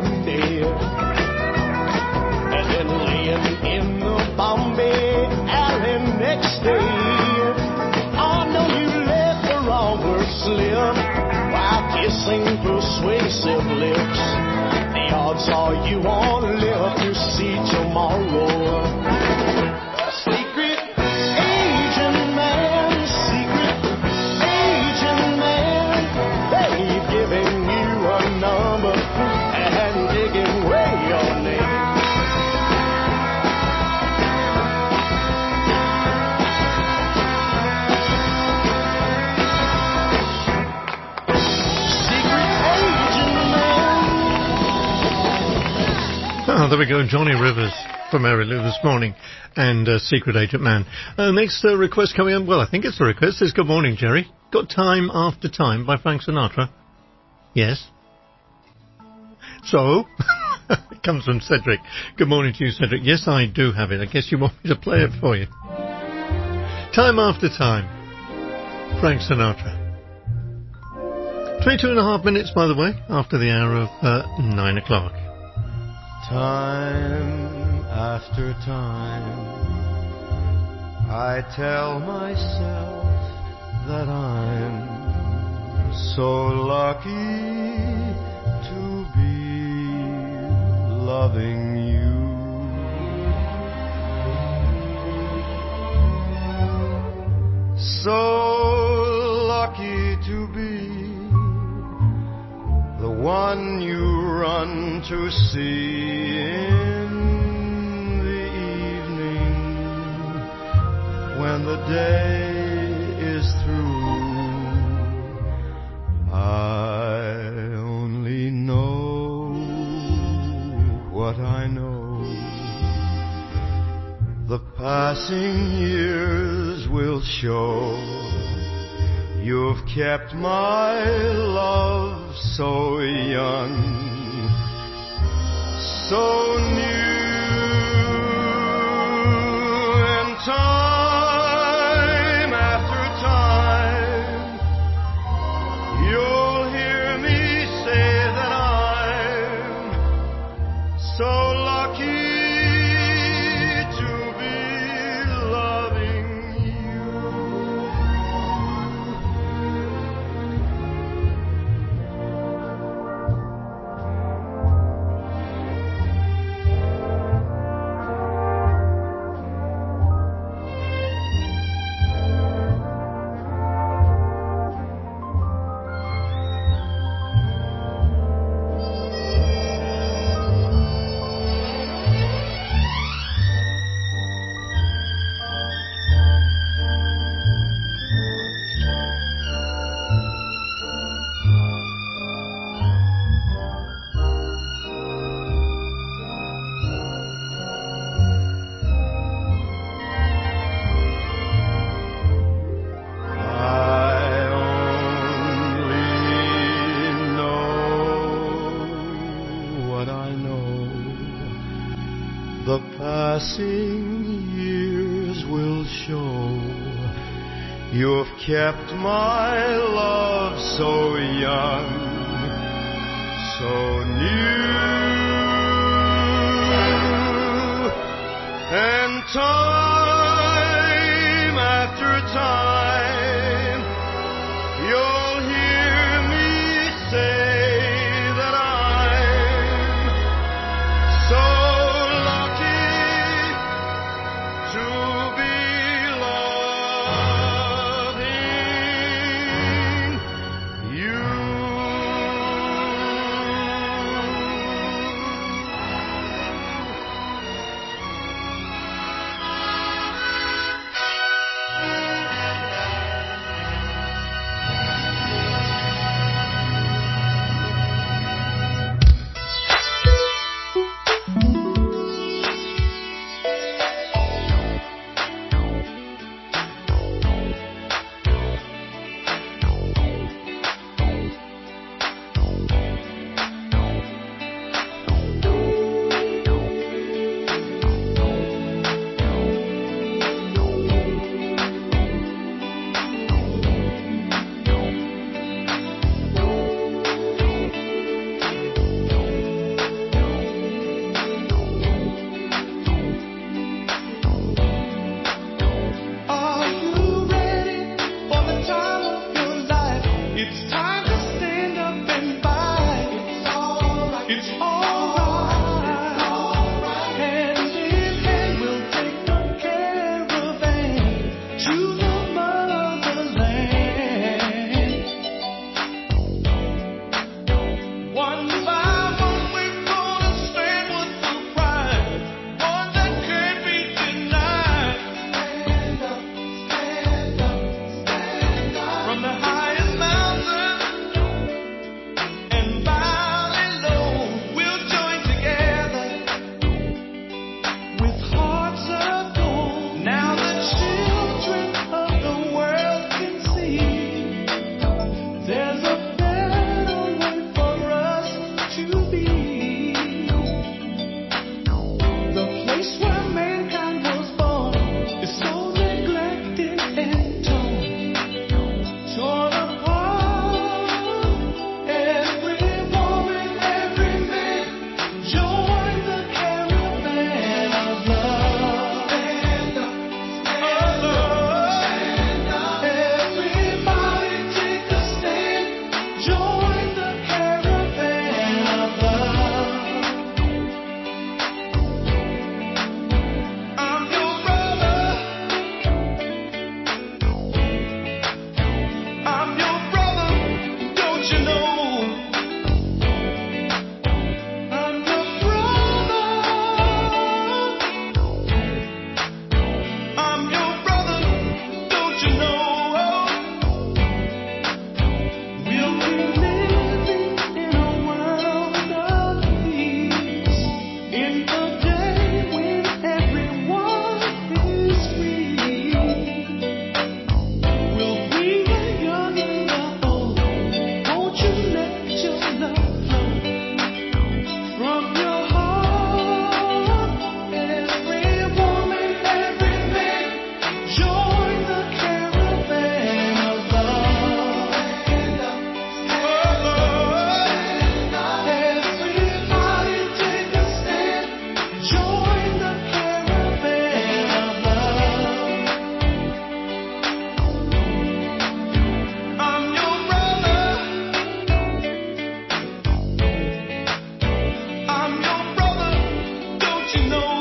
Monday, and then laying in the Bombay alley next day. Oh no, you let the wrong word slip while kissing persuasive lips. The odds are you won't live to see tomorrow. Secret agent man, they've given you a number and taken away your name. Oh, there we go, Johnny Rivers from Mary Lou this morning, and Secret Agent Man. Next request coming in, well, I think it's a request, says, good morning, Jerry. Got Time After Time by Frank Sinatra? Yes. So? It comes from Cedric. Good morning to you, Cedric. Yes, I do have it. I guess you want me to play it for you. Time After Time, Frank Sinatra. 22.5 minutes, by the way, after the hour of 9 o'clock. Time after time, I tell myself that I'm so lucky to be loving you. So lucky to be the one you run to see in the evening when the day is through. I only know what I know. The passing years will show. You've kept my love so young, so new, and time after time, you'll hear me say that I'm so lucky to be loving you. The passing years will show you've kept my love so young, so new, and time after time you'll hear me say that I'm so to be loving you. It's alright. Hand in hand, we'll take a caravan to the motherland. One by one, we're gonna stand with the pride, one that can't be denied. Stand up, stand up, stand up. From the highest mountain and valley low, we'll join together with hearts of gold. Now the children of the world can see there's a better way for us to be. The place where mankind was born is so neglected and torn apart. Every woman, every man, join the caravan of love. Stand up, stand up, everybody take a stand. Join the caravan of love. I'm your brother. I'm your brother, don't you know? I'm your brother. I'm your brother, don't you know? We'll be living in a world of peace, in the day when everyone is free. We'll bring the young and the old. Won't you let your love flow from your heart? Every woman, every man, join the caravan of love. Stand up, everybody take a stand. Join the caravan of love. I'm your brother. I'm your brother, don't you know?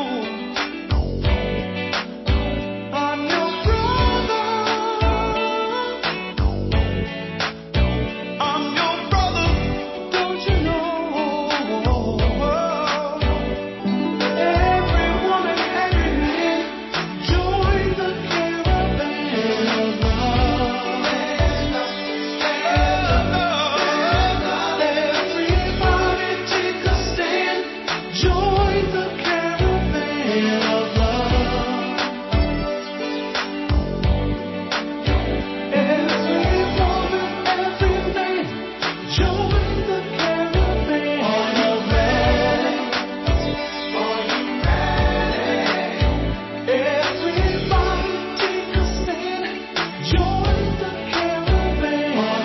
I'm your brother. I'm your brother, don't you know? Every woman, every man, join the caravan of love. Everybody take a stand. Join the caravan of love. Every woman, every man, join the caravan. Are you ready? Are you ready? Everybody take a stand. Join the caravan. Are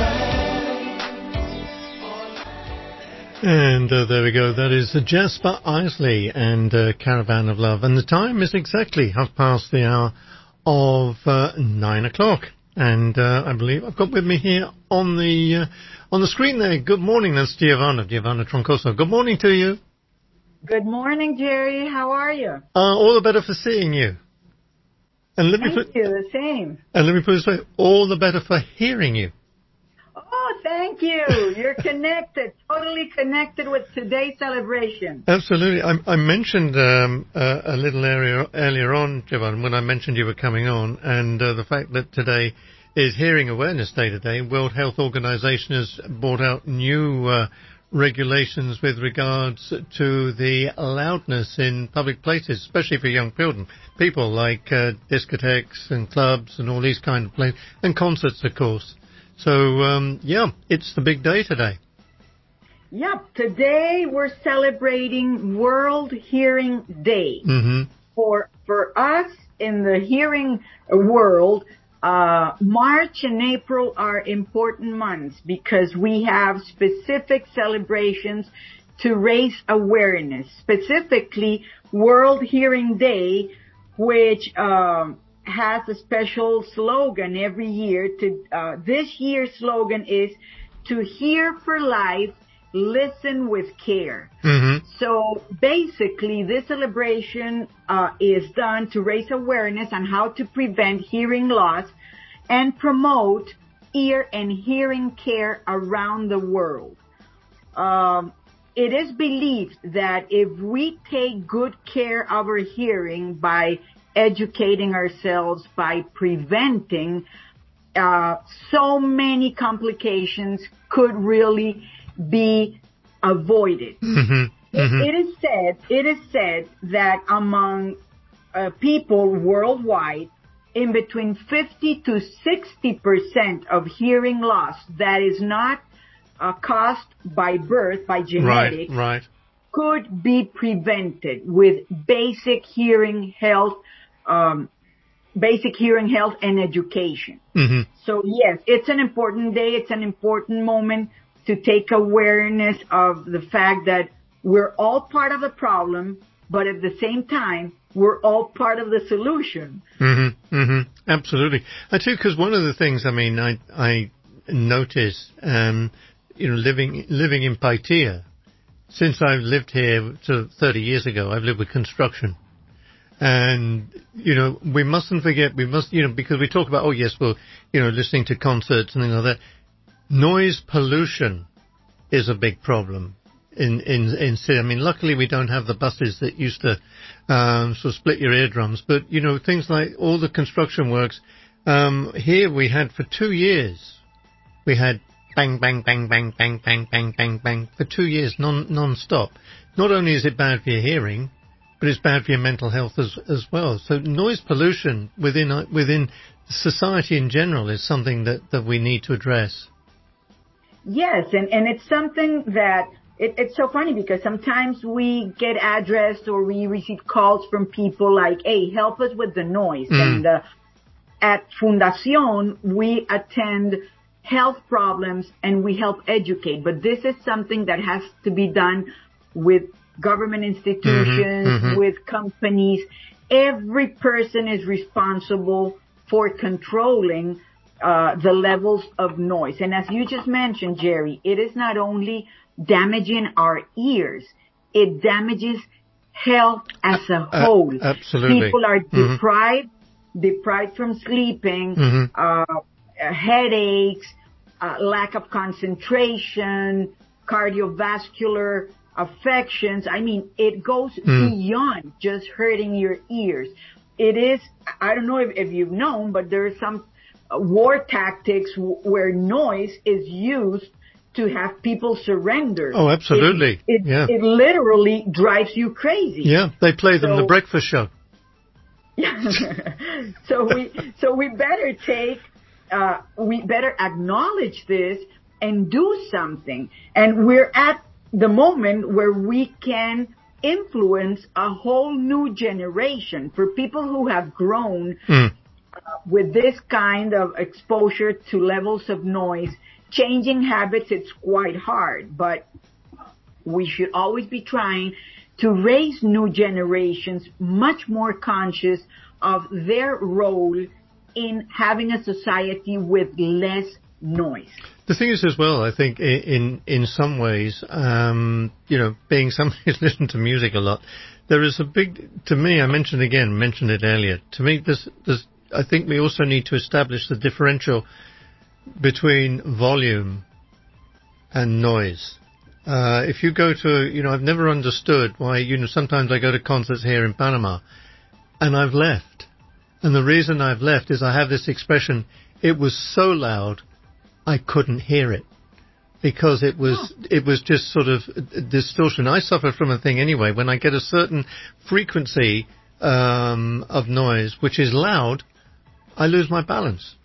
you ready? And there we go. That is Jasper Isley and Caravan of Love. And the time is exactly 1:30 of 9 o'clock. And I believe I've got with me here on the screen there. Good morning. That's Giovanna Troncoso. Good morning to you. Good morning, Jerry. How are you? All the better for seeing you. And let me Thank you. The same. And let me put it this way, all the better for hearing you. Oh, thank you. You're connected, totally connected with today's celebration. Absolutely. I mentioned a little earlier on, Giovanna, when I mentioned you were coming on, and the fact that today is Hearing Awareness Day today. World Health Organization has brought out new regulations with regards to the loudness in public places, especially for young people like discotheques and clubs and all these kind of places, and concerts, of course. So, it's the big day today. Yep. Today we're celebrating World Hearing Day. Mm-hmm. For us in the hearing world, March and April are important months because we have specific celebrations to raise awareness. Specifically, World Hearing Day, which has a special slogan every year. This year's slogan is "To hear for life, listen with care. Mm-hmm. So basically, this celebration is done to raise awareness on how to prevent hearing loss and promote ear and hearing care around the world. It is believed that if we take good care of our hearing by educating ourselves, by preventing, so many complications could really be avoided. Mm-hmm. Mm-hmm. It is said that among people worldwide, in between 50 to 60% of hearing loss that is not caused by birth, by genetics, Right. could be prevented with basic hearing health and education. Mm-hmm. So yes, it's an important day. It's an important moment to take awareness of the fact that we're all part of the problem, but at the same time, we're all part of the solution. Mm-hmm. Mm-hmm. Absolutely. I too, because one of the things, I mean, I noticed, living in Paitilla, since I've lived here 30 years ago, I've lived with construction. And, we mustn't forget, because we talk about, listening to concerts and things like that. Noise pollution is a big problem in city. I mean, luckily we don't have the buses that used to sort of split your eardrums. But, things like all the construction works, here we had for 2 years, we had bang, bang, bang, bang, bang, bang, bang, bang, bang, for 2 years non-stop. Not only is it bad for your hearing, but it's bad for your mental health as well. So noise pollution within society in general is something that we need to address. Yes, and it's something that it's so funny because sometimes we get addressed or we receive calls from people like, hey, help us with the noise. And at Fundación, we attend health problems and we help educate. But this is something that has to be done with government institutions, with companies. Every person is responsible for controlling the levels of noise. And as you just mentioned, Jerry, it is not only damaging our ears, it damages health as a whole. Absolutely. People are deprived from sleeping, headaches, lack of concentration, cardiovascular affections. I mean, it goes beyond just hurting your ears. It is, I don't know if you've known, but there are some war tactics where noise is used to have people surrender. Oh, absolutely. It literally drives you crazy. Yeah, they play them the breakfast show. Yeah. So we better we better acknowledge this and do something. And we're at the moment where we can influence a whole new generation. For people who have grown with this kind of exposure to levels of noise, changing habits, it's quite hard, but we should always be trying to raise new generations much more conscious of their role in having a society with less noise. The thing is as well, I think in some ways, being somebody who's listened to music a lot, there is a big, to me, I mentioned it earlier, to me, I think we also need to establish the differential between volume and noise. If you go to, I've never understood why, sometimes I go to concerts here in Panama and I've left. And the reason I've left is I have this expression, it was so loud I couldn't hear it. Because it was just sort of distortion. I suffer from a thing anyway, when I get a certain frequency of noise, which is loud, I lose my balance.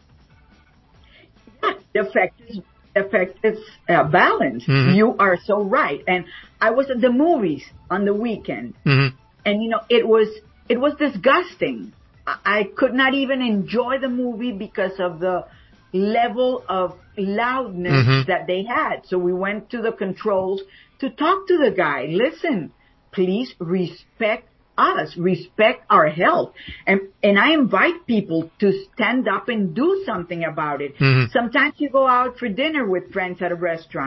The effect is balance. You are so right. And I was at the movies on the weekend, and it was disgusting. I could not even enjoy the movie because of the level of loudness that they had. So we went to the controls to talk to the guy. Listen, please respect us, respect our health. And I invite people to stand up and do something about it. Sometimes you go out for dinner with friends at a restaurant.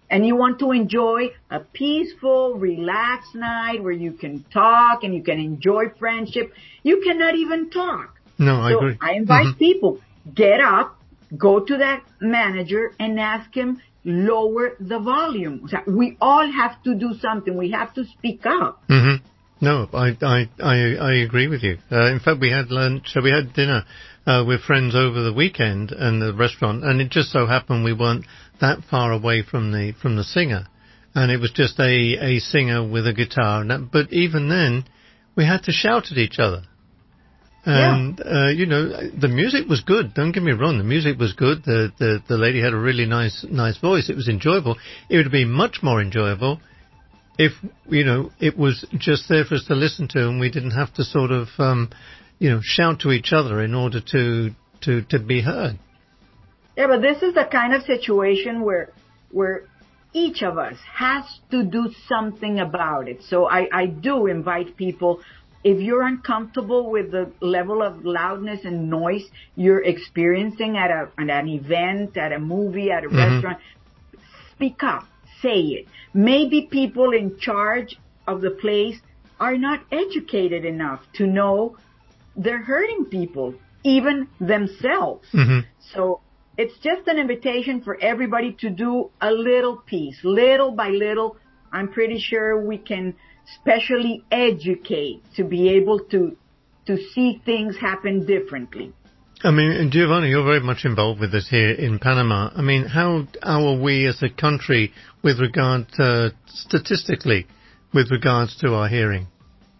and you want to enjoy a peaceful, relaxed night where you can talk and you can enjoy friendship, you cannot even talk. No, I agree. I invite people, get up, go to that manager and ask him, lower the volume. So we all have to do something. We have to speak up. Mm-hmm. No, I agree with you. In fact, we had dinner with friends over the weekend in the restaurant, and it just so happened we weren't that far away from the singer, and it was just a singer with a guitar. But even then, we had to shout at each other. And, the music was good. Don't get me wrong. The music was good. The lady had a really nice voice. It was enjoyable. It would be much more enjoyable if, it was just there for us to listen to and we didn't have to sort of, shout to each other in order to be heard. Yeah, but this is the kind of situation where each of us has to do something about it. So I do invite people, if you're uncomfortable with the level of loudness and noise you're experiencing at an event, at a movie, at a restaurant, speak up, say it. Maybe people in charge of the place are not educated enough to know they're hurting people, even themselves. So it's just an invitation for everybody to do a little piece, little by little. I'm pretty sure we can specially educate to be able to see things happen differently. I mean, Giovanni, you're very much involved with this here in Panama. I mean, how are we as a country with regard statistically with regards to our hearing?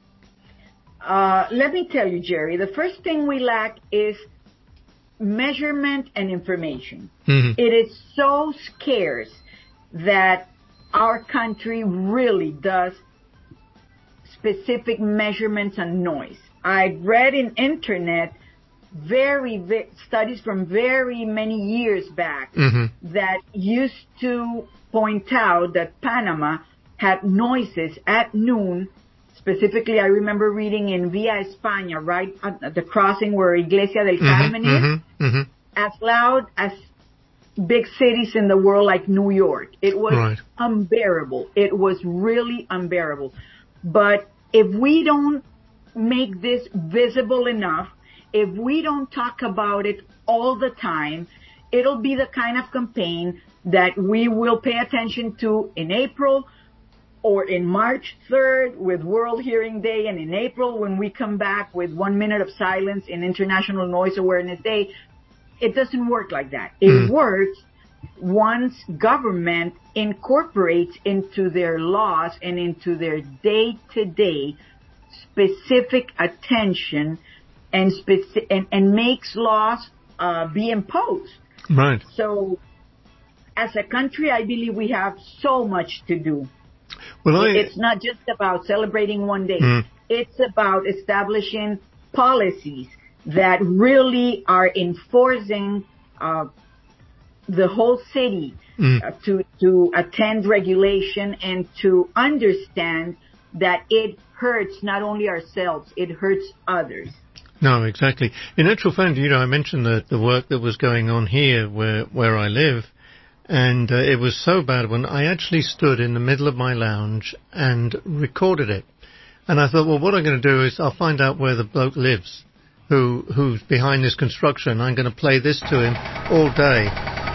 Let me tell you, Jerry, the first thing we lack is measurement and information. It is so scarce that our country really does specific measurements on noise. I've read in internet studies from very many years back that used to point out that Panama had noises at noon. Specifically, I remember reading in Via España, right at the crossing where Iglesia del Carmen is, as loud as big cities in the world like New York. It was unbearable. It was really unbearable. But if we don't make this visible enough, if we don't talk about it all the time, it'll be the kind of campaign that we will pay attention to in April or in March 3rd with World Hearing Day, and in April when we come back with 1 minute of silence in International Noise Awareness Day. It doesn't work like that. It works once government incorporates into their laws and into their day-to-day specific attention and makes laws be imposed. Right. So as a country, I believe we have so much to do. Well, it's not just about celebrating one day. It's about establishing policies that really are enforcing the whole city to attend regulation and to understand that it hurts not only ourselves, it hurts others. No, exactly. In actual fact, I mentioned the work that was going on here where I live, and it was so bad when I actually stood in the middle of my lounge and recorded it. And I thought, well, what I'm going to do is I'll find out where the bloke lives who's behind this construction. I'm going to play this to him all day.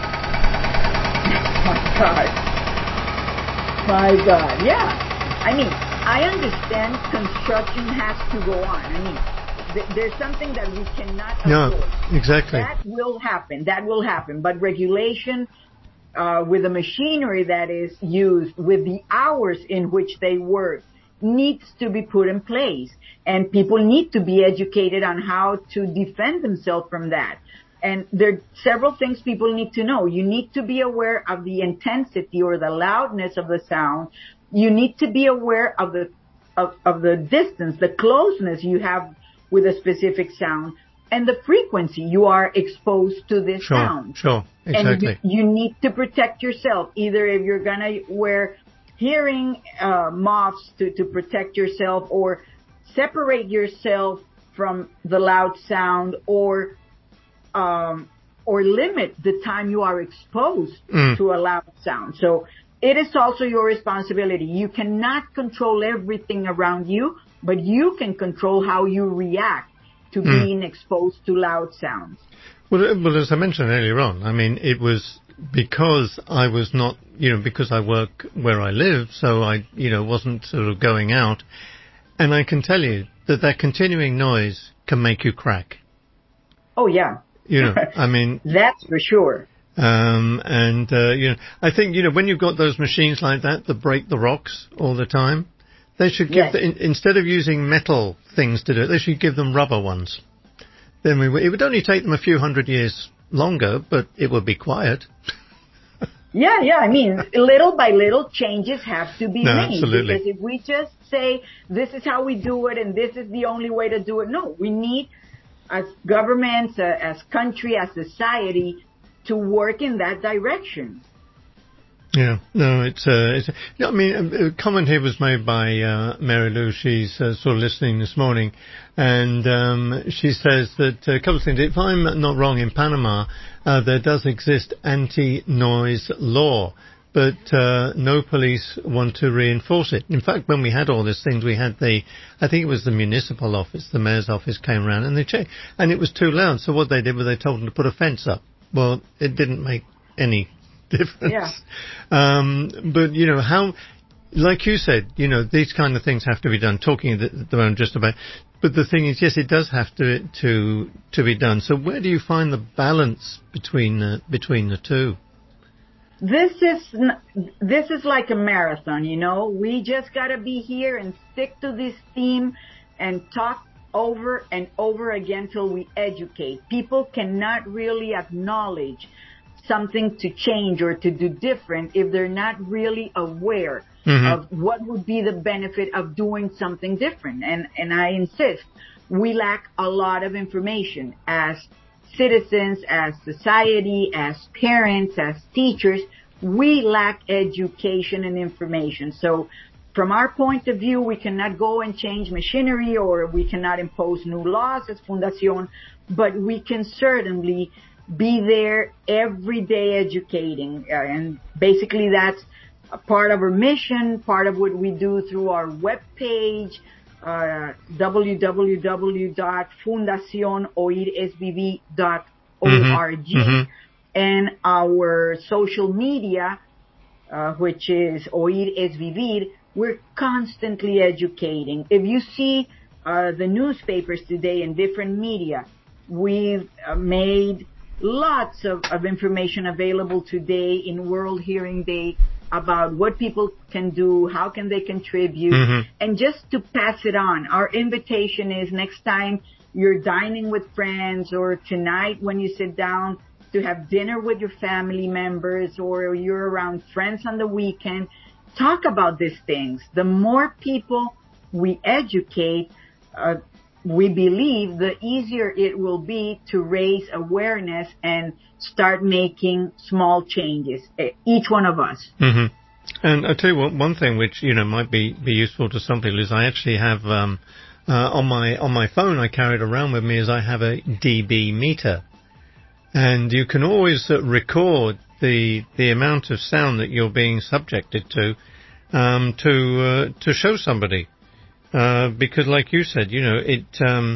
My God. Yeah. I mean, I understand construction has to go on. I mean, there's something that we cannot avoid. No, exactly. That will happen. But regulation with the machinery that is used, with the hours in which they work, needs to be put in place. And people need to be educated on how to defend themselves from that. And there are several things people need to know. You need to be aware of the intensity or the loudness of the sound. You need to be aware of the distance, the closeness you have with a specific sound, and the frequency you are exposed to this sound. Sure, exactly. And you need to protect yourself, either if you're going to wear hearing muffs to protect yourself, or separate yourself from the loud sound, or limit the time you are exposed to a loud sound. So it is also your responsibility. You cannot control everything around you, but you can control how you react to being exposed to loud sounds. Well, as I mentioned earlier on, I mean, it was because I was not, because I work where I live, so I, wasn't sort of going out. And I can tell you that continuing noise can make you crack. Oh, yeah. I mean... That's for sure. I think, when you've got those machines like that break the rocks all the time, they should give, instead of using metal things to do it, they should give them rubber ones. Then it would only take them a few hundred years longer, but it would be quiet. Yeah. I mean, little by little, changes have to be made. Absolutely. Because if we just say, this is how we do it, and this is the only way to do it, no. We need, as governments, as country, as society, to work in that direction. Yeah, no, it's I mean, a comment here was made by Mary Lou. She's sort of listening this morning, and she says that a couple of things. If I'm not wrong, in Panama, there does exist anti-noise law, but no police want to reinforce it. In fact, when we had all these things, we had I think it was the municipal office, the mayor's office came around and they checked, and it was too loud. So what they did was they told them to put a fence up. Well, it didn't make any difference. Yeah. But, how, like you said, these kind of things have to be done, talking at the moment just about, but the thing is, yes, it does have to be done. So where do you find the balance between the two? This is like a marathon, we just gotta be here and stick to this theme and talk over and over again till we educate. People cannot really acknowledge something to change or to do different if they're not really aware of what would be the benefit of doing something different. And I insist, we lack a lot of information as citizens, as society, as parents, as teachers. We lack education and information. So from our point of view, we cannot go and change machinery, or we cannot impose new laws as Fundación, but we can certainly be there every day educating. And basically that's a part of our mission, part of what we do through our webpage, www.fundacionoirsvivir.org, and our social media, which is Oír es Vivir. We're constantly educating. If you see the newspapers today in different media, we've made lots of information available today in World Hearing Day about what people can do, how can they contribute, and just to pass it on. Our invitation is next time you're dining with friends, or tonight when you sit down to have dinner with your family members, or you're around friends on the weekend, talk about these things. The more people we educate, we believe the easier it will be to raise awareness and start making small changes, each one of us. And I'll tell you what, one thing which, might be useful to some people is I actually have, on my phone, I carry it around with me, is I have a dB meter. And you can always record the amount of sound that you're being subjected to show somebody. Because like you said, it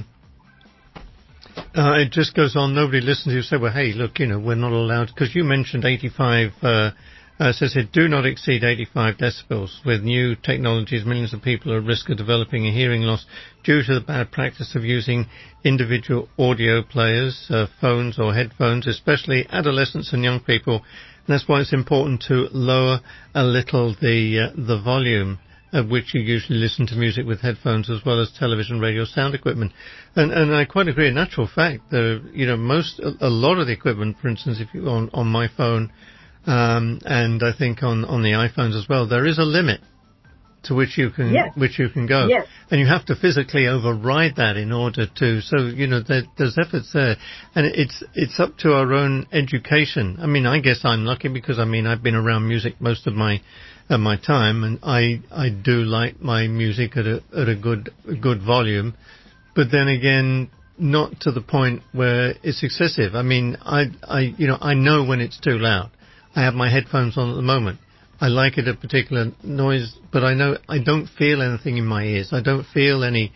just goes on. Nobody listens. You say, well, hey, look, we're not allowed, because you mentioned 85, says here, do not exceed 85 decibels. With new technologies, millions of people are at risk of developing a hearing loss due to the bad practice of using individual audio players, phones or headphones, especially adolescents and young people. And that's why it's important to lower a little the volume at which you usually listen to music with headphones, as well as television, radio, sound equipment. And I quite agree. In actual fact, a lot of the equipment, for instance, if you on my phone, and I think on the iPhones as well, there is a limit to which you can go. Yes. And you have to physically override that in order to. So there's efforts there, and it's up to our own education. I mean, I guess I'm lucky because I've been around music most of my time, and I do like my music at a good volume, but then again, not to the point where it's excessive. I mean, I know when it's too loud. I have my headphones on at the moment. I like it a particular noise, but I know I don't feel anything in my ears. I don't feel any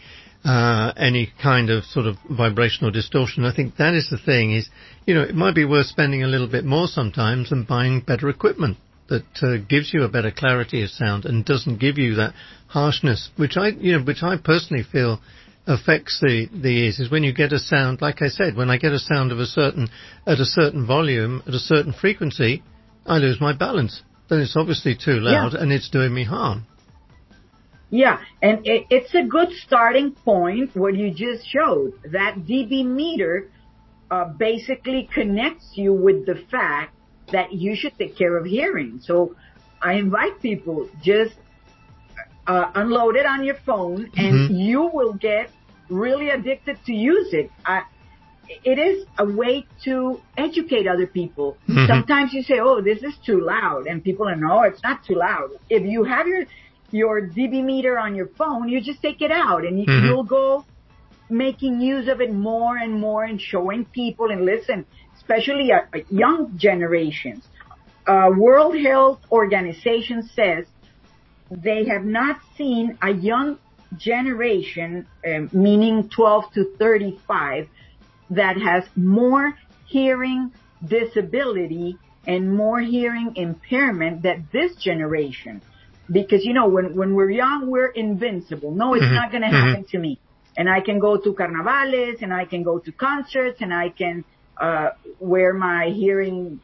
kind of sort of vibrational distortion. I think that is the thing is, it might be worth spending a little bit more sometimes and buying better equipment that gives you a better clarity of sound and doesn't give you that harshness, which I personally feel affects the ears. Is when you get a sound, like I said, when I get a sound at a certain volume, at a certain frequency, I lose my balance. Then it's obviously too loud and it's doing me harm. Yeah, and it's a good starting point what you just showed. That dB meter basically connects you with the fact that you should take care of hearing. So I invite people, just unload it on your phone and you will get really addicted to use it. It is a way to educate other people. Sometimes you say, oh, this is too loud. And people are, no, it's not too loud. If you have your dB meter on your phone, you just take it out and you'll go making use of it more and more and showing people and listen, especially young generations. World Health Organization says they have not seen a young generation, meaning 12 to 35, that has more hearing disability and more hearing impairment than this generation. Because, when we're young, we're invincible. No, it's not going to happen to me. And I can go to carnavales, and I can go to concerts, and I can wear my hearing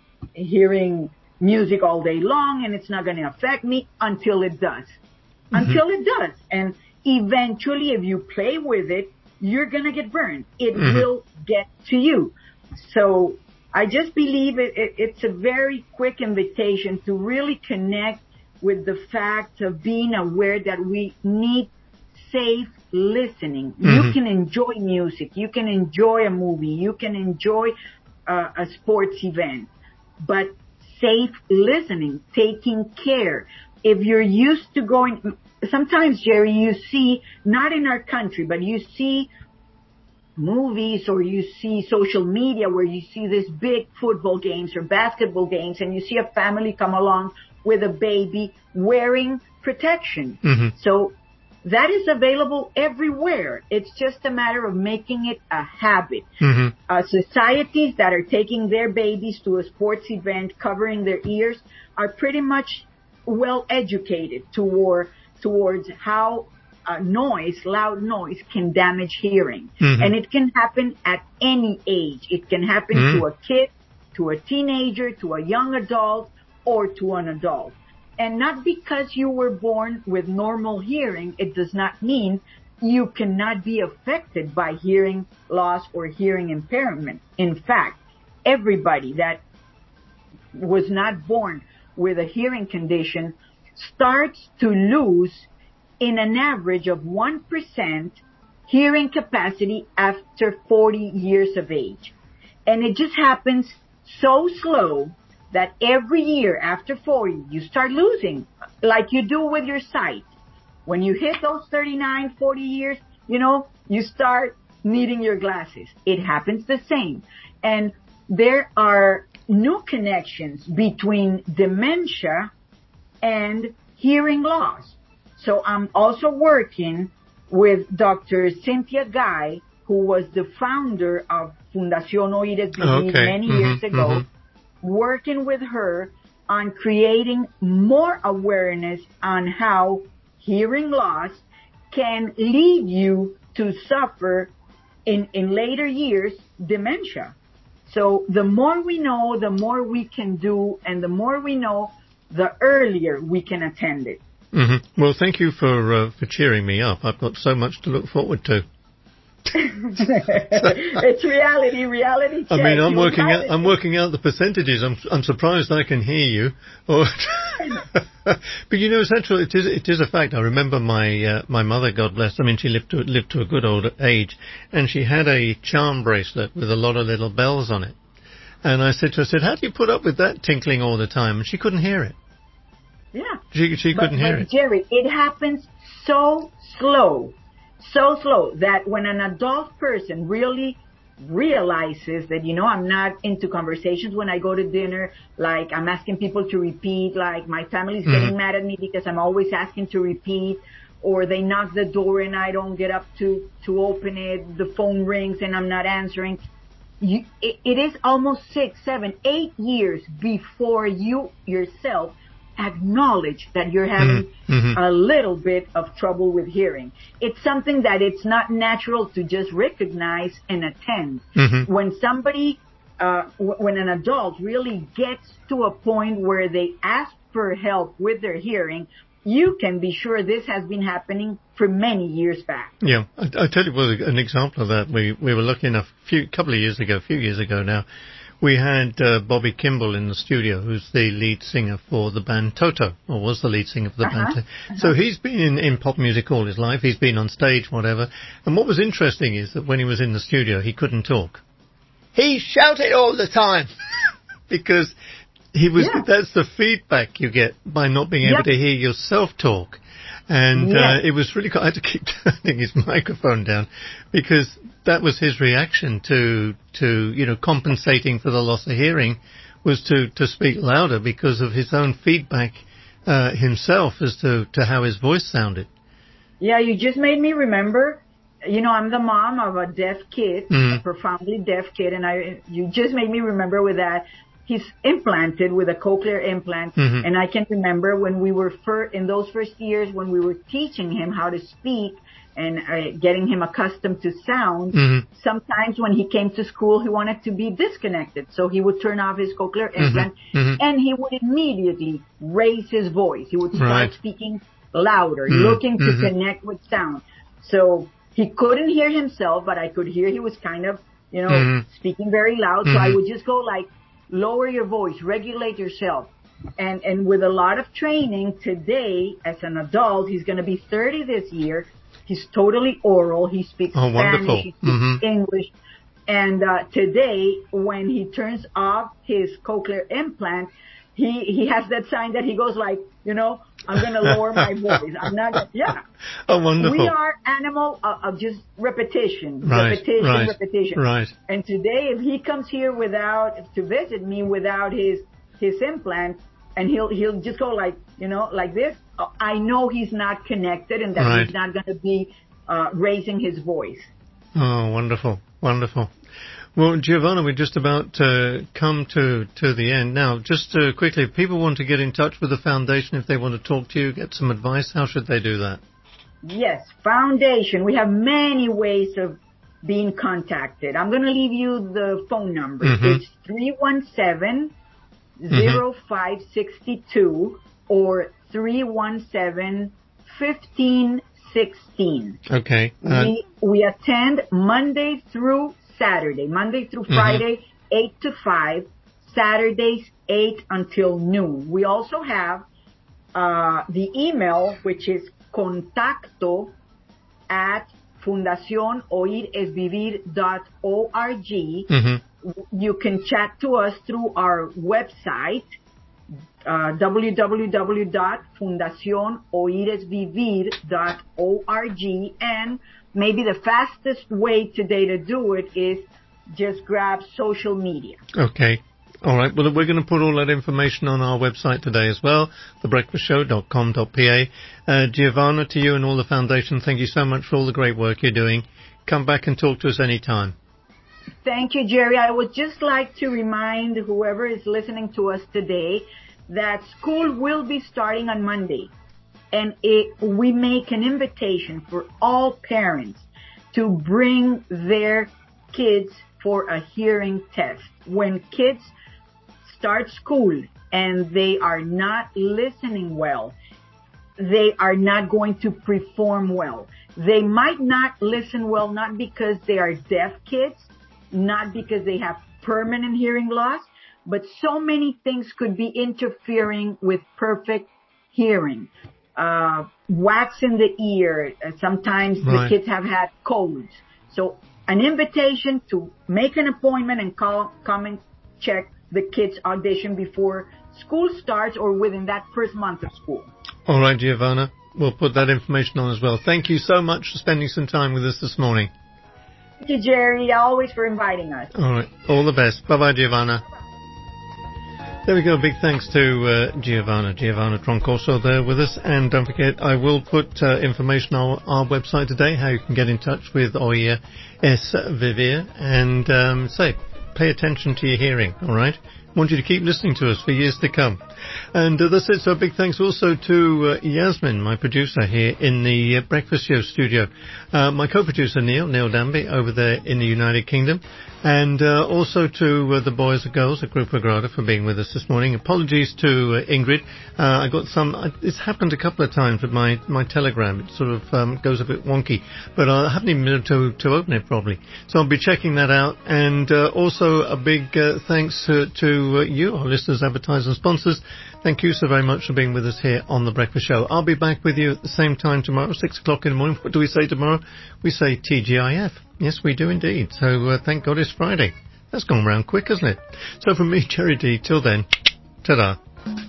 music all day long, and it's not going to affect me until it does. Until it does. And eventually, if you play with it, you're going to get burned. It will get to you. So I just believe it's a very quick invitation to really connect with the fact of being aware that we need safe listening. You can enjoy music. You can enjoy a movie. You can enjoy a sports event. But safe listening, taking care. If you're used to going, sometimes, Jerry, you see, not in our country, but you see movies or you see social media where you see these big football games or basketball games and you see a family come along with a baby wearing protection. So that is available everywhere. It's just a matter of making it a habit. Societies that are taking their babies to a sports event, covering their ears, are pretty much well educated towards how loud noise can damage hearing. And it can happen at any age. It can happen to a kid, to a teenager, to a young adult, or to an adult. And not because you were born with normal hearing, it does not mean you cannot be affected by hearing loss or hearing impairment. In fact, everybody that was not born with a hearing condition starts to lose in an average of 1% hearing capacity after 40 years of age. And it just happens so slow that every year after 40, you start losing, like you do with your sight. When you hit those 39, 40 years, you start needing your glasses. It happens the same. And there are new connections between dementia and hearing loss. So I'm also working with Dr. Cynthia Guy, who was the founder of Fundación Oíres Vivir many years ago, working with her on creating more awareness on how hearing loss can lead you to suffer in later years dementia. So the more we know, the more we can do, and the more we know, the earlier we can attend it. Well, thank you for cheering me up. I've got so much to look forward to. It's reality check. I mean, I'm working out the percentages. I'm surprised I can hear you. But it's actually it is a fact. I remember my mother, God bless. I mean, she lived to a good old age, and she had a charm bracelet with a lot of little bells on it. And I said to her, how do you put up with that tinkling all the time? And she couldn't hear it. Yeah. She couldn't hear it. Jerry, it happens so slow that when an adult person really realizes that, I'm not into conversations when I go to dinner, like I'm asking people to repeat, like my family's getting mad at me because I'm always asking to repeat, or they knock the door and I don't get up to open it, the phone rings and I'm not answering. It is almost 6, 7, 8 years before you yourself acknowledge that you're having a little bit of trouble with hearing. It's something that it's not natural to just recognize and attend. When somebody, when an adult really gets to a point where they ask for help with their hearing, you can be sure this has been happening for many years back. Yeah, I tell you what, an example of that. We were lucky enough a few years ago now. We had Bobby Kimball in the studio, who's the lead singer for the band Toto, or was the lead singer for the band Toto. So he's been in pop music all his life. He's been on stage, whatever. And what was interesting is that when he was in the studio, he couldn't talk. He shouted all the time because that's the feedback you get by not being able to hear yourself talk. And it was really I had to keep turning his microphone down because that was his reaction to compensating for the loss of hearing, was to speak louder because of his own feedback himself as to how his voice sounded. Yeah, you just made me remember. I'm the mom of a deaf kid, a profoundly deaf kid, and you just made me remember with that. He's implanted with a cochlear implant, and I can remember when we were in those first years when we were teaching him how to speak and getting him accustomed to sound. Sometimes when he came to school, he wanted to be disconnected, so he would turn off his cochlear implant, and he would immediately raise his voice. He would start speaking louder, looking to connect with sound. So he couldn't hear himself, but I could hear he was kind of, speaking very loud. So I would just go like, lower your voice, regulate yourself. And with a lot of training today, as an adult, he's going to be 30 this year. He's totally oral. He speaks Spanish, he speaks English. And today, when he turns off his cochlear implant, he has that sign that he goes like, I'm going to lower my voice. I'm not, Oh, wonderful. We are animal of just repetition. Right. And today, if he comes here to visit me without his implant, and he'll just go like, like this, I know he's not connected and that he's not going to be raising his voice. Oh, wonderful. Wonderful. Well, Giovanna, we're just about to come to the end. Now, just quickly, if people want to get in touch with the foundation, if they want to talk to you, get some advice, how should they do that? Yes, foundation. We have many ways of being contacted. I'm going to leave you the phone number. It's 317-0562 or 317-1516. Okay. We attend Monday through Friday, 8 to 5, Saturdays, 8 until noon. We also have the email, which is contacto@fundacionoiresvivir.org. You can chat to us through our website, www.fundacionoiresvivir.org, and maybe the fastest way today to do it is just grab social media. Okay. All right. Well, we're going to put all that information on our website today as well, thebreakfastshow.com.pa. Giovanna, to you and all the foundation, thank you so much for all the great work you're doing. Come back and talk to us anytime. Thank you, Jerry. I would just like to remind whoever is listening to us today that school will be starting on Monday. And we make an invitation for all parents to bring their kids for a hearing test. When kids start school and they are not listening well, they are not going to perform well. They might not listen well, not because they are deaf kids, not because they have permanent hearing loss, but so many things could be interfering with perfect hearing. Wax in the ear. Sometimes the kids have had colds. So an invitation to make an appointment and come and check the kids' audition before school starts or within that first month of school. All right, Giovanna. We'll put that information on as well. Thank you so much for spending some time with us this morning. Thank you, Jerry, always for inviting us. All right. All the best. Bye-bye, Giovanna. There we go. Big thanks to Giovanna Troncoso there with us. And don't forget, I will put information on our website today, how you can get in touch with Oya S. Vivir. And pay attention to your hearing, all right? I want you to keep listening to us for years to come. And that's it. So big thanks also to Yasmin, my producer here in the Breakfast Show studio. My co-producer Neil Danby over there in the United Kingdom. And also to the boys and girls at Grupo Grada for being with us this morning. Apologies to Ingrid. I got it's happened a couple of times with my Telegram. It sort of goes a bit wonky. But I haven't even been able to open it properly. So I'll be checking that out. And also a big thanks to you, our listeners, advertisers and sponsors. Thank you so very much for being with us here on The Breakfast Show. I'll be back with you at the same time tomorrow, 6 o'clock in the morning. What do we say tomorrow? We say TGIF. Yes, we do indeed. So thank God it's Friday. That's gone round quick, hasn't it? So from me, Jerry D, till then, ta-da.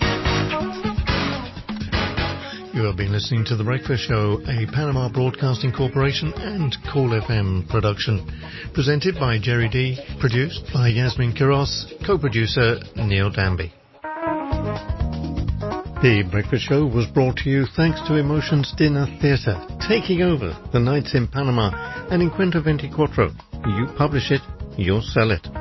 You have been listening to The Breakfast Show, a Panama Broadcasting Corporation and Cool FM production. Presented by Jerry D, produced by Yasmin Quiros, co-producer Neil Danby. The Breakfast Show was brought to you thanks to Emotions Dinner Theatre, taking over the nights in Panama and in Cuento 24. You publish it, you'll sell it.